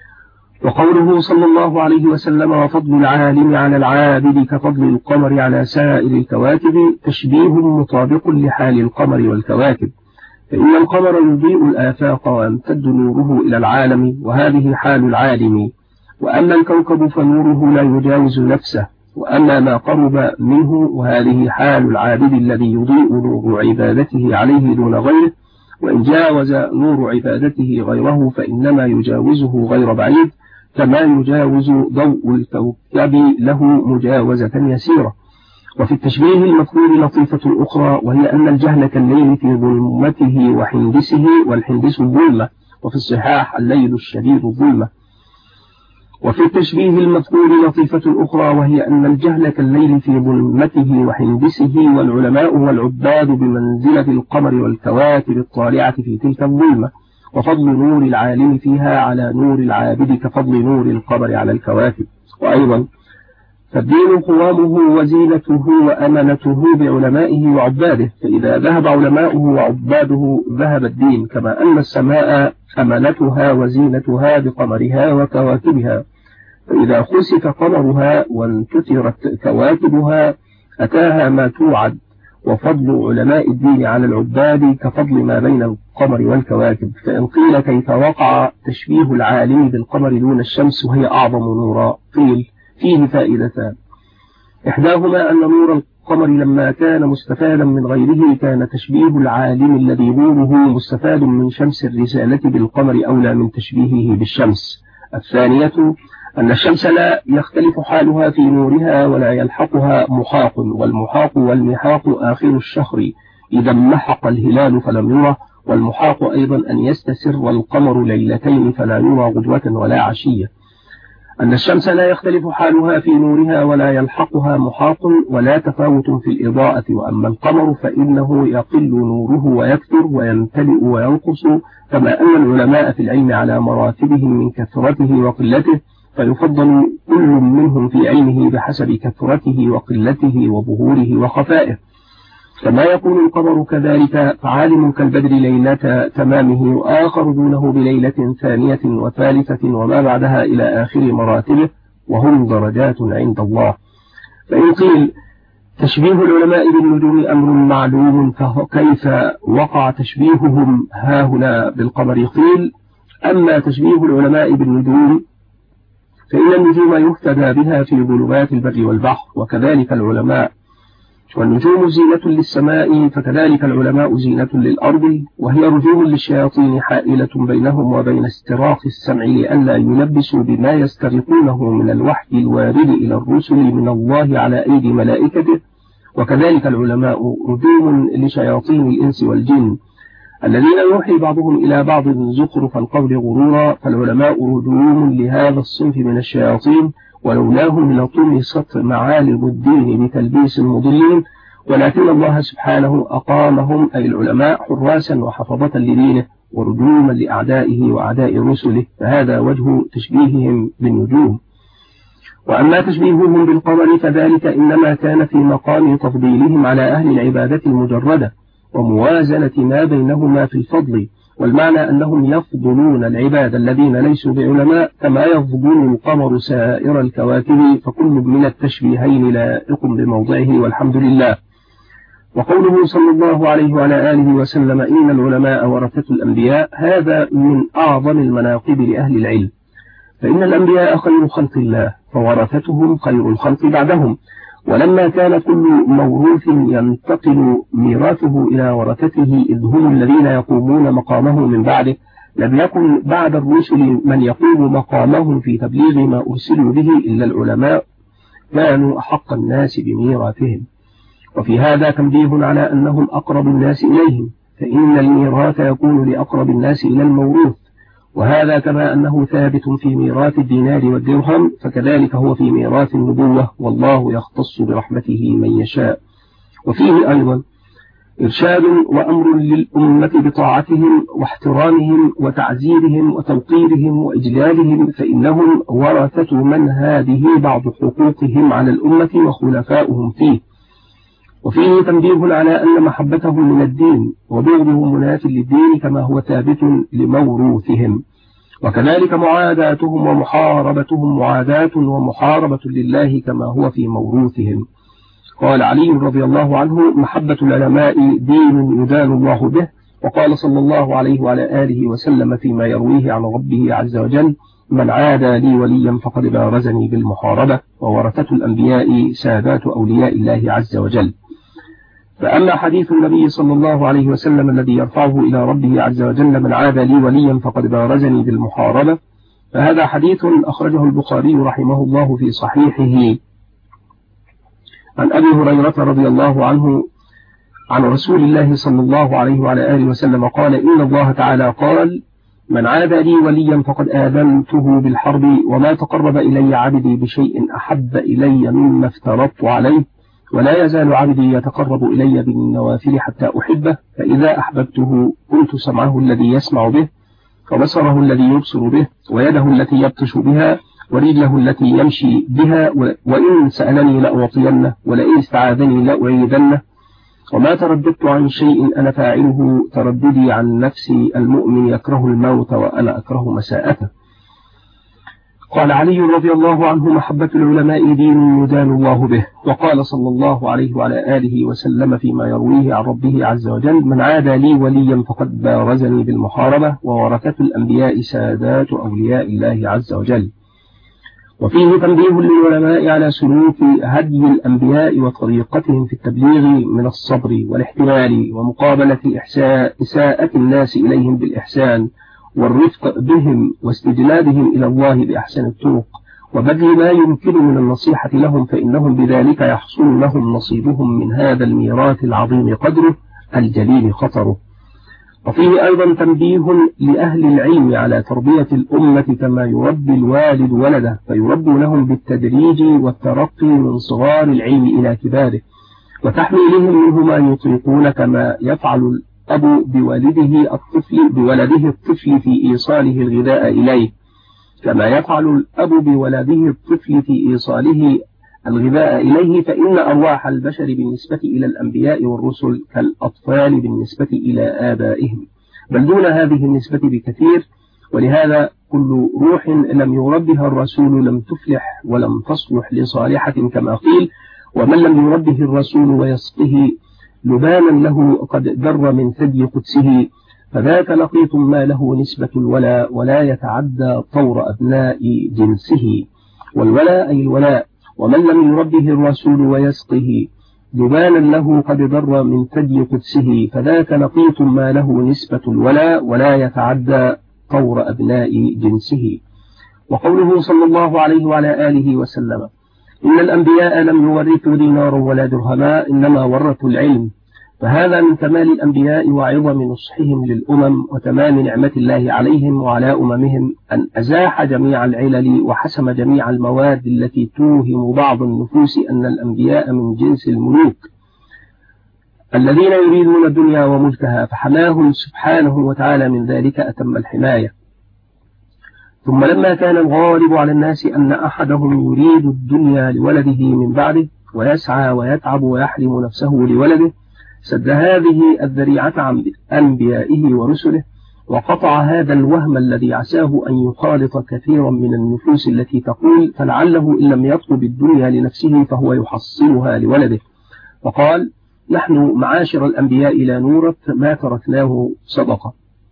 وقوله صلى الله عليه وسلم: وفضل العالم على العابد كفضل القمر على سائر الكواكب، تشبيه مطابق لحال القمر والكواكب، فإن القمر يضيء الآفاق ويمتد نوره إلى العالم، وهذه حال العالم. وأما الكوكب فنوره لا يجاوز نفسه، وأما ما قرب منه وهذه حال العابد الذي يضيء نور عبادته عليه دون غيره، وإن جاوز نور عبادته غيره فإنما يجاوزه غير بعيد، كما يجاوز ضوء الكوكب له مجاوزة يسيرة. وفي التشبيه المذكور لطيفة أخرى، وهي أن الجهل كالليل في ظلمته وحندسه، والحندس الظلمة، وفي الصحاح الليل الشديد الظلمة. وفي التشبيه المذكور لطيفة أخرى، وهي أن الجهل كالليل في ظلمته وحندسه، والعلماء والعباد بمنزلة القمر والكواكب الطالعة في تلك الظلمة، وفضل نور العالم فيها على نور العابد كفضل نور القمر على الكواكب. وأيضا فالدين قوامه وزينته وأمنته بعلمائه وعباده، فإذا ذهب علماؤه وعباده ذهب الدين، كما أن السماء أمنتها وزينتها بقمرها وكواكبها، فإذا خسف قمرها وانتثرت كواكبها أتاها ما توعد. وفضل علماء الدين على العباد كفضل ما بين القمر والكواكب. فإن قيل كيف وقع تشبيه العالم بالقمر دون الشمس وهي أعظم نورا، قيل فيه فائدتان: إحداهما أن نور القمر لما كان مستفادا من غيره كان تشبيه العالم الذي نوره مستفاد من شمس الرسالة بالقمر أولى من تشبيهه بالشمس. الثانية أن الشمس لا يختلف حالها في نورها ولا يلحقها محاق، والمحاق والمحاق آخر الشهر إذا محق الهلال فلم يره، والمحاق أيضا أن يستسر القمر ليلتين فلا يرى غدوة ولا عشية، أن الشمس لا يختلف حالها في نورها ولا يلحقها محاق ولا تفاوت في الإضاءة، وأما القمر فإنه يقل نوره ويكثر ويمتلئ وينقص، كما أن العلماء في العلم على مراتبهم من كثرته وقلته، فيفضل كل منهم في علمه بحسب كثرته وقلته وظهوره وخفائه، كما يكون القمر كذلك، فعالم كالبدر ليلة تمامه وآخر دونه بليلة ثانية وثالثة وما بعدها إلى آخر مراتبه، وهم درجات عند الله. فإن قيل تشبيه العلماء بالنجوم أمر معلوم، فكيف وقع تشبيههم هاهنا بالقمر؟ قيل أما تشبيه العلماء بالنجوم فإن النجوم يهتدى بها في ظلمات البر والبحر، وكذلك العلماء، والنجوم زينة للسماء فكذلك العلماء زينة للأرض، وهي رجوم للشياطين حائلة بينهم وبين استراق السمع لئلا يلبسوا بما يسترقونه من الوحي الوارد إلى الرسل من الله على أيدي ملائكته، وكذلك العلماء رجوم لشياطين الإنس والجن الذين يوحي بعضهم إلى بعض زخرف القول غرورا، فالعلماء رجوم لهذا الصنف من الشياطين، ولولاهم لطمست معالم الدين بتلبيس المضلين، ولكن الله سبحانه أقامهم أي العلماء حراسا وحفظة لدينه ورجوما لأعدائه وأعداء رسله، فهذا وجه تشبيههم بالنجوم. وأما تشبيههم بالقمر فذلك إنما كان في مقام تفضيلهم على أهل العبادة المجردة وموازنة ما بينهما في الفضل، والمعنى أنهم يفضلون العباد الذين ليسوا بعلماء كما يفضل القمر سائر الكواكب، فكل من التشبيهين لائق بموضعه والحمد لله. وقوله صلى الله عليه وعلى آله وسلم إن العلماء ورثة الأنبياء، هذا من أعظم المناقب لأهل العلم، فإن الأنبياء خير خلق الله فورثتهم خير الخلق بعدهم، ولما كان كل موروث ينتقل ميراثه إلى ورثته إذ هم الذين يقومون مقامه من بعده، لم يكن بعد الرسل من يقوم مقامهم في تبليغ ما أرسلوا به إلا العلماء، كانوا أحق الناس بميراثهم. وفي هذا تنبيه على أنهم أقرب الناس إليهم، فإن الميراث يكون لأقرب الناس إلى الموروث، وهذا كما أنه ثابت في ميراث الدينار والدرهم فكذلك هو في ميراث النبوة، والله يختص برحمته من يشاء. وفيه أيضا إرشاد وأمر للأمة بطاعتهم واحترامهم وتعزيرهم وتوقيرهم وإجلالهم، فإنهم ورثة من هذه بعض حقوقهم على الأمة وخلفاؤهم فيه. وفيه تنبيه على أن محبتهم من الدين وبغضهم مناف للدين كما هو ثابت لموروثهم، وكذلك معاداتهم ومحاربتهم معاداة ومحاربة لله كما هو في موروثهم. قال علي رضي الله عنه محبة العلماء دين يدان الله به، وقال صلى الله عليه وعلى آله وسلم فيما يرويه عن ربه عز وجل من عادى لي وليا فقد بارزني بالمحاربة، وورثة الأنبياء سادات أولياء الله عز وجل. فأما حديث النبي صلى الله عليه وسلم الذي يرفعه إلى ربه عز وجل من عادى لي وليا فقد بارزني بالمحاربة، فهذا حديث أخرجه البخاري رحمه الله في صحيحه عن أبي هريرة رضي الله عنه عن رسول الله صلى الله عليه وعلى آله وسلم قال إن الله تعالى قال من عادى لي وليا فقد آذنته بالحرب، وما تقرب إلي عبدي بشيء أحب إلي مما افترضت عليه، ولا يزال عبدي يتقرب إلي بالنوافل حتى أحبه، فإذا أحببته كنت سمعه الذي يسمع به وبصره الذي يبصر به ويده التي يبطش بها ورجله التي يمشي بها، وإن سألني لأعطينه ولئن استعاذني لأعيذنه، وما ترددت عن شيء أنا فاعله ترددي عن نفسي، المؤمن يكره الموت وأنا أكره مساءته. قال علي رضي الله عنه محبة العلماء دين يدان الله به. وقال صلى الله عليه وعلى آله وسلم فيما يرويه عن ربه عز وجل من عادى لي وليا فقد بارزني بالمحاربة، وورثة الأنبياء سادات أولياء الله عز وجل. وفيه تنبيه للعلماء على سلوك هدي الأنبياء وطريقتهم في التبليغ من الصبر والاحتمال ومقابلة إساءة الناس إليهم بالإحسان والرفق بهم واستجلابهم إلى الله بأحسن الطرق، وبذل ما يمكن من النصيحة لهم، فإنهم بذلك يحصل لهم نصيبهم من هذا الميراث العظيم قدره الجليل خطره. وفيه أيضا تنبيه لأهل العلم على تربية الأمة كما يربي الوالد ولده، فيربونهم بالتدريج والترقي من صغار العلم إلى كباره، وتحميلهم منه ما يطيقون، كما يفعل الأب بولده الطفل في إيصاله الغذاء إليه، فإن أرواح البشر بالنسبة إلى الأنبياء والرسل كالأطفال بالنسبة إلى آبائهم، بل دون هذه النسبة بكثير. ولهذا كل روح لم يربها الرسول لم تفلح ولم تصلح لصالحة، كما قيل: ومن لم يربه الرسول ويسقه لبانا له قد در من ثدي قدسه، فذاك لقيط ما له نسبة الولاء ولا يتعدى طور أبناء جنسه. والولاء أي الولاء. ومن لم يربه الرسول ويسقه لبانا له قد در من ثدي قدسه، فذاك لقيط ما له نسبة الولاء ولا يتعدى طور أبناء جنسه. وقوله صلى الله عليه وعلى آله وسلم: إن الأنبياء لم يورثوا دينارا ولا درهما، إنما ورثوا العلم. فهذا من كمال الأنبياء وعظم نصحهم للأمم وتمام نعمة الله عليهم وعلى أممهم، أن أزاح جميع العلل وحسم جميع المواد التي توهم بعض النفوس أن الأنبياء من جنس الملوك الذين يريدون الدنيا وملكها، فحماهم سبحانه وتعالى من ذلك أتم الحماية. ثم لما كان الغالب على الناس أن أحدهم يريد الدنيا لولده من بعده ويسعى ويتعب ويحرم نفسه لولده، سد هذه الذريعة عن أنبيائه ورسله، وقطع هذا الوهم الذي عساه أن يخالط كثيرا من النفوس التي تقول: فلعله إن لم يطلب الدنيا لنفسه فهو يحصلها لولده. وقال: نحن معاشر الأنبياء لا نورث ما تركناه صدقة.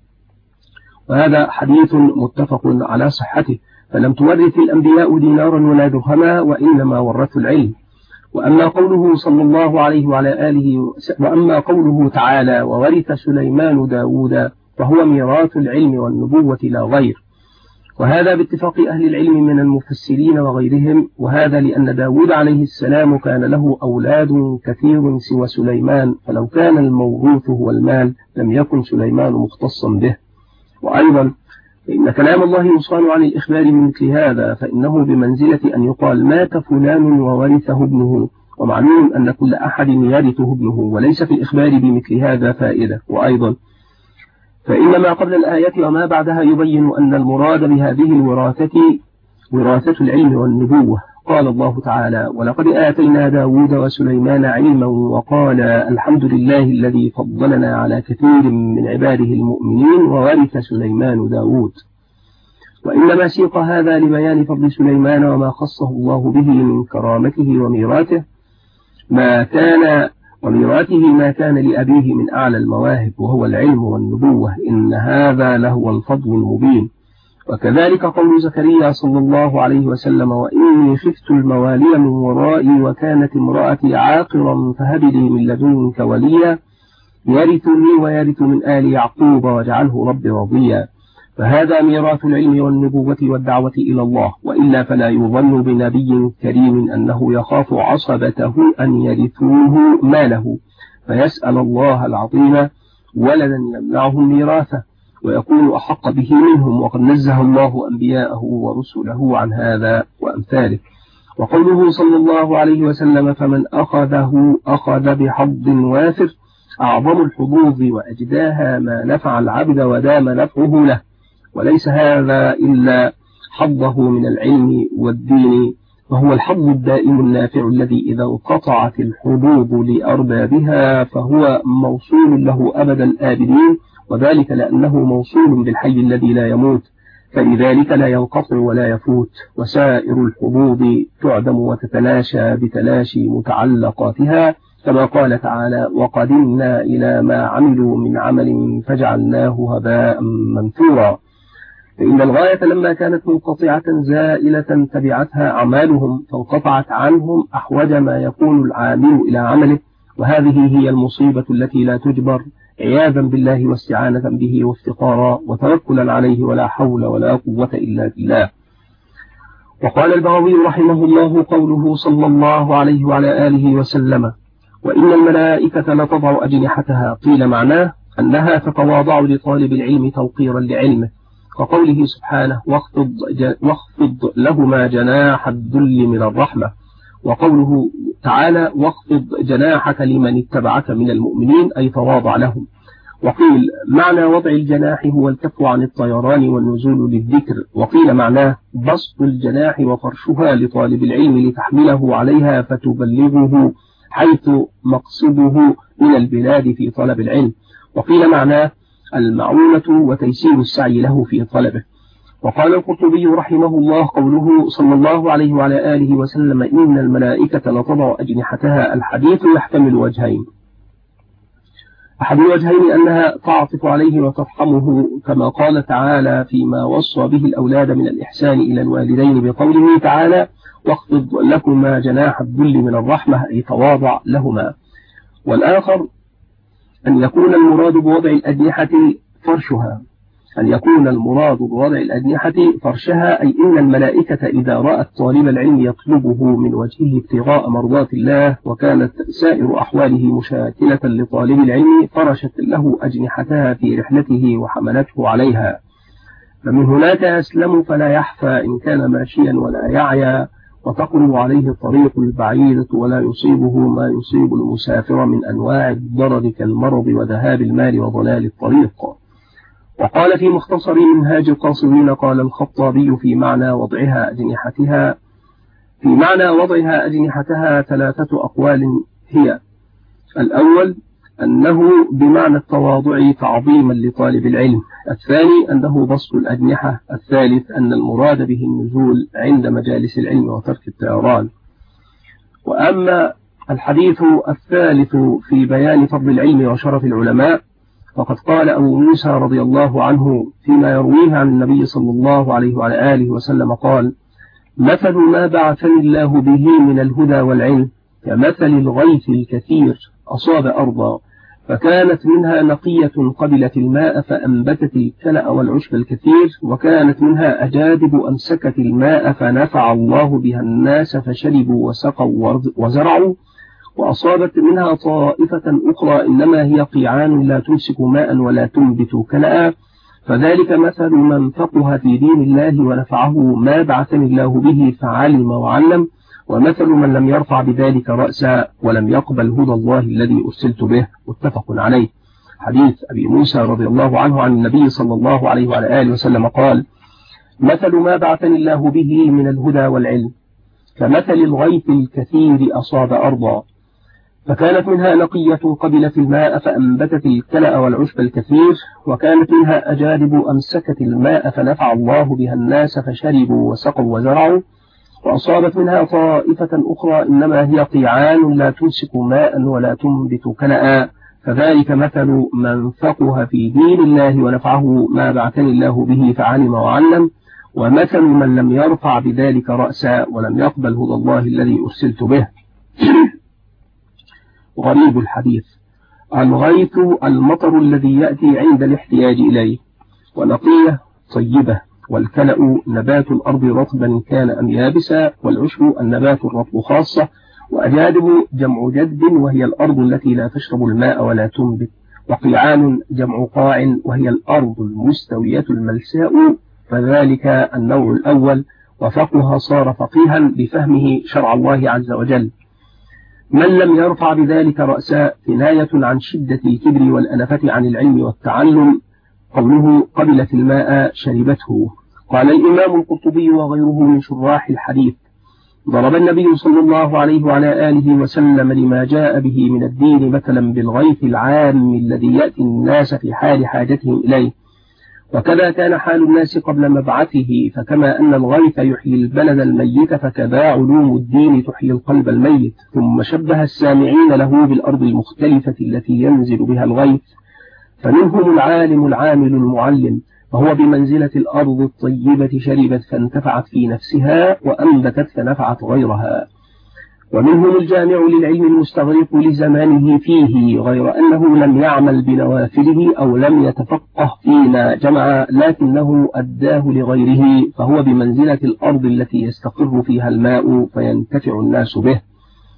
وهذا حديث متفق على صحته، فلم تورث الأنبياء دينارا ولا درهما، وإنما ورثوا العلم. وأما قوله صلى الله عليه وعلى آله وأما قوله تعالى: وورث سليمان داود، فهو ميراث العلم والنبوة لا غير. وهذا باتفاق أهل العلم من المفسرين وغيرهم، وهذا لأن داود عليه السلام كان له أولاد كثير سوى سليمان، فلو كان الموروث هو المال لم يكن سليمان مختصا به. وأيضا فإن كلام الله يصان عن الإخبار من مثل هذا، فإنه بمنزلة أن يقال: مات فلان وورثه ابنه، ومعلوم أن كل أحد يرثه ابنه، وليس في الإخبار بمثل هذا فائدة. وأيضا فإن ما قبل الآية وما بعدها يبين أن المراد بهذه الوراثة وراثة العلم والنبوة. قال الله تعالى: ولقد آتينا داود وسليمان علما، وقال: الحمد لله الذي فضلنا على كثير من عباده المؤمنين، وورث سليمان داود. وإنما سيق هذا لبيان فضل سليمان وما خصه الله به من كرامته وميراثه ما كان لأبيه من أعلى المواهب، وهو العلم والنبوة، إن هذا لهو الفضل المبين. وكذلك قول زكريا صلى الله عليه وسلم: وإني خفت الموالي من ورائي وكانت امرأتي عاقرا فهب لي من لدنك وليا يرثني ويرث من آل يعقوب واجعله ربي رضيا. فهذا ميراث العلم والنبوة والدعوة إلى الله، وإلا فلا يظن بنبي كريم أنه يخاف عصبته أن يرثوه ماله فيسأل الله العظيم ولدا يمنعهم ميراثه ويكون أحق به منهم، وقد نزه الله أنبياءه ورسله عن هذا وأمثاله. وقوله صلى الله عليه وسلم: فمن أخذه أخذ بحظ وافر، أعظم الحظوظ وأجداها ما نفع العبد ودام نفعه له، وليس هذا إلا حظه من العلم والدين، وهو الحظ الدائم النافع الذي إذا انقطعت الحظوظ لأربابها فهو موصول له أبد الآبدين، وذلك لأنه موصول بالحي الذي لا يموت، فلذلك لا ينقطع ولا يفوت. وسائر الحظوظ تعدم وتتلاشى بتلاشي متعلقاتها، كما قال تعالى: وقدمنا إلى ما عملوا من عمل فجعلناه هباء منثورا. فإن الغاية لما كانت منقطعة زائلة تبعتها أعمالهم، فانقطعت عنهم أحوج ما يكون العامل إلى عمله، وهذه هي المصيبة التي لا تجبر، عياذا بالله واستعانة به وافتقارا وتوكلا عليه، ولا حول ولا قوة إلا بالله. وقال البغوي رحمه الله: قوله صلى الله عليه وعلى آله وسلم: وإن الملائكة لتضع أجنحتها، قيل معناه: أنها تتواضع لطالب العلم توقيرا لعلمه، كقوله سبحانه واخفض لهما جناح الذل من الرحمة، وقوله تعالى واخفض جناحك لمن اتبعك من المؤمنين أي تواضع لهم. وقيل معنى وضع الجناح هو الكف عن الطيران والنزول للذكر، وقيل معناه بسط الجناح وفرشها لطالب العلم لتحمله عليها فتبلغه حيث مقصده من البلاد في طلب العلم، وقيل معناه المعونة وتيسير السعي له في طلبه. وقال القرطبي رحمه الله قوله صلى الله عليه وعلى آله وسلم إن الملائكة لتضع أجنحتها، الحديث يحتمل وجهين: أحد الوجهين أنها تعطف عليه وترحمه كما قال تعالى فيما وصى به الأولاد من الإحسان إلى الوالدين بقوله تعالى واخفض لكما جناح الذل من الرحمة أي تواضع لهما. والآخر أن يكون المراد بوضع الأجنحة فرشها، فرشها أي إن الملائكة إذا رأت طالب العلم يطلبه من وجهه ابتغاء مرضات الله وكانت سائر أحواله مشاكلة لطالب العلم فرشت له أجنحتها في رحلته وحملته عليها، فمن هناك أسلم فلا يحفى إن كان ماشيا ولا يعيا، وتقرب عليه الطريق البعيدة ولا يصيبه ما يصيب المسافر من أنواع الضرر كالمرض وذهاب المال وضلال الطريق. وقال في مختصر منهاج القاصدين قال الخطابي في معنى وضعها أجنحتها 3 أقوال هي: الأول أنه بمعنى التواضع تعظيما لطالب العلم، الثاني أنه بسط الأجنحة، الثالث أن المراد به النزول عند مجالس العلم وترك الطيران. وأما الحديث الثالث في بيان فضل العلم وشرف العلماء فقد قال أبو موسى رضي الله عنه فيما يرويه عن النبي صلى الله عليه وعلى آله وسلم قال: مثل ما بعثني الله به من الهدى والعلم كمثل الغيث الكثير أصاب أرضا فكانت منها نقية قبلت الماء فأنبتت الكلأ والعشب الكثير، وكانت منها أجادب أمسكت الماء فنفع الله بها الناس فشربوا وسقوا وزرعوا، وأصابت منها طائفة أخرى إنما هي قيعان لا تمسك ماء ولا تنبت كلأ، فذلك مثل من فقه في دين الله ونفعه ما بعثني الله به فعلم وعلم، ومثل من لم يرفع بذلك رأسا ولم يقبل هدى الله الذي أرسلت به. متفق عليه. حديث أبي موسى رضي الله عنه عن النبي صلى الله عليه وعلى آله وسلم قال: مثل ما بعثني الله به من الهدى والعلم كمثل الغيث الكثير أصاب أرضا فكانت منها نقية قبلت الماء فأنبتت الكلأ والعشب الكثير، وكانت منها أجادب أمسكت الماء فنفع الله بها الناس فشربوا وسقوا وزرعوا، وأصابت منها طائفة أخرى إنما هي قيعان لا تمسك ماء ولا تنبت كلأ، فذلك مثل من فقه في دين الله ونفعه ما بعثني الله به فعلم وعلم، ومثل من لم يرفع بذلك رأسا ولم يقبل هدى الله الذي أرسلت به. غريب الحديث: الغيث المطر الذي يأتي عند الاحتياج إليه، ونقية طيبة، والكلأ نبات الأرض رطبا كان أم يابسا، والعشب النبات الرطب خاصة، وأجادب جمع جد وهي الأرض التي لا تشرب الماء ولا تنبت، وقيعان جمع قاع وهي الأرض المستوية الملساء، فذلك النوع الأول، وفقه صار فقيها بفهمه شرع الله عز وجل. من لم يرفع بذلك رأسا كناية عن شدة الكبر والأنفة عن العلم والتعلم، قوله قبلت الماء شربته. قال الإمام القرطبي وغيره من شراح الحديث: ضرب النبي صلى الله عليه وعلى آله وسلم لما جاء به من الدين مثلا بالغيث العام الذي يأتي الناس في حال حاجتهم إليه، وكذا كان حال الناس قبل مبعثه، فكما أن الغيث يحيي البلد الميت فكذا علوم الدين تحيي القلب الميت. ثم شبه السامعين له بالأرض المختلفة التي ينزل بها الغيث، فمنهم العالم العامل المعلم، وهو بمنزلة الأرض الطيبة شربت فانتفعت في نفسها وأنبتت فنفعت غيرها، ومنهم الجامع للعلم المستغرق لزمانه فيه غير أنه لم يعمل بنوافله أو لم يتفقه فيما جمع لكنه أداه لغيره، فهو بمنزلة الأرض التي يستقر فيها الماء فينتفع الناس به.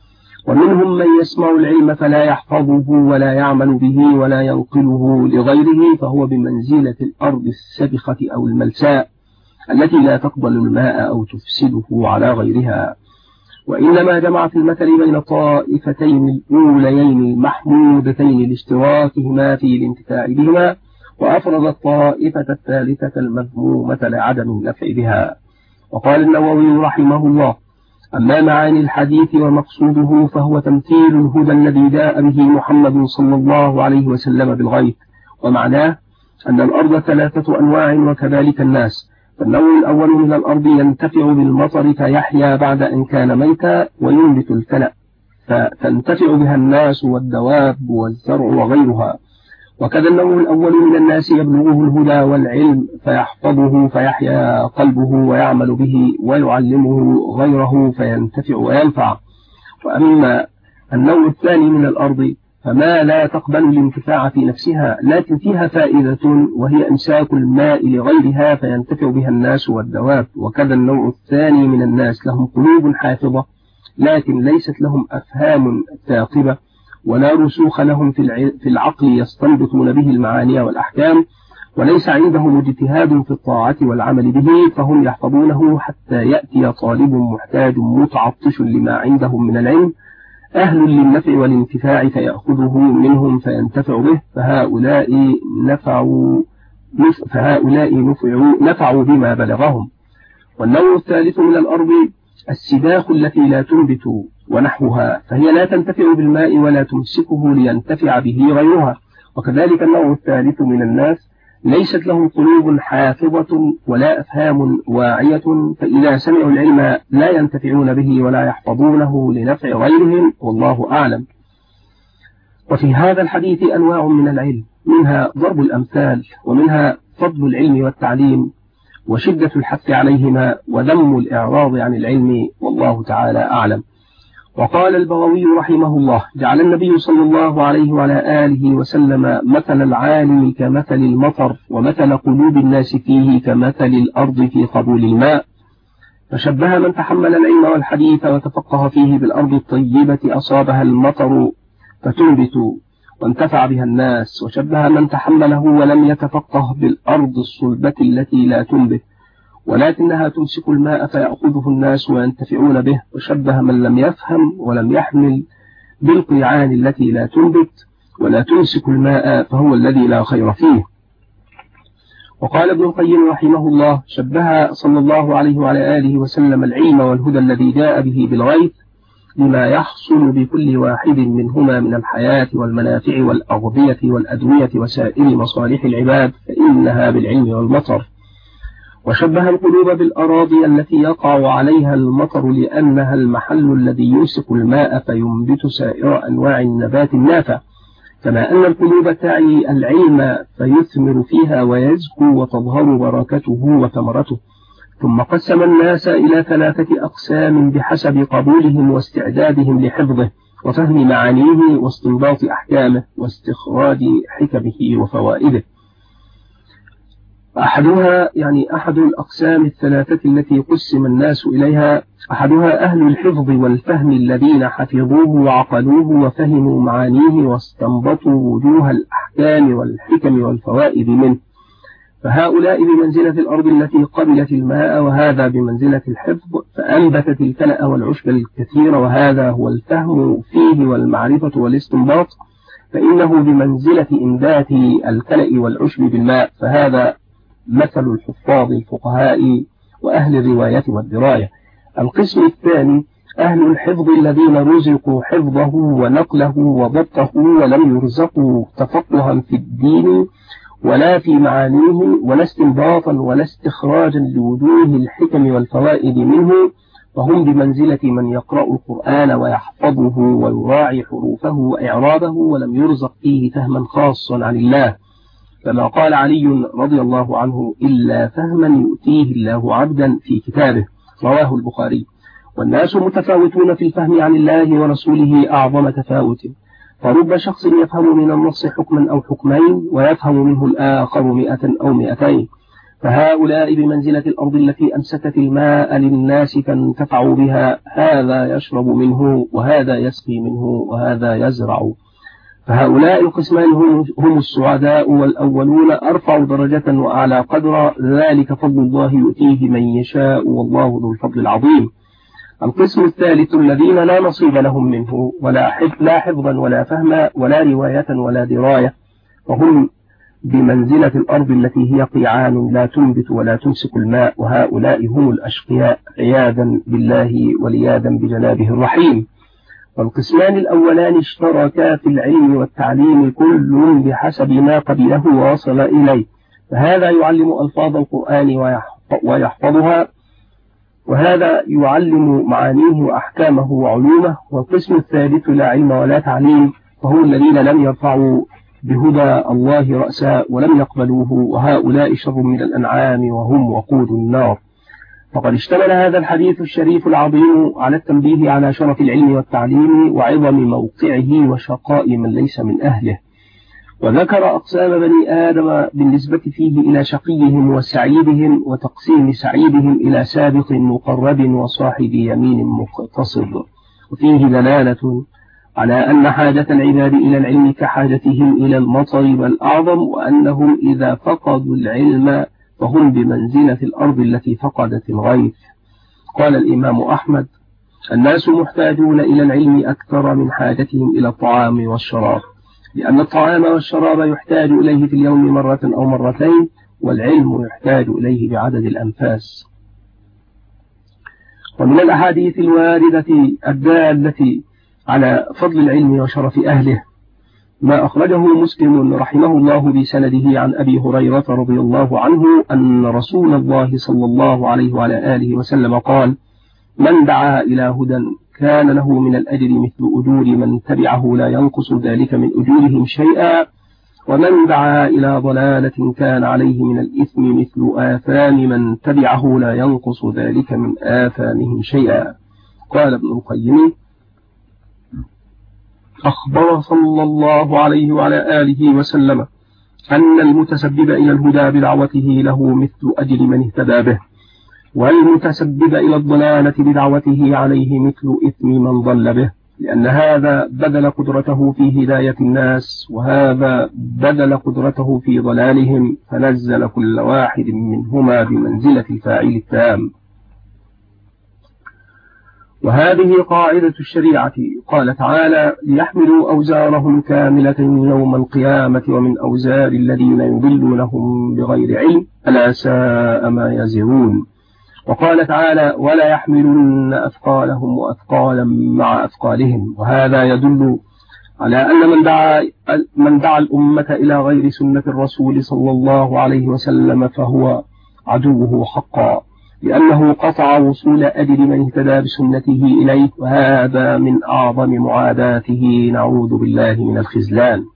ومنهم من يسمع العلم فلا يحفظه ولا يعمل به ولا ينقله لغيره، فهو بمنزلة الأرض السبخة أو الملساء التي لا تقبل الماء أو تفسده على غيرها. وإنما جمع في المثل بين الطائفتين الأوليين المحمودتين لاشتراكهما في الانتفاع بهما، وأفرض الطائفة الثالثة المذمومة لعدم النفع بها. وقال النووي رحمه الله: أما معاني الحديث ومقصوده فهو تمثيل الهدى الذي جاء به محمد صلى الله عليه وسلم بالغيث، ومعناه أن الأرض 3 أنواع وكذلك الناس. فالنوع الأول من الأرض ينتفع بالمطر فيحيا بعد أن كان ميتا وينبت الكلأ، فتنتفع بها الناس والدواب والزرع وغيرها. وكذا النوع الأول من الناس يبلغه الهدى والعلم فيحفظه فيحيا قلبه ويعمل به ويعلمه غيره فينتفع وينفع. وأما النوع الثاني من الأرض فما لا تقبل الانتفاع في نفسها، لكن فيها فائدة وهي إمساك الماء لغيرها فينتفع بها الناس والدواب. وكذا النوع الثاني من الناس لهم قلوب حافظة لكن ليست لهم أفهام ثاقبة ولا رسوخ لهم في العقل يستنبطون به المعاني والأحكام، وليس عندهم اجتهاد في الطاعة والعمل به، فهم يحفظونه حتى يأتي طالب محتاج متعطش لما عندهم من العلم أهل للنفع والانتفاع فيأخذه منهم فينتفع به، فهؤلاء نفعوا بما بلغهم. والنوع الثالث من الأرض السباخ التي لا تنبت ونحوها، فهي لا تنتفع بالماء ولا تمسكه لينتفع به غيرها. وكذلك النوع الثالث من الناس ليست لهم قلوب حافظة ولا أفهام واعية، فإذا سمعوا العلم لا ينتفعون به ولا يحفظونه لنفع غيرهم، والله أعلم. وفي هذا الحديث أنواع من العلم، منها ضرب الأمثال، ومنها فضل العلم والتعليم وشدة الحث عليهما وذم الإعراض عن العلم، والله تعالى أعلم. وقال البغوي رحمه الله: جعل النبي صلى الله عليه وعلى آله وسلم مثل العالم كمثل المطر، ومثل قلوب الناس فيه كمثل الأرض في قبول الماء، فشبه من تحمل العلم والحديث وتفقه فيه بالأرض الطيبة أصابها المطر فتنبت وانتفع بها الناس، وشبه من تحمله ولم يتفقه بالأرض الصلبة التي لا تنبت ولكنها تمسك الماء فيأخذه الناس وينتفعون به، وشبه من لم يفهم ولم يحمل بالقيعان التي لا تنبت ولا تمسك الماء فهو الذي لا خير فيه. وقال ابن القيم رحمه الله: شبه صلى الله عليه وعلى آله وسلم العلم والهدى الذي جاء به بالغيث لما يحصل بكل واحد منهما من الحياة والمنافع والأغذية والأدوية وسائر مصالح العباد، فإنها بالعلم والمطر. وشبه القلوب بالأراضي التي يقع عليها المطر لأنها المحل الذي يمسك الماء فينبت سائر أنواع النبات النافع، كما أن القلوب تعي العلم فيثمر فيها ويزكو وتظهر بركته وثمرته. ثم قسم الناس إلى 3 أقسام بحسب قبولهم واستعدادهم لحفظه وفهم معانيه واستنباط أحكامه واستخراج حكمه وفوائده. أحدها أحد الأقسام 3 التي قسم الناس إليها، أحدها أهل الحفظ والفهم الذين حفظوه وعقلوه وفهموا معانيه واستنبطوا وجوه الأحكام والحكم والفوائد منه، فهؤلاء بمنزلة الأرض التي قبلت الماء، وهذا بمنزلة الحفظ فأنبتت الكلأ والعشب الكثير، وهذا هو الفهم فيه والمعرفة والاستنباط، فإنه بمنزلة إنبات الكلأ والعشب بالماء، فهذا مثل الحفاظ الفقهاء وأهل الرواية والدراية. القسم الثاني أهل الحفظ الذين رزقوا حفظه ونقله وضبطه ولم يرزقوا تفقها في الدين ولا في معانيه ولا استنباطا ولا استخراجا لوجوه الحكم والفوائد منه، وهم بمنزلة من يقرأ القرآن ويحفظه ويراعي حروفه وإعرابه ولم يرزق فيه فهما خاصا عن الله، كما قال علي رضي الله عنه: إلا فهما يؤتيه الله عبدا في كتابه، رواه البخاري. والناس متفاوتون في الفهم عن الله ورسوله أعظم تفاوت، فرب شخص يفهم من النص حكما أو حكمين ويفهم منه الآخر 100 أو 200، فهؤلاء بمنزلة الأرض التي أمسكت الماء للناس فانتفعوا بها، هذا يشرب منه وهذا يسقي منه وهذا يزرع. فهؤلاء القسمان هم السعداء والأولون أرفع درجة وأعلى قدرا، ذلك فضل الله يؤتيه من يشاء والله ذو الفضل العظيم. القسم الثالث الذين لا نصيب لهم منه لا حفظا ولا فهما ولا رواية ولا دراية، وهم بمنزلة الأرض التي هي قيعان لا تنبت ولا تمسك الماء، وهؤلاء هم الأشقياء عياذا بالله ولياذا بجنابه الرحيم. والقسمان الأولان اشتركا في العلم والتعليم كل بحسب ما قبله ووصل إليه، فهذا يعلم ألفاظ القرآن ويحفظها، وهذا يعلم معانيه وأحكامه وعلومه. والقسم الثالث لا علم ولا تعليم، فهم الذين لم يرفعوا بهدى الله رأسا ولم يقبلوه، وهؤلاء شر من الأنعام وهم وقود النار. فقد اشتمل هذا الحديث الشريف العظيم على التنبيه على شرف العلم والتعليم وعظم موقعه وشقاء من ليس من أهله، وذكر أقسام بني آدم بالنسبة فيه إلى شقيهم وسعيدهم، وتقسيم سعيدهم إلى سابق مقرب وصاحب يمين مقتصد. وفيه دلالة على أن حاجة العباد إلى العلم كحاجتهم إلى المطر والأعظم، وأنهم إذا فقدوا العلم فهم بمنزلة الأرض التي فقدت الغيث. قال الإمام أحمد: الناس محتاجون إلى العلم أكثر من حاجتهم إلى الطعام والشراب، لأن الطعام والشراب يحتاج إليه في اليوم مرة أو مرتين، والعلم يحتاج إليه بعدد الأنفاس. ومن الأحاديث الواردة الدالة على فضل العلم وشرف أهله ما أخرجه مسلم رحمه الله بسنده عن أبي هريرة رضي الله عنه أن رسول الله صلى الله عليه وعلى آله وسلم قال: من دعا إلى هدى كان له من الأجر مثل أجور من تبعه لا ينقص ذلك من أجورهم شيئا، ومن دعا إلى ضلالة كان عليه من الإثم مثل آثام من تبعه لا ينقص ذلك من آثامهم شيئا. قال ابن القيم: أخبر صلى الله عليه وعلى آله وسلم أن المتسبب إلى الهدى بدعوته له مثل أجر من اهتدى به، والمتسبب إلى الضلالة بدعوته عليه مثل إثم من ضل به، لأن هذا بذل قدرته في هداية الناس، وهذا بذل قدرته في ضلالهم، فنزل كل واحد منهما بمنزلة الفاعل التام. وهذه قاعدة الشريعة. قال تعالى: ليحملوا أوزارهم كاملة يوم القيامة ومن أوزار الذين يضلونهم بغير علم ألا ساء ما يزرون. وقال تعالى: ولا يحملن أثقالهم وأثقالا مع أثقالهم. وهذا يدل على أن من دعا الأمة إلى غير سنة الرسول صلى الله عليه وسلم فهو عدوه حقا، لأنه قطع وصول أجر من اهتدى بسنته إليه، وهذا من أعظم معاداته، نعوذ بالله من الخذلان.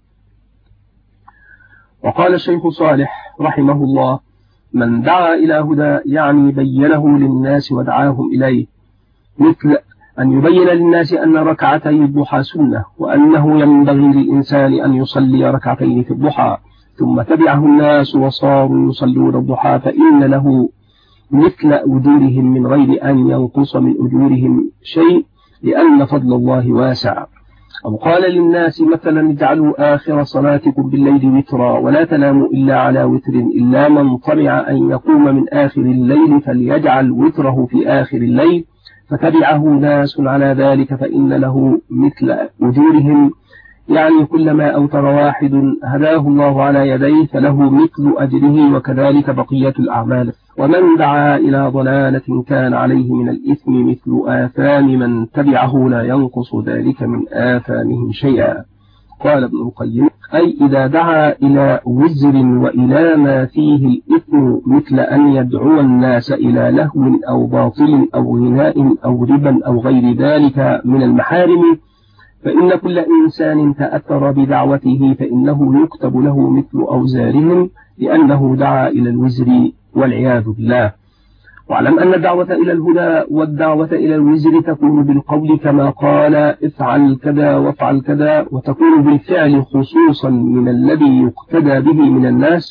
وقال الشيخ صالح رحمه الله: من دعا إلى هدى يعني بينه للناس ودعاهم إليه، مثل أن يبين للناس أن ركعتي الضحى سنة، وأنه ينبغي للإنسان أن يصلي ركعتين في الضحى، ثم تبعه الناس وصاروا يصلون الضحى، فإن له مثل أجورهم من غير أن ينقص من أجورهم شيء، لأن فضل الله واسع. أو قال للناس مثلا: اجعلوا آخر صلاتكم بالليل وترا، ولا تناموا إلا على وتر، إلا من طمع أن يقوم من آخر الليل فليجعل وتره في آخر الليل، فتبعه ناس على ذلك فإن له مثل أجورهم، يعني كلما أوتر واحد هداه الله على يديه فله مثل أجره، وكذلك بقية الأعمال. ومن دعا إلى ضلالة كان عليه من الإثم مثل آثام من تبعه لا ينقص ذلك من آثامهم شيئا. قال ابن القيم: أي إذا دعا إلى وزر وإلى ما فيه الإثم، مثل أن يدعو الناس إلى لهو أو باطل أو غناء أو ربا أو غير ذلك من المحارم، فإن كل إنسان تأثر بدعوته فإنه يكتب له مثل أوزارهم، لأنه دعا إلى الوزر والعياذ بالله. واعلم أن الدعوة إلى الهدى والدعوة إلى الوزر تكون بالقول كما قال: افعل كذا وافعل كذا، وتكون بالفعل خصوصا من الذي يقتدى به من الناس،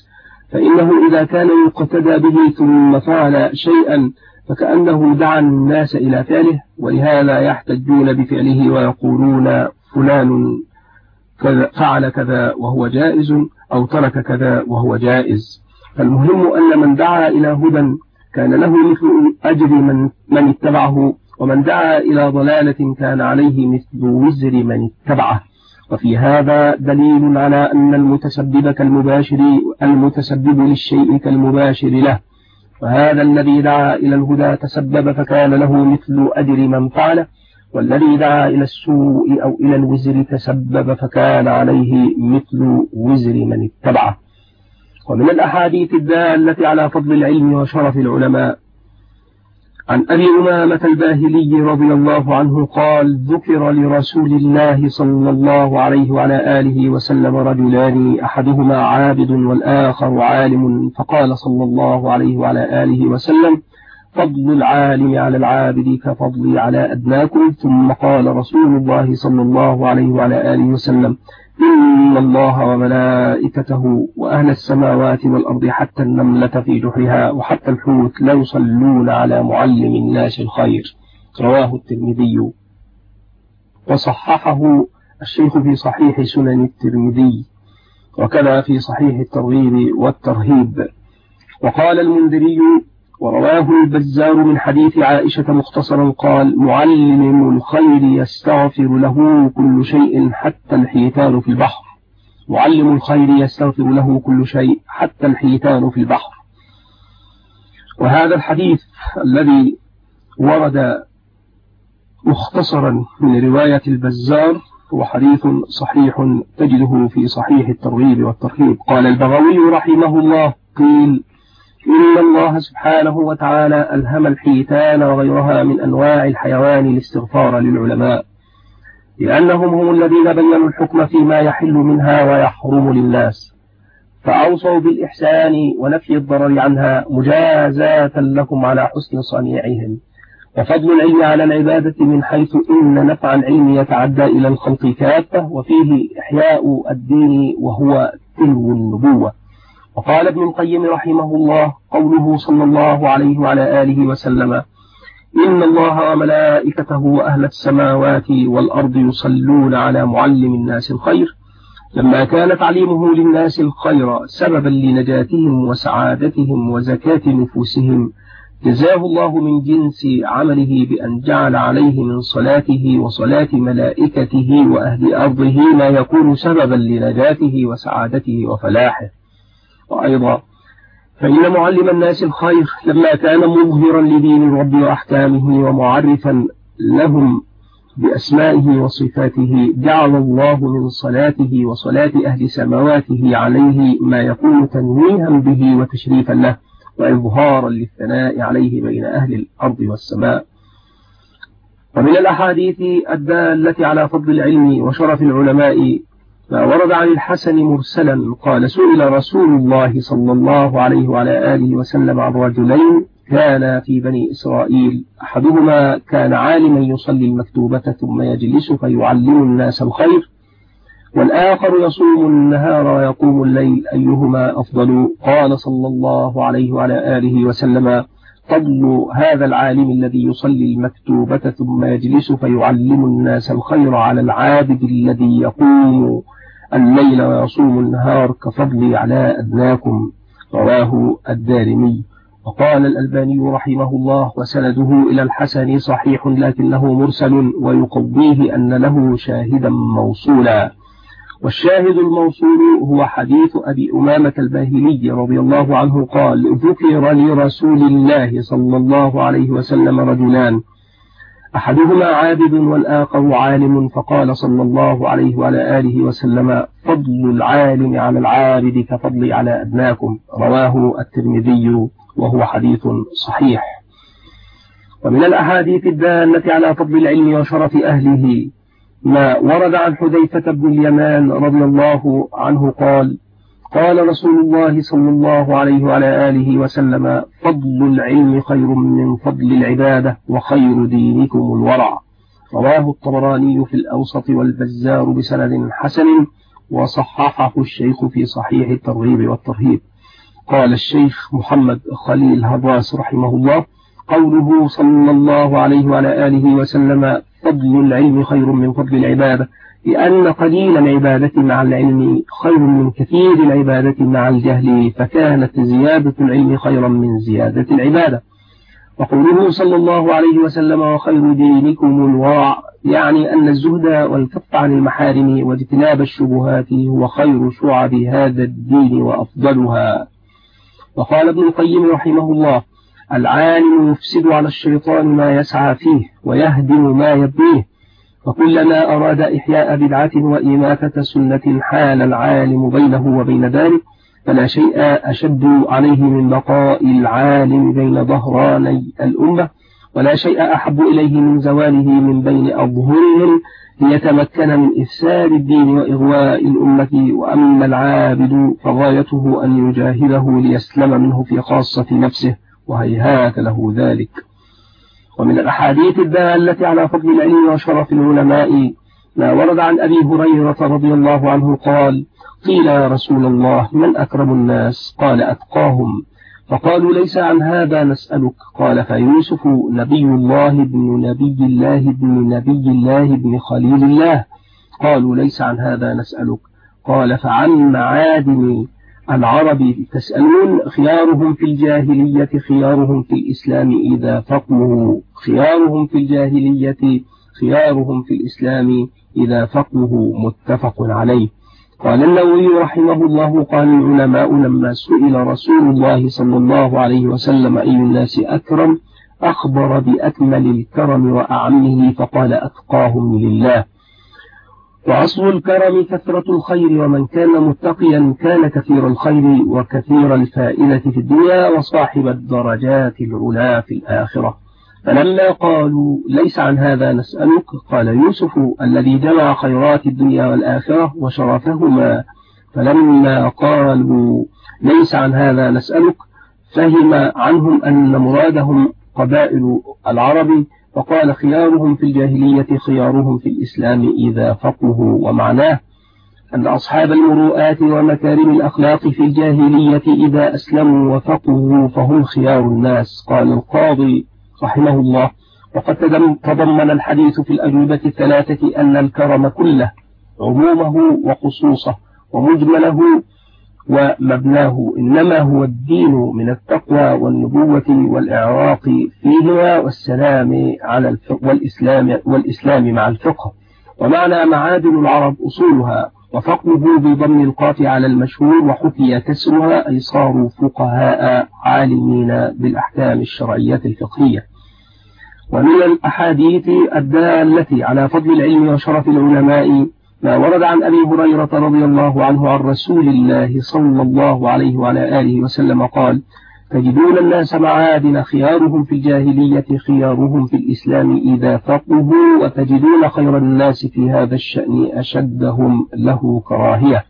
فإنه إذا كان يقتدى به ثم فعل شيئا فكأنه دعا الناس إلى فعله، ولهذا يحتجون بفعله ويقولون فلان فعل كذا وهو جائز أو ترك كذا وهو جائز. فالمهم أن من دعا إلى هدى كان له مثل أجر من اتبعه، ومن دعا إلى ضلالة كان عليه مثل وزر من اتبعه. وفي هذا دليل على أن المتسبب للشيء كالمباشر له، وهذا الذي دعا إلى الهدى تسبب فكان له مثل أجر من فعله، والذي دعا إلى السوء أو إلى الوزر تسبب فكان عليه مثل وزر من اتبعه. ومن الأحاديث الدالة على فضل العلم وشرف العلماء عن أبي أمامة الباهلي رضي الله عنه قال: ذكر لرسول الله صلى الله عليه وعلى آله وسلم رجلان أحدهما عابد والآخر عالم، فقال صلى الله عليه وعلى آله وسلم: فضل العالم على العابد كفضلي على أدناكم. ثم قال رسول الله صلى الله عليه وعلى آله وسلم: إن الله وملائكته وأهل السماوات والأرض حتى النملة في جحرها وحتى الحوت لا يصلون على معلم الناس الخير. رواه الترمذي وصححه الشيخ في صحيح سنن الترمذي، وكذا في صحيح الترغيب والترهيب. وقال المنذري: ورواه البزار من حديث عائشة مختصرا قال: معلم الخير يستغفر له كل شيء حتى الحيتان في البحر. معلم الخير يستغفر له كل شيء حتى الحيتان في البحر. وهذا الحديث الذي ورد مختصرا من رواية البزار هو حديث صحيح تجده في صحيح الترغيب والترهيب. قال البغوي رحمه الله: قيل: إن الله سبحانه وتعالى ألهم الحيتان وغيرها من أنواع الحيوان الاستغفار للعلماء، لأنهم هم الذين بينوا الحكم فيما يحل منها ويحرم للناس، فأوصوا بالإحسان ونفي الضرر عنها مجازاة لهم على حسن صنيعهم. وفضل العلم على العبادة من حيث إن نفع العلم يتعدى إلى الخلق كافة، وفيه إحياء الدين وهو تلو النبوة. وقال ابن القيم رحمه الله: قوله صلى الله عليه وعلى آله وسلم: إن الله وملائكته وأهل السماوات والأرض يصلون على معلم الناس الخير، لما كان تعليمه للناس الخير سببا لنجاتهم وسعادتهم وزكاة نفوسهم، جزاه الله من جنس عمله بأن جعل عليه من صلاته وصلاة ملائكته وأهل أرضه ما يكون سببا لنجاته وسعادته وفلاحه. وأيضا فإن معلم الناس الخير لما كان مظهرا لدين الرب وأحكامه ومعرفا لهم بأسمائه وصفاته، جعل الله من صلاته وصلاة أهل سماواته عليه ما يكون تنويها به وتشريفا له وإظهارا للثناء عليه بين أهل الأرض والسماء. ومن الأحاديث الدالة على فضل العلم وشرف العلماء ما ورد عن الحسن مرسلا قال: سئل رسول الله صلى الله عليه وعلى آله وسلم عن رجلين كان في بني إسرائيل، أحدهما كان عالما يصلي المكتوبة ثم يجلس فيعلم الناس الخير، والآخر يصوم النهار ويقوم الليل، أيهما أفضل؟ قال صلى الله عليه وعلى آله وسلم: فضل هذا العالم الذي يصلي المكتوبة ثم يجلس فيعلم الناس الخير على العابد الذي يقوم الليل ويصوم النهار كفضلي على أدناكم. رواه الدارمي. وقال الألباني رحمه الله: وسنده إلى الحسن صحيح لكنه مرسل، ويقضيه أن له شاهدا موصولا. والشاهد الموصول هو حديث أبي أمامة الباهلي رضي الله عنه قال: ذكر لرسول الله صلى الله عليه وسلم رجلان، أحدهما عابد والآخر عالم، فقال صلى الله عليه وعلى آله وسلم: فضل العالم على العابد كفضلي على أدناكم. رواه الترمذي وهو حديث صحيح. ومن الأحاديث الدالة على فضل العلم وشرف أهله ما ورد عن حذيفة بن اليمان رضي الله عنه قال: قال رسول الله صلى الله عليه وعلى آله وسلم: فضل العلم خير من فضل العبادة، وخير دينكم الورع. رواه الطبراني في الأوسط والبزار بسند حسن، وصححه الشيخ في صحيح الترغيب والترهيب. قال الشيخ محمد خليل هراس رحمه الله: قوله صلى الله عليه وعلى آله وسلم: فضل العلم خير من فضل العبادة، لأن قليل العبادة مع العلم خير من كثير العبادة مع الجهل، فكانت زيادة العلم خيرا من زيادة العبادة. وقوله صلى الله عليه وسلم: وخير دينكم الورع، يعني أن الزهد والكف عن المحارم واجتناب الشبهات هو خير شعب هذا الدين وأفضلها. وقال ابن القيم رحمه الله: العالم يفسد على الشيطان ما يسعى فيه ويهدم ما يبنيه، وكلما أراد إحياء بدعة وإماتة سنة حال العالم بينه وبين ذلك، فلا شيء أشد عليه من بقاء العالم بين ظهراني الأمة، ولا شيء أحب إليه من زواله من بين أظهرهم ليتمكن من إفساد الدين وإغواء الأمة. وأما العابد فغايته أن يجاهده ليسلم منه في خاصة نفسه، وهيهات له ذلك. ومن الأحاديث الدالة على فضل العلم وشرف العلماء ما ورد عن أبي هريرة رضي الله عنه قال: قيل يا رسول الله: من أكرم الناس؟ قال: أتقاهم. فقالوا: ليس عن هذا نسألك. قال: فيوسف نبي الله ابن نبي الله ابن نبي الله ابن خليل الله. قالوا: ليس عن هذا نسألك. قال: فعن معادن العرب تسألون؟ خيارهم في الجاهلية خيارهم في الإسلام إذا فقهوا، خيارهم في الجاهلية خيارهم في الإسلام إذا فقهوا، متفق عليه. قال النووي رحمه الله: قال العلماء لما سئل رسول الله صلى الله عليه وسلم أي الناس أكرم، أخبر بأكمل الكرم وأعمه، فقال: أتقاهم لله. وأصل الكرم كثرة الخير، ومن كان متقيا كان كثير الخير وكثير الفائدة في الدنيا وصاحب الدرجات العلا في الآخرة. فلما قالوا: ليس عن هذا نسألك، قال يوسف الذي جمع خيرات الدنيا والآخرة وشرفهما. فلما قالوا: ليس عن هذا نسألك، فهم عنهم أن مرادهم قبائل العرب، فقال: خيارهم في الجاهلية خيارهم في الإسلام إذا فقهوا. ومعناه أن أصحاب المروءات ومكارم الأخلاق في الجاهلية إذا أسلموا وفقهوا فهم خيار الناس. قال القاضي رحمه الله: وقد تضمن الحديث في الأجوبة الثلاثة أن الكرم كله، عمومه وخصوصه ومجمله ومبناه، إنما هو الدين من التقوى والنبوة والإعراق فيهما والسلام على الفقه والإسلام مع الفقه. ومعنى معادن العرب أصولها، وفقه بضم القاف على المشهور، وحكي كسرها أي صاروا فقهاء عالمين بالأحكام الشرعية الفقهية. ومن الأحاديث الدالة على فضل العلم وشرف العلماء ما ورد عن أبي هريرة رضي الله عنه عن رسول الله صلى الله عليه وعلى آله وسلم قال: تجدون الناس معادن خيارهم في الجاهلية خيارهم في الإسلام إذا فقهوا، وتجدون خير الناس في هذا الشأن أشدهم له كراهية.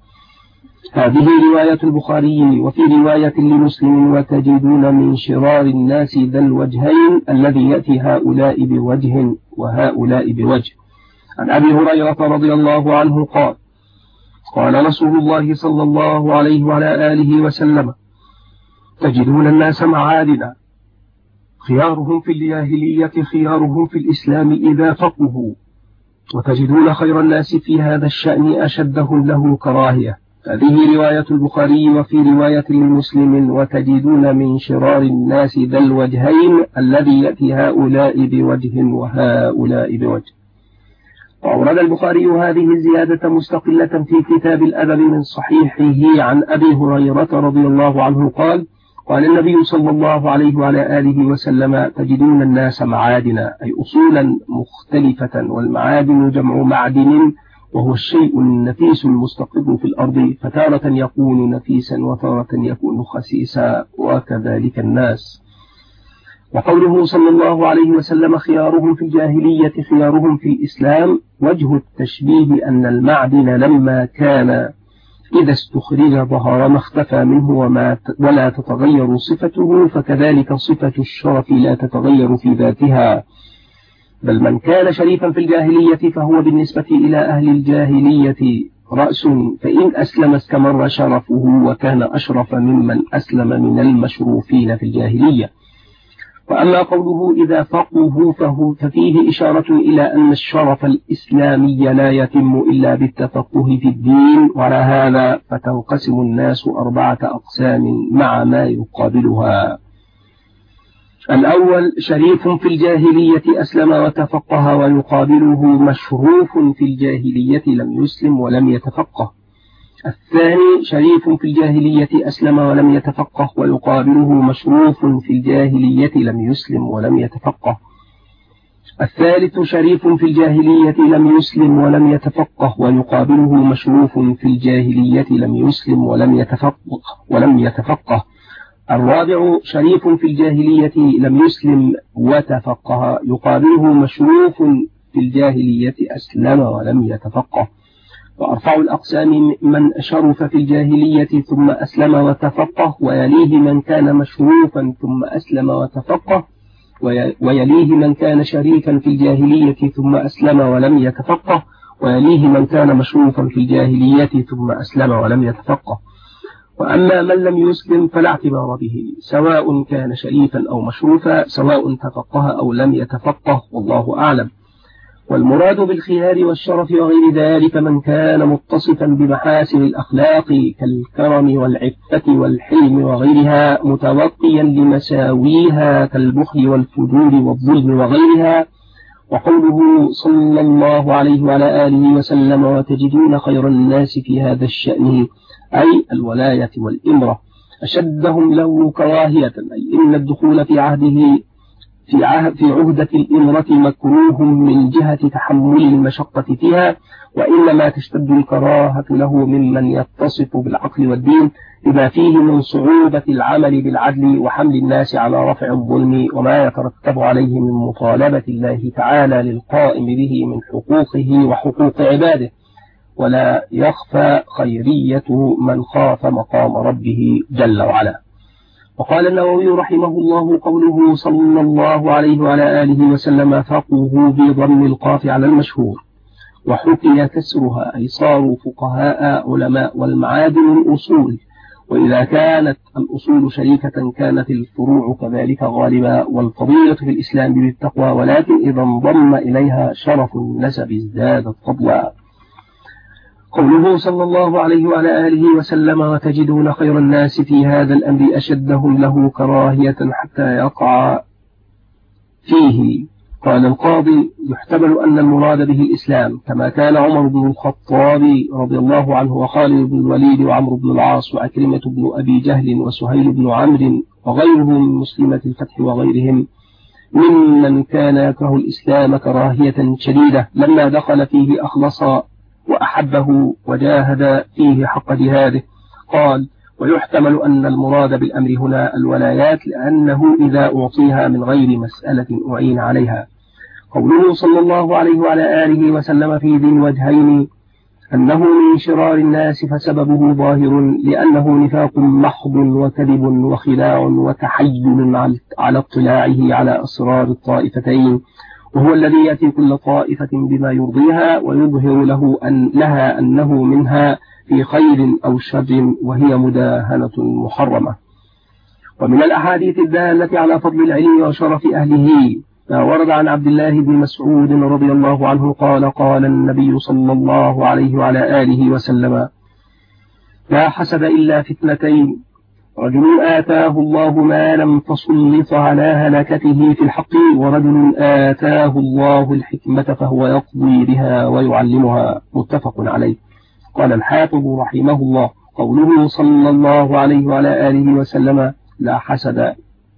هذه رواية البخاري. وفي رواية لمسلم: وتجدون من شرار الناس ذا الوجهين الذي يأتي هؤلاء بوجه وهؤلاء بوجه. عن أبي هريرة رضي الله عنه قال: قال رسول الله صلى الله عليه وعلى آله وسلم: تجدون الناس معادن خيارهم في الجاهلية خيارهم في الإسلام إذا فقهوا، وتجدون خير الناس في هذا الشأن أشدهم له كراهية. هذه رواية البخاري. وفي رواية لمسلم: وتجدون من شرار الناس ذا الوجهين الذي يأتي هؤلاء بوجه وهؤلاء بوجه. وأورد البخاري هذه الزيادة مستقلة في كتاب الأدب من صحيحه عن أبي هريرة رضي الله عنه قال: قال النبي صلى الله عليه وعلى آله وسلم: تجدون الناس معادن، أي أصولا مختلفة، والمعادن جمع معدن، وهو الشيء النفيس المستقر في الأرض، فتارة يكون نفيسا وتارة يكون خسيسا، وكذلك الناس. وقوله صلى الله عليه وسلم: خيارهم في الجاهلية خيارهم في الإسلام، وجه التشبيه أن المعدن لما كان إذا استخرج ظهر ما اختفى منه ولا تتغير صفته، فكذلك صفة الشرف لا تتغير في ذاتها، بل من كان شريفا في الجاهلية فهو بالنسبة إلى أهل الجاهلية رأس، فإن أسلم استمر شرفه وكان أشرف ممن أسلم من المشروفين في الجاهلية. وأما قوله إذا فقهوا ففيه إشارة إلى أن الشرف الإسلامي لا يتم إلا بالتفقه في الدين، وعلى هذا فتنقسم الناس 4 أقسام مع ما يقابلها. الأول شريف في الجاهلية أسلم وتفقه، ويقابله مشروف في الجاهلية لم يسلم ولم يتفقه. الثاني شريف في الجاهلية أسلم ولم يتفقه، ويقابله مشروف في الجاهلية لم يسلم ولم يتفقه. الثالث شريف في الجاهلية لم يسلم ولم يتفقه، ويقابله مشروف في الجاهلية لم يسلم ولم يتفقه. الرابع شريف في الجاهلية لم يسلم وتفقه، يقابله مشروف في الجاهلية أسلم ولم يتفقه. وأرفع الأقسام من شرف في الجاهلية ثم أسلم وتفقه، ويليه من كان مشروفا ثم أسلم وتفقه، ويليه من كان شريفا في الجاهلية ثم أسلم ولم يتفقه، ويليه من كان مشروفا في الجاهلية ثم أسلم ولم يتفقه. وأما من لم يسلم فلا اعتبار به، سواء كان شريفا أو مشروفا، سواء تفقه أو لم يتفقه، والله أعلم. والمراد بالخيار والشرف وغير ذلك من كان متصفا بمحاسن الأخلاق كالكرم والعفة والحلم وغيرها، متوقيا لمساويها كالبخل والفجور والظلم وغيرها. وقوله صلى الله عليه وعلى آله وسلم وتجدون خير الناس في هذا الشأن، أي الولاية والإمرة، أشدهم له كراهية، أي إن الدخول في عهدة الإمرة مكروه من جهة تحمل المشقة فيها، وإنما تشتد الكراهة له ممن يتصف بالعقل والدين، بما فيه من صعوبة العمل بالعدل وحمل الناس على رفع الظلم، وما يترتب عليه من مطالبة الله تعالى للقائم به من حقوقه وحقوق عباده. ولا يخفى خيرية من خاف مقام ربه جل وعلا. وقال النووي رحمه الله قوله صلى الله عليه وعلى آله وسلم فقهوا بضم القاف على المشهور، وحكي كسرها، أي صاروا فقهاء علماء، والمعادن الأصول، وإذا كانت الأصول شريكة كانت الفروع كذلك غالبا، والفضيلة في الإسلام بالتقوى، ولكن إذا انضم إليها شرف النسب ازدادت فضلا. قوله صلى الله عليه وعلى آله وسلم وتجدون خير الناس في هذا الأمر أشدهم له كراهية حتى يقع فيه. قال القاضي يحتمل أن المراد به الإسلام، كما كان عمر بن الخطاب رضي الله عنه وخالد بن الوليد وعمرو بن العاص وأكرمة بن أبي جهل وسهيل بن عمرو وغيرهم من مسلمة الفتح وغيرهم ممن كان يكره الإسلام كراهية شديدة، لما دخل فيه أخلص وأحبه وجاهد فيه حق جهاده. قال ويحتمل أن المراد بالأمر هنا الولايات، لأنه إذا أعطيها من غير مسألة أعين عليها. قوله صلى الله عليه وعلى آله وسلم في ذي الوجهين أنه من شرار الناس فسببه ظاهر، لأنه نفاق محض وكذب وخداع وتحيل على اطلاعه على أسرار الطائفتين، وهو الذي يأتي كل طائفة بما يرضيها ويظهر لها أنه منها في خير أو شر، وهي مداهنة محرمة. ومن الأحاديث الدالة على فضل العلم وشرف أهله ما ورد عن عبد الله بن مسعود رضي الله عنه قال قال النبي صلى الله عليه وعلى آله وسلم لا حسد إلا في اثنتين، رجل آتاه الله مالا فسلط على هلكته في الحق، ورجل آتاه الله الحكمة فهو يقضي بها ويعلمها، متفق عليه. قال الحافظ رحمه الله قوله صلى الله عليه وعلى آله وسلم لا حسد،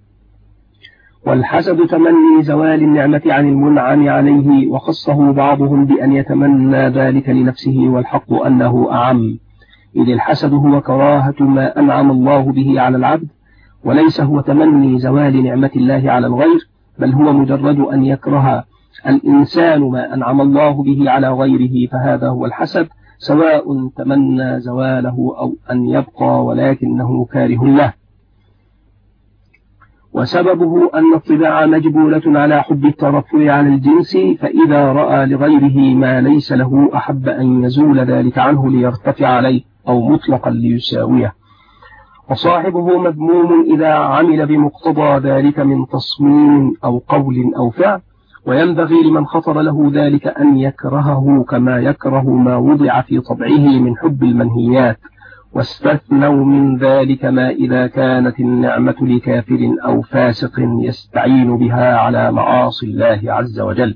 والحسد تمني زوال النعمة عن المنعم عليه، وخصه بعضهم بأن يتمنى ذلك لنفسه، والحق أنه أعم، إذ الحسد هو كراهة ما أنعم الله به على العبد، وليس هو تمني زوال نعمة الله على الغير، بل هو مجرد أن يكره الإنسان ما أنعم الله به على غيره، فهذا هو الحسد، سواء تمنى زواله أو أن يبقى ولكنه كاره له. وسببه أن الطباع مجبولة على حب الترفع عن الجنس، فإذا رأى لغيره ما ليس له أحب أن يزول ذلك عنه ليرتفع عليه أو مطلقا ليساويه. وصاحبه مذموم إذا عمل بمقتضى ذلك من تصميم أو قول أو فعل، وينبغي لمن خطر له ذلك أن يكرهه كما يكره ما وضع في طبعه من حب المنهيات. واستثنوا من ذلك ما إذا كانت النعمة لكافر أو فاسق يستعين بها على معاصي الله عز وجل،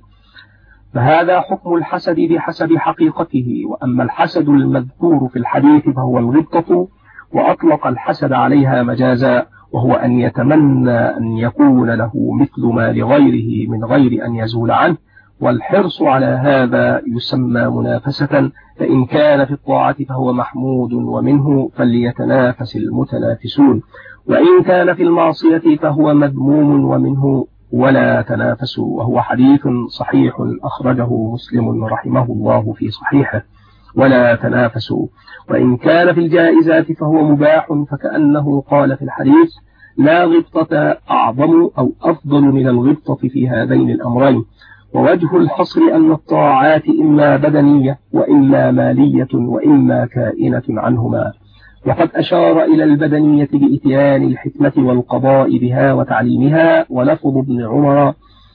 فهذا حكم الحسد بحسب حقيقته. وأما الحسد المذكور في الحديث فهو الغبطة، وأطلق الحسد عليها مجازا، وهو أن يتمنى أن يكون له مثل ما لغيره من غير أن يزول عنه، والحرص على هذا يسمى منافسة. فإن كان في الطاعة فهو محمود ومنه فليتنافس المتنافسون، وإن كان في المعصية فهو مذموم ومنه ولا تنافسوا. وهو حديث صحيح أخرجه مسلم رحمه الله في صحيحه، ولا تنافسوا. وإن كان في الجائزات فهو مباح، فكأنه قال في الحديث: لا غبطة أعظم أو أفضل من الغبطة في هذين الأمرين. ووجه الحصر أن الطاعات إما بدنية وإما مالية وإما كائنة عنهما. وقد أشار إلى البدنية بإتيان الحكمة والقضاء بها وتعليمها. ولفظ ابن عمر: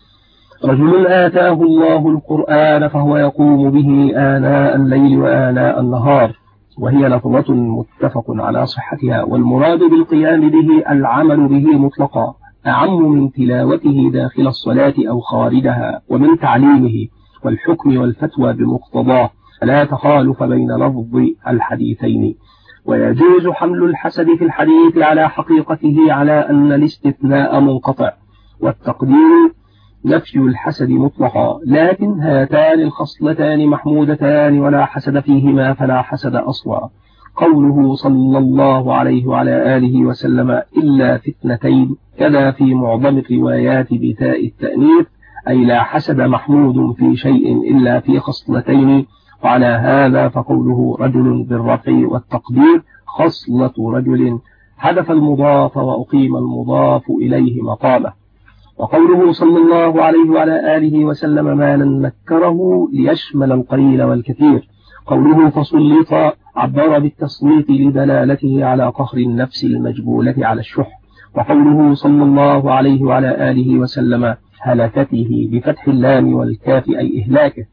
رجل آتاه الله القرآن فهو يقوم به آناء الليل وآناء النهار، وهي لفظة متفق على صحتها. والمراد بالقيام به العمل به مطلقا، أعم من تلاوته داخل الصلاة أو خارجها، ومن تعليمه والحكم والفتوى بمقتضاه، لا تخالف بين لفظ الحديثين. ويجوز حمل الحسد في الحديث على حقيقته على أن الاستثناء منقطع، والتقدير نفي الحسد مطلقا. لكن هاتان الخصلتان محمودتان ولا حسد فيهما، فلا حسد أصلا. قوله صلى الله عليه وعلى آله وسلم: إلا في اثنتين، كذا في معظم الروايات بتاء التأنيث، أي لا حسد محمود في شيء إلا في خصلتين. وعلى هذا فقوله رجل بالرفع والتقدير خصلة رجل، حذف المضاف وأقيم المضاف إليه مقامه. وقوله صلى الله عليه وعلى آله وسلم: مالا نكره ليشمل القليل والكثير. قوله فسلط عبر بالتسليط لدلالته على قهر النفس المجبولة على الشح. وقوله صلى الله عليه وعلى آله وسلم: هلكته بفتح اللام والكاف أي إهلاكه.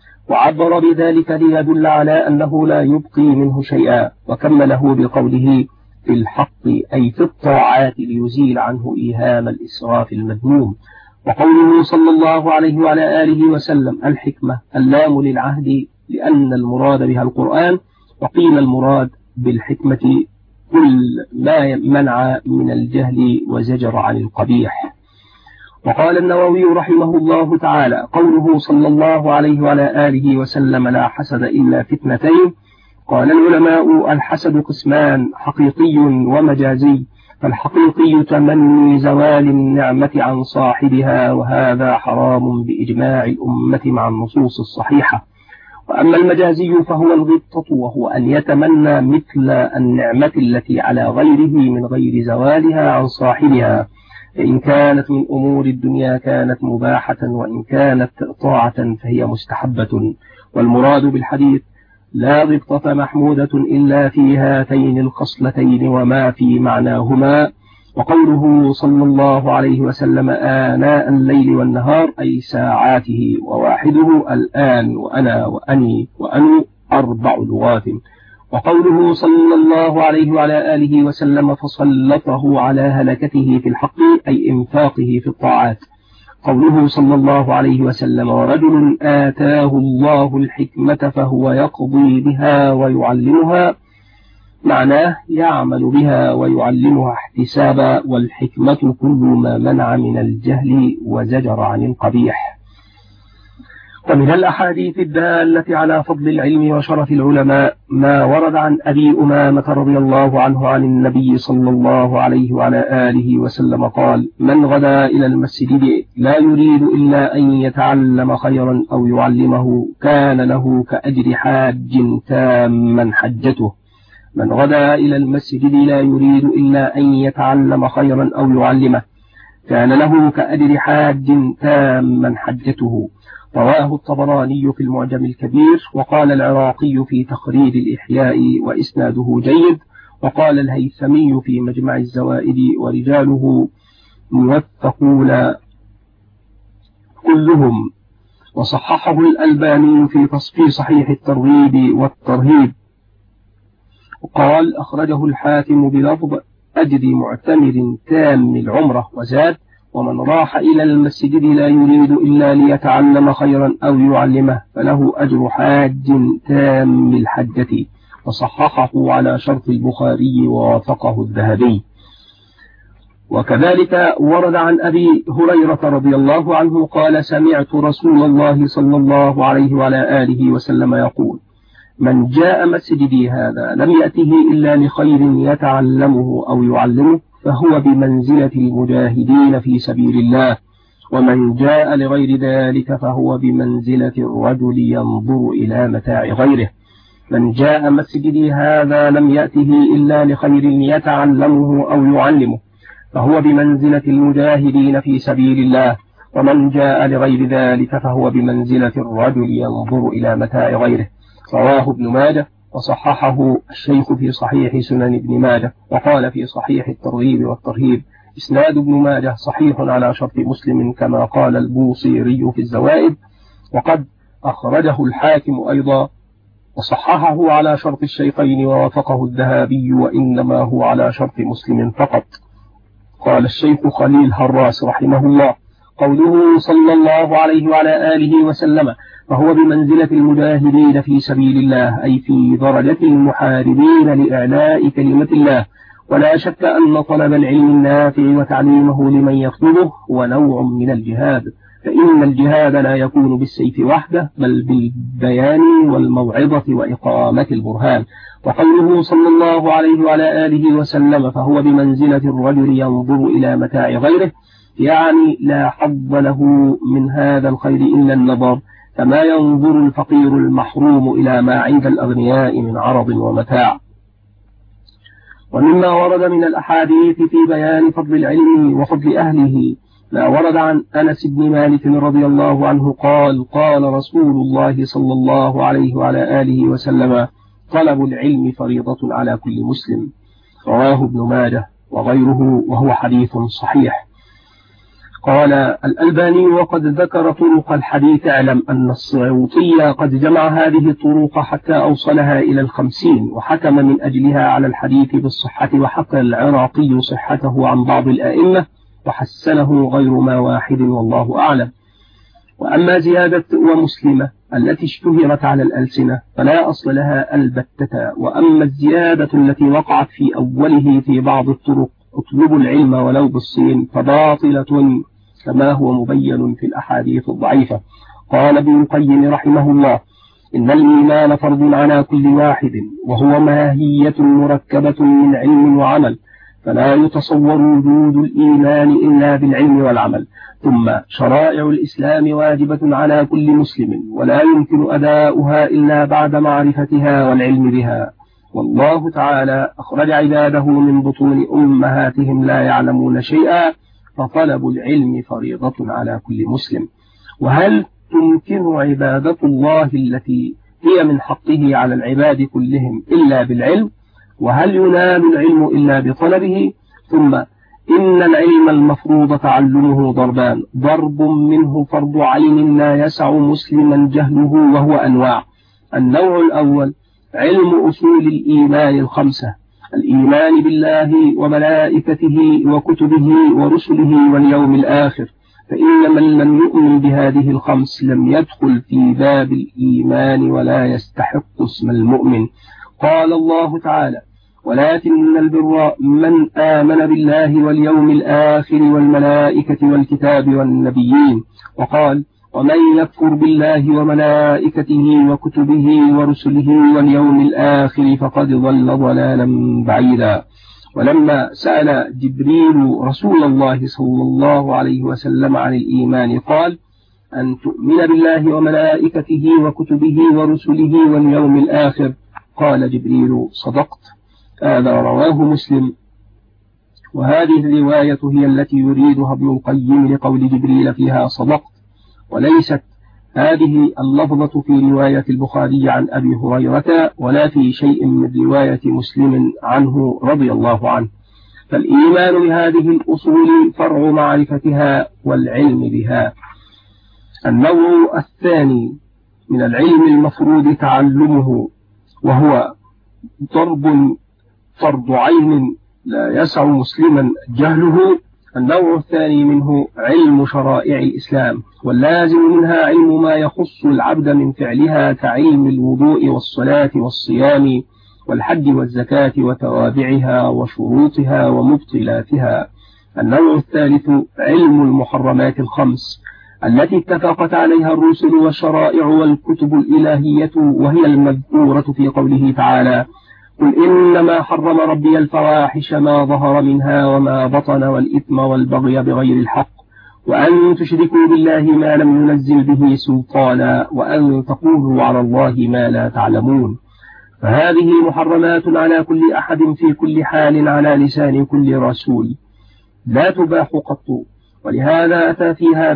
وعبر بذلك ليدل على أنه لا يبقي منه شيئا. وكمله بقوله في الحق أي في الطاعات ليزيل عنه إيهام الإسراف المذموم. وقوله صلى الله عليه وعلى آله وسلم: الحكمة اللام للعهد لأن المراد بها القرآن، وقيل المراد بالحكمة كل ما منع من الجهل وزجر عن القبيح. وقال النووي رحمه الله تعالى: قوله صلى الله عليه وعلى آله وسلم: لا حسد إلا في اثنتين. قال العلماء: الحسد قسمان، حقيقي ومجازي. فالحقيقي تمني زوال النعمة عن صاحبها، وهذا حرام بإجماع الأمة مع النصوص الصحيحة. وأما المجازي فهو الغبطة، وهو أن يتمنى مثل النعمة التي على غيره من غير زوالها عن صاحبها، فإن كانت من أمور الدنيا كانت مباحة، وإن كانت طاعة فهي مستحبة. والمراد بالحديث: لا غبطة محمودة إلا في هاتين الخصلتين وما في معناهما. وقوله صلى الله عليه وسلم: آناء الليل والنهار أي ساعاته، وواحده الآن وأنا وأني وأنو 4 لغات. وقوله صلى الله عليه وعلى آله وسلم: فسلطه على هلكته في الحق أي إنفاقه في الطاعات. قوله صلى الله عليه وسلم: ورجل آتاه الله الحكمة فهو يقضي بها ويعلمها، معناه يعمل بها ويعلمها احتسابا. والحكمة كل ما منع من الجهل وزجر عن القبيح. ومن الأحاديث الدالة على فضل العلم وشرف العلماء ما ورد عن أبي أمامة رضي الله عنه عن النبي صلى الله عليه وعلى آله وسلم قال: من غدا إلى المسجد لا يريد إلا أن يتعلم خيرا أو يعلمه كان له كأجر حاج تاما حجته. من غدا إلى المسجد لا يريد إلا أن يتعلم خيرا أو يعلمه كان له كأجر حاج تاما حجته. رواه الطبراني في المعجم الكبير، وقال العراقي في تخريج الإحياء وإسناده جيد، وقال الهيثمي في مجمع الزوائد ورجاله موثقون كلهم. وصححه الألباني في صحيح الترغيب والترهيب، وقال أخرجه الحاكم بلفظ أجر معتمر تام العمرة، وزاد ومن راح إلى المسجد لا يريد إلا ليتعلم خيرا أو يعلمه فله أجر حاج تام الحجة. وصححه على شرط البخاري ووافقه الذهبي. وكذلك ورد عن أبي هريرة رضي الله عنه قال سمعت رسول الله صلى الله عليه وعلى آله وسلم يقول من جاء مسجدي هذا لم يأته إلا لخير يتعلمه أو يعلمه فهو بمنزلة المجاهدين في سبيل الله، ومن جاء لغير ذلك فهو بمنزلة الرجل ينظر إلى متاع غيره. من جاء مسجدي هذا لم يأته إلا لخير يتعلمه أو يعلمه فهو بمنزلة المجاهدين في سبيل الله، ومن جاء لغير ذلك فهو بمنزلة الرجل ينظر إلى متاع غيره. رواه ابن ماجه، وصححه الشيخ في صحيح سنن ابن ماجه، وقال في صحيح الترغيب والترهيب إسناد ابن ماجه صحيح على شرط مسلم كما قال البوصيري في الزوائد، وقد أخرجه الحاكم أيضا وصححه على شرط الشيخين ووافقه الذهبي، وإنما هو على شرط مسلم فقط. قال الشيخ خليل هراس رحمه الله قوله صلى الله عليه وعلى آله وسلم فهو بمنزلة المجاهدين في سبيل الله، أي في درجة المحاربين لإعلاء كلمة الله. ولا شك أن طلب العلم النافع وتعليمه لمن يطلبه هو نوع من الجهاد، فإن الجهاد لا يكون بالسيف وحده بل بالبيان والموعظة وإقامة البرهان. وقوله صلى الله عليه وعلى آله وسلم فهو بمنزلة الرجل ينظر إلى متاع غيره، يعني لا حظ له من هذا الخير إلا النظر، كما ينظر الفقير المحروم إلى ما عند الأغنياء من عرض ومتاع. ومما ورد من الأحاديث في بيان فضل العلم وفضل أهله ما ورد عن أنس بن مالك رضي الله عنه قال قال رسول الله صلى الله عليه وعلى آله وسلم طلب العلم فريضة على كل مسلم. رواه ابن ماجه وغيره وهو حديث صحيح. قال الألباني وقد ذكر طرق الحديث اعلم أن السيوطي قد جمع هذه الطرق حتى أوصلها إلى 50 وحكم من أجلها على الحديث بالصحة، وحكى العراقي صحته عن بعض الأئمة وحسنه غير ما واحد والله أعلم. وأما زيادة ومسلمة التي اشتهرت على الألسنة فلا أصل لها البتة، وأما الزيادة التي وقعت في أوله في بعض الطرق اطلبوا العلم ولو بالصين فباطلة كما هو مبين في الأحاديث الضعيفة. قال ابن القيم رحمه الله إن الإيمان فرض على كل واحد، وهو ماهية مركبة من علم وعمل، فلا يتصور وجود الإيمان إلا بالعلم والعمل. ثم شرائع الإسلام واجبة على كل مسلم، ولا يمكن أداؤها إلا بعد معرفتها والعلم بها. والله تعالى أخرج عباده من بطون أمهاتهم لا يعلمون شيئا، فطلب العلم فريضة على كل مسلم. وهل تمكن عبادة الله التي هي من حقه على العباد كلهم إلا بالعلم؟ وهل ينال العلم إلا بطلبه؟ ثم إن العلم المفروض تعلمه ضربان، ضرب منه فرض عين لا يسع مسلما جهله وهو أنواع. النوع الأول علم أصول الإيمان 5: الإيمان بالله وملائكته وكتبه ورسله واليوم الآخر، فإن من لم يؤمن بهذه 5 لم يدخل في باب الإيمان ولا يستحق اسم المؤمن. قال الله تعالى ولكن البر من آمن بالله واليوم الآخر والملائكة والكتاب والنبيين. وقال ومن يكفر بالله وملائكته وكتبه ورسله واليوم الآخر فقد ضل ضلالا بعيدا. ولما سأل جبريل رسول الله صلى الله عليه وسلم عن الإيمان قال أن تؤمن بالله وملائكته وكتبه ورسله واليوم الآخر. قال جبريل صدقت. هذا رواه مسلم. وهذه الرواية هي التي يريدها ابن القيم لقول جبريل فيها صدقت، وليست هذه اللفظة في رواية البخاري عن أبي هريرة ولا في شيء من رواية مسلم عنه رضي الله عنه. فالإيمان بهذه الأصول فرع معرفتها والعلم بها. النوع الثاني من العلم المفروض تعلمه، وهو فرض عين لا يسع مسلما جهله. النوع الثاني منه علم شرائع الإسلام، واللازم منها علم ما يخص العبد من فعلها كعلم الوضوء والصلاة والصيام والحج والزكاة وتوابعها وشروطها ومبطلاتها. النوع الثالث علم المحرمات الخمس التي اتفقت عليها الرسل والشرائع والكتب الإلهية، وهي المذكورة في قوله تعالى: قل إنما حرم ربي الفواحش ما ظهر منها وما بطن والإثم والبغي بغير الحق وأن تشركوا بالله ما لم ينزل به سلطانا وأن تقولوا على الله ما لا تعلمون. فهذه محرمات على كل أحد في كل حال على لسان كل رسول، لا تباح قط، ولهذا أتى فيها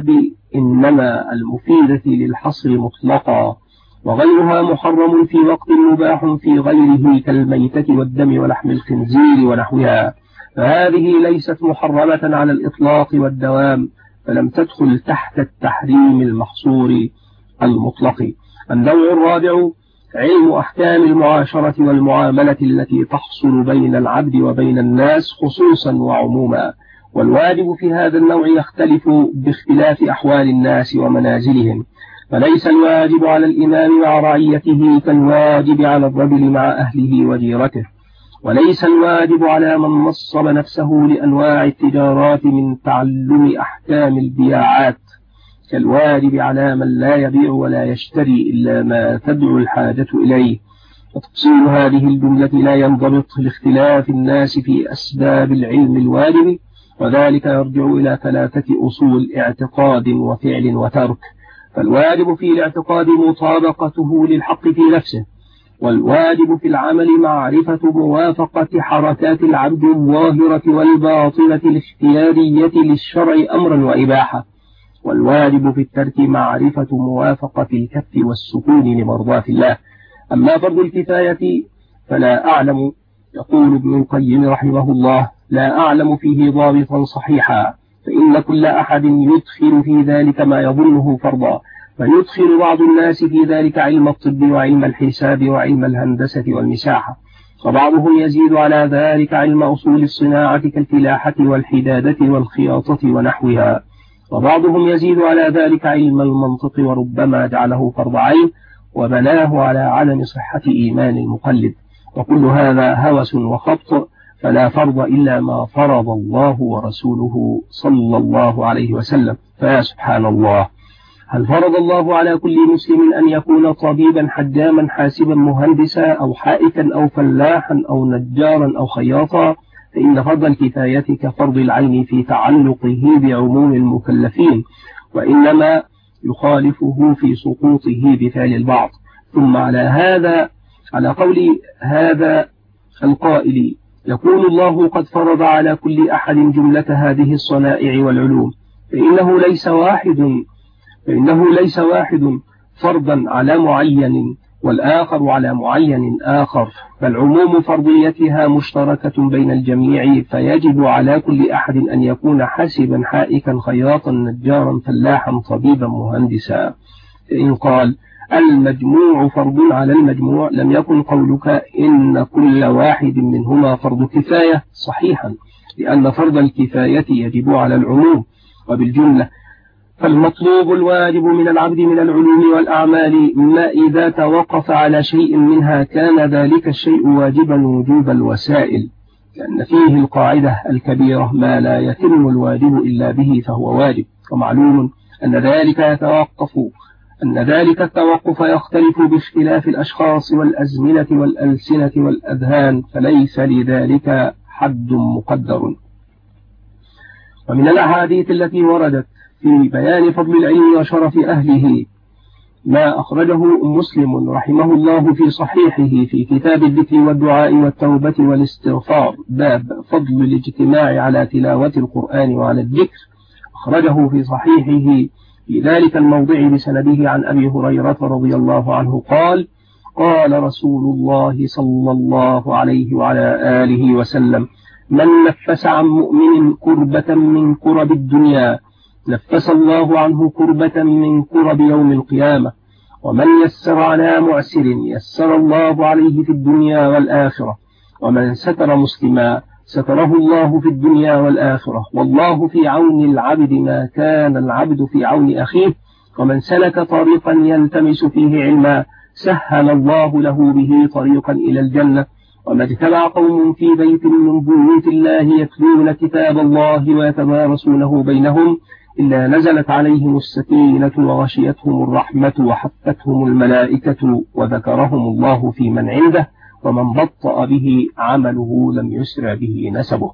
بإنما المفيدة للحصر مطلقا، وغيرها محرم في وقت مباح في غيره كالميتة والدم ولحم الخنزير ونحوها، فهذه ليست محرمة على الإطلاق والدوام، فلم تدخل تحت التحريم المحصور المطلق. النوع الرابع علم أحكام المعاشرة والمعاملة التي تحصل بين العبد وبين الناس خصوصا وعموما، والواجب في هذا النوع يختلف باختلاف أحوال الناس ومنازلهم، فليس الواجب على الإمام مع رعيته كالواجب على الرجل مع أهله وجيرته، وليس الواجب على من نصب نفسه لأنواع التجارات من تعلم أحكام البياعات كالواجب على من لا يبيع ولا يشتري إلا ما تدعو الحاجة إليه. وتفصيل هذه الجملة لا ينضبط لاختلاف الناس في أسباب العلم الواجب، وذلك يرجع إلى 3 أصول: اعتقاد وفعل وترك. فالواجب في الاعتقاد مطابقته للحق في نفسه، والواجب في العمل معرفة موافقة حركات العبد الظاهرة والباطنة الاختيارية للشرع أمرا وإباحة، والواجب في الترك معرفة موافقة الكف والسكون لمرضاة الله. أما فرض الكفاية فلا أعلم، يقول ابن القيم رحمه الله: لا أعلم فيه ضابطا صحيحا، فإن كل أحد يدخل في ذلك ما يظنه فرضا، فيدخل بعض الناس في ذلك علم الطب وعلم الحساب وعلم الهندسة والمساحة، وبعضهم يزيد على ذلك علم أصول الصناعة كالفلاحة والحدادة والخياطة ونحوها، وبعضهم يزيد على ذلك علم المنطق، وربما جعله فرض عين وبناه على عدم صحة إيمان المقلد، وكل هذا هوس وخبط، فلا فرض إلا ما فرض الله ورسوله صلى الله عليه وسلم. فيا سبحان الله، هل فرض الله على كل مسلم أن يكون طبيبا حجاما حاسبا مهندسا أو حائكا أو فلاحا أو نجارا أو خياطا؟ فإن فرض الكفاية كفرض العين في تعلقه بعموم المكلفين، وإنما يخالفه في سقوطه بفعل البعض. ثم على قول هذا القائل يكون الله قد فرض على كل أحد جملة هذه الصنائع والعلوم، فإنه ليس واحد فرضا على معين والآخر على معين آخر، فالعموم فرضيتها مشتركة بين الجميع، فيجب على كل أحد أن يكون حاسبا حائكا خياطا نجارا فلاحا طبيبا مهندسا. فإن قال المجموع فرض على المجموع لم يكن قولك إن كل واحد منهما فرض كفاية صحيحا، لأن فرض الكفاية يجب على العموم. وبالجملة فالمطلوب الواجب من العبد من العلوم والأعمال ما إذا توقف على شيء منها كان ذلك الشيء واجبا وجوب الوسائل، لأن فيه القاعدة الكبيرة: ما لا يتم الواجب إلا به فهو واجب. ومعلوم أن ذلك التوقف يختلف باختلاف الأشخاص والأزمنة والألسنة والأذهان، فليس لذلك حد مقدر. ومن الأحاديث التي وردت في بيان فضل العلم وشرف أهله ما أخرجه مسلم رحمه الله في صحيحه في كتاب الذكر والدعاء والتوبة والاستغفار، باب فضل الاجتماع على تلاوة القرآن وعلى الذكر. أخرجه في صحيحه في ذلك الموضع بسنده عن أبي هريرة رضي الله عنه قال: قال رسول الله صلى الله عليه وعلى آله وسلم: من نفس عن مؤمن كربة من كرب الدنيا نفس الله عنه كربة من كرب يوم القيامة، ومن يسر على معسر يسر الله عليه في الدنيا والآخرة، ومن ستر مسلما ستره الله في الدنيا والآخرة، والله في عون العبد ما كان العبد في عون أخيه، ومن سلك طريقا يلتمس فيه علما سهل الله له به طريقا إلى الجنة. وما اجتمع قوم في بيت من بيوت الله يتلون كتاب الله ويتدارسونه بينهم إلا نزلت عليهم السكينة وغشيتهم الرحمة وحفتهم الملائكة وذكرهم الله في من عنده، ومن بطأ به عمله لم يسرع به نسبه.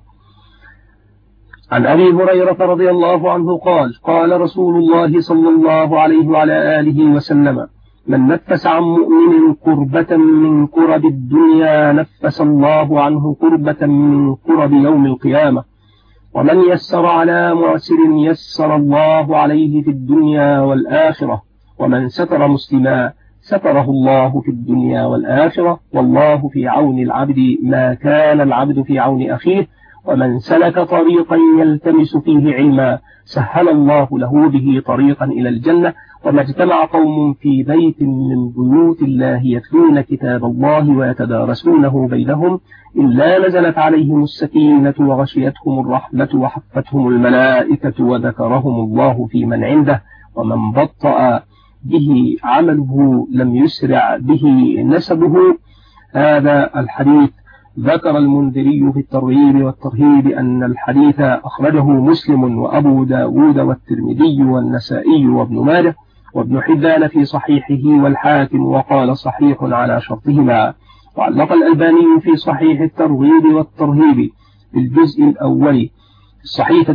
عن أبي هريرة رضي الله عنه قال: قال رسول الله صلى الله عليه وعلى آله وسلم: من نفس عن مؤمن كربة من كرب الدنيا نفس الله عنه كربة من كرب يوم القيامة، ومن يسر على معسر يسر الله عليه في الدنيا والآخرة، ومن ستر مسلما ستره الله في الدنيا والآخرة، والله في عون العبد ما كان العبد في عون أخيه، ومن سلك طريقا يلتمس فيه علما سهل الله له به طريقا إلى الجنة. وما اجتمع قوم في بيت من بيوت الله يتلون كتاب الله ويتدارسونه بينهم إلا نزلت عليهم السكينة وغشيتهم الرحمة وحفتهم الملائكة وذكرهم الله في من عنده، ومن بطأ به عمله لم يسرع به نسبه. هذا الحديث ذكر المنذري في الترغيب والترهيب أن الحديث أخرجه مسلم وأبو داود والترمذي والنسائي وابن ماجه وابن حبان في صحيحه والحاكم، وقال صحيح على شرطهما. وعلق الألباني في صحيح الترغيب والترهيب في الجزء الأول في الصحيفة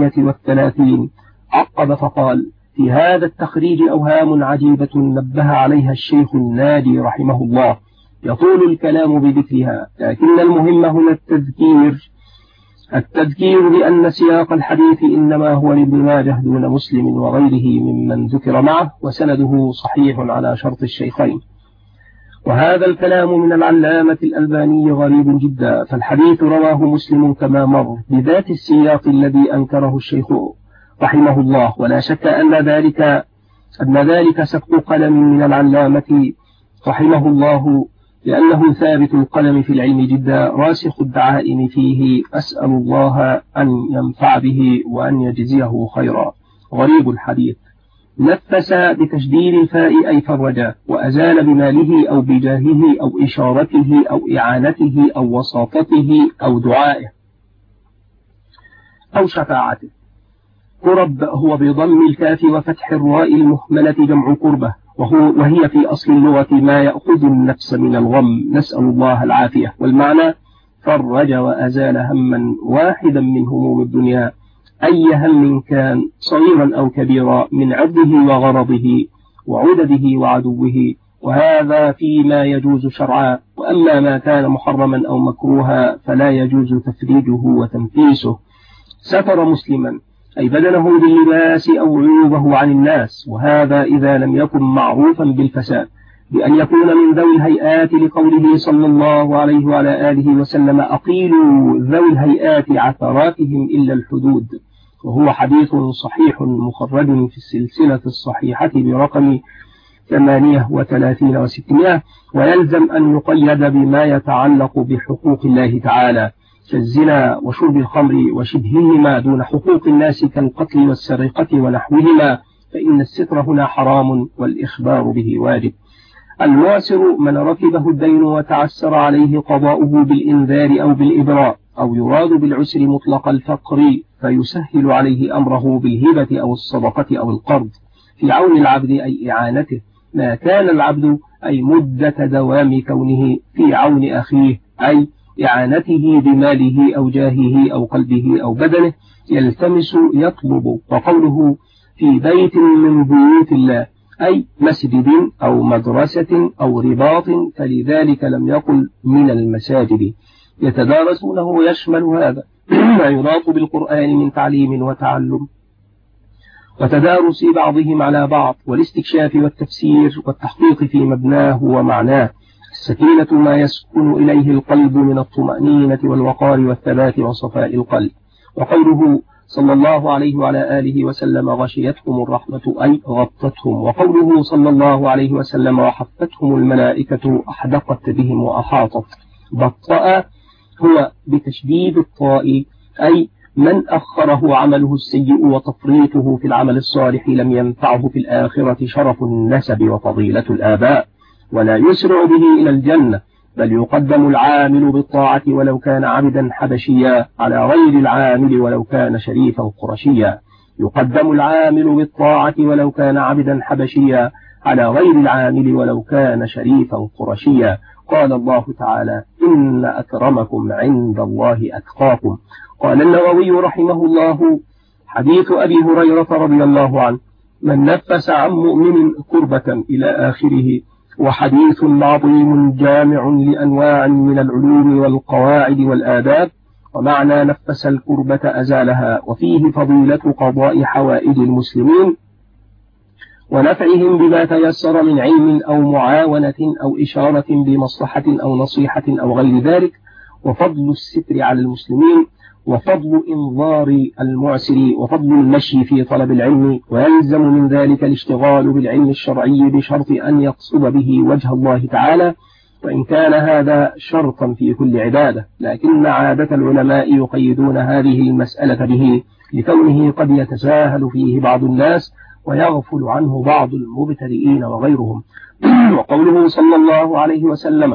32 عقب فقال: في هذا التخريج أوهام عجيبة نبه عليها الشيخ النادي رحمه الله، يطول الكلام بذكرها، لكن المهم هنا التذكير بأن سياق الحديث إنما هو لابن ماجه دون مسلم وغيره ممن ذكر معه، وسنده صحيح على شرط الشيخين. وهذا الكلام من العلامة الألباني غريب جدا، فالحديث رواه مسلم كما مر بذات السياق الذي أنكره الشيخ رحمه الله، ولا شك أن ذلك سبق قلم من العلامة رحمه الله، لأنه ثابت القلم في العلم جدا راسخ الدعائم فيه، أسأل الله أن ينفع به وأن يجزيه خيرا. غريب الحديث: نفس بتشديد الفاء أي فرج، وأزال بماله أو بجاهه أو إشارته أو إعانته أو وساطته أو دعائه أو شفاعته. كرب هو بضم الكاف وفتح الراء المهملة جمع كربة، وهي في أصل اللغة ما يأخذ النفس من الغم، نسأل الله العافية. والمعنى فرج وأزال هما واحدا من هموم الدنيا، أي هم كان صغيرا أو كبيرا من عبده وغرضه وعدده وعدوه، وهذا فيما يجوز شرعا. وأما ما كان محرما أو مكروها فلا يجوز تفريجه وتنفيسه. ستر مسلما أي بدنه باللباس أو عيوبه عن الناس، وهذا إذا لم يكن معروفا بالفساد، بأن يكون من ذوي الهيئات، لقوله صلى الله عليه وعلى آله وسلم: أقيلوا ذوي الهيئات عثراتهم إلا الحدود. وهو حديث صحيح مخرج في السلسلة الصحيحة برقم 38 و600، ويلزم أن يقيد بما يتعلق بحقوق الله تعالى كالزنا وشرب الخمر وشبههما دون حقوق الناس كالقتل والسرقة ونحوهما، فإن الستر هنا حرام والإخبار به واجب. المعسر من ركبه الدين وتعسر عليه قضاؤه بالإنذار أو بالإبراء، أو يراد بالعسر مطلق الفقر فيسهل عليه أمره بالهبة أو الصدقة أو القرض، في عون العبد أي إعانته ما كان العبد أي مدة دوام كونه في عون أخيه، أي إعانته بماله أو جاهه أو قلبه أو بدنه، يلتمس يطلب. وقوله في بيت من بيوت الله أي مسجد أو مدرسة أو رباط، فلذلك لم يقل من المساجد. يتدارسونه يشمل هذا ما يضاف بالقرآن من تعليم وتعلم وتدارس بعضهم على بعض، والاستكشاف والتفسير والتحقيق في مبناه ومعناه. السكينة ما يسكن إليه القلب من الطمأنينة والوقار والثبات وصفاء القلب. وقوله صلى الله عليه وعلى آله وسلم غشيتهم الرحمة أي غطتهم. وقوله صلى الله عليه وسلم وحفتهم الملائكة أحدقت بهم وأحاطت. بطأ هو بتشديد الطاء، أي من أخره عمله السيء وتفريطه في العمل الصالح لم ينفعه في الآخرة شرف النسب وفضيلة الآباء، ولا يسرع به إلى الجنة، بل يقدم العامل بالطاعة ولو كان عبدا حبشيا على غير العامل ولو كان شريفا قرشيا. يقدم العامل بالطاعة ولو كان عبدا حبشيا على غير العامل ولو كان شريفا قرشيا. قال الله تعالى: إن أكرمكم عند الله أتقاكم. قال النووي رحمه الله: حديث أبي هريرة رضي الله عنه: من نفس عن مؤمن كربة إلى آخره، وحديث عظيم جامع لأنواع من العلوم والقواعد والآداب. ومعنى نفس الكربة أزالها، وفيه فضيلة قضاء حوائج المسلمين ونفعهم بما تيسر من علم أو معاونة أو إشارة بمصلحة أو نصيحة أو غير ذلك، وفضل الستر على المسلمين، وفضل إنظار المعسر، وفضل المشي في طلب العلم. ويلزم من ذلك الاشتغال بالعلم الشرعي بشرط أن يقصد به وجه الله تعالى، وإن كان هذا شرطا في كل عبادة، لكن عادة العلماء يقيدون هذه المسألة به لكونه قد يتساهل فيه بعض الناس ويغفل عنه بعض المبتدئين وغيرهم. وقوله صلى الله عليه وسلم: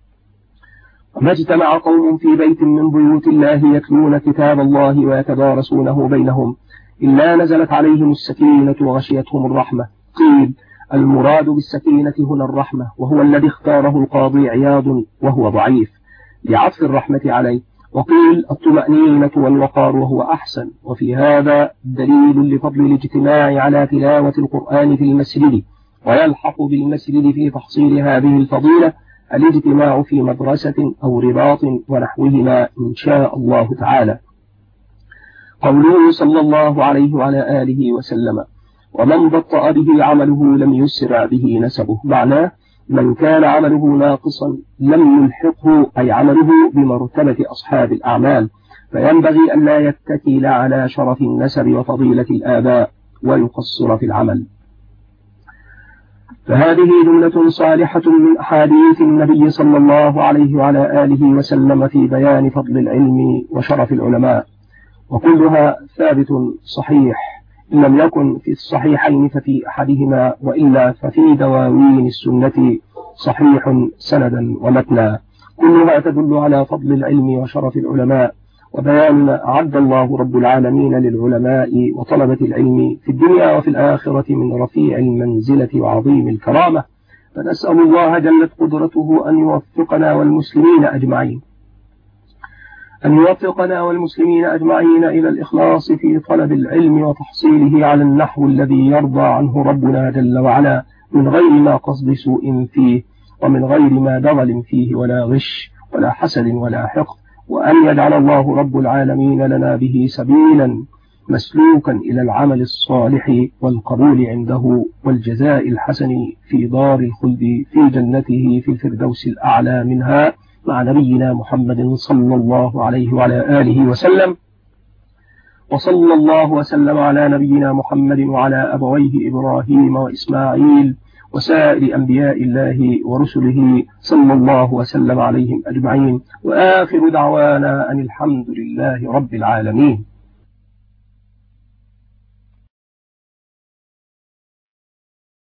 ما اجتمع قوم في بيت من بيوت الله يتلون كتاب الله ويتدارسونه بينهم إلا نزلت عليهم السكينة وغشيتهم الرحمة. قيل: المراد بالسكينة هنا الرحمة، وهو الذي اختاره القاضي عياض وهو ضعيف لعطف الرحمة عليه. وقيل: الطمأنينة والوقار وهو أحسن. وفي هذا دليل لفضل الاجتماع على تلاوة القرآن في المسجد، ويلحق بالمسجد في تحصيل هذه الفضيلة الاجتماع في مدرسة أو رباط ونحوهما إن شاء الله تعالى. قوله صلى الله عليه وعلى آله وسلم: ومن بطأ به عمله لم يسرع به نسبه. معناه: من كان عمله ناقصا لم يلحقه أي عمله بمرتبة أصحاب الأعمال، فينبغي أن لا يتكل على شرف النسب وفضيلة الآباء ويقصر في العمل. فهذه جملة صالحة من أحاديث النبي صلى الله عليه وعلى آله وسلم في بيان فضل العلم وشرف العلماء، وكلها ثابت صحيح، إن لم يكن في الصحيحين ففي أحدهما، وإلا ففي دواوين السنة صحيح سندا ومتنا، كلها تدل على فضل العلم وشرف العلماء وبيان ما أعد الله رب العالمين للعلماء وطلبة العلم في الدنيا وفي الآخرة من رفيع المنزلة وعظيم الكرامة. فنسأل الله جلت قدرته أن يوفقنا والمسلمين أجمعين إلى الإخلاص في طلب العلم وتحصيله على النحو الذي يرضى عنه ربنا جل وعلا، من غير ما قصد سوء فيه، ومن غير ما دغل فيه ولا غش ولا حسد ولا حقد، وأن يجعل الله رب العالمين لنا به سبيلا مسلوكا إلى العمل الصالح والقبول عنده والجزاء الحسن في دار الخلد في جنته في الفردوس الأعلى منها، مع نبينا محمد صلى الله عليه وعلى آله وسلم. وصلى الله وسلم على نبينا محمد وعلى أبويه إبراهيم وإسماعيل وسائر أنبياء الله ورسله صلى الله وسلم عليهم أجمعين، وآخر دعوانا أن الحمد لله رب العالمين.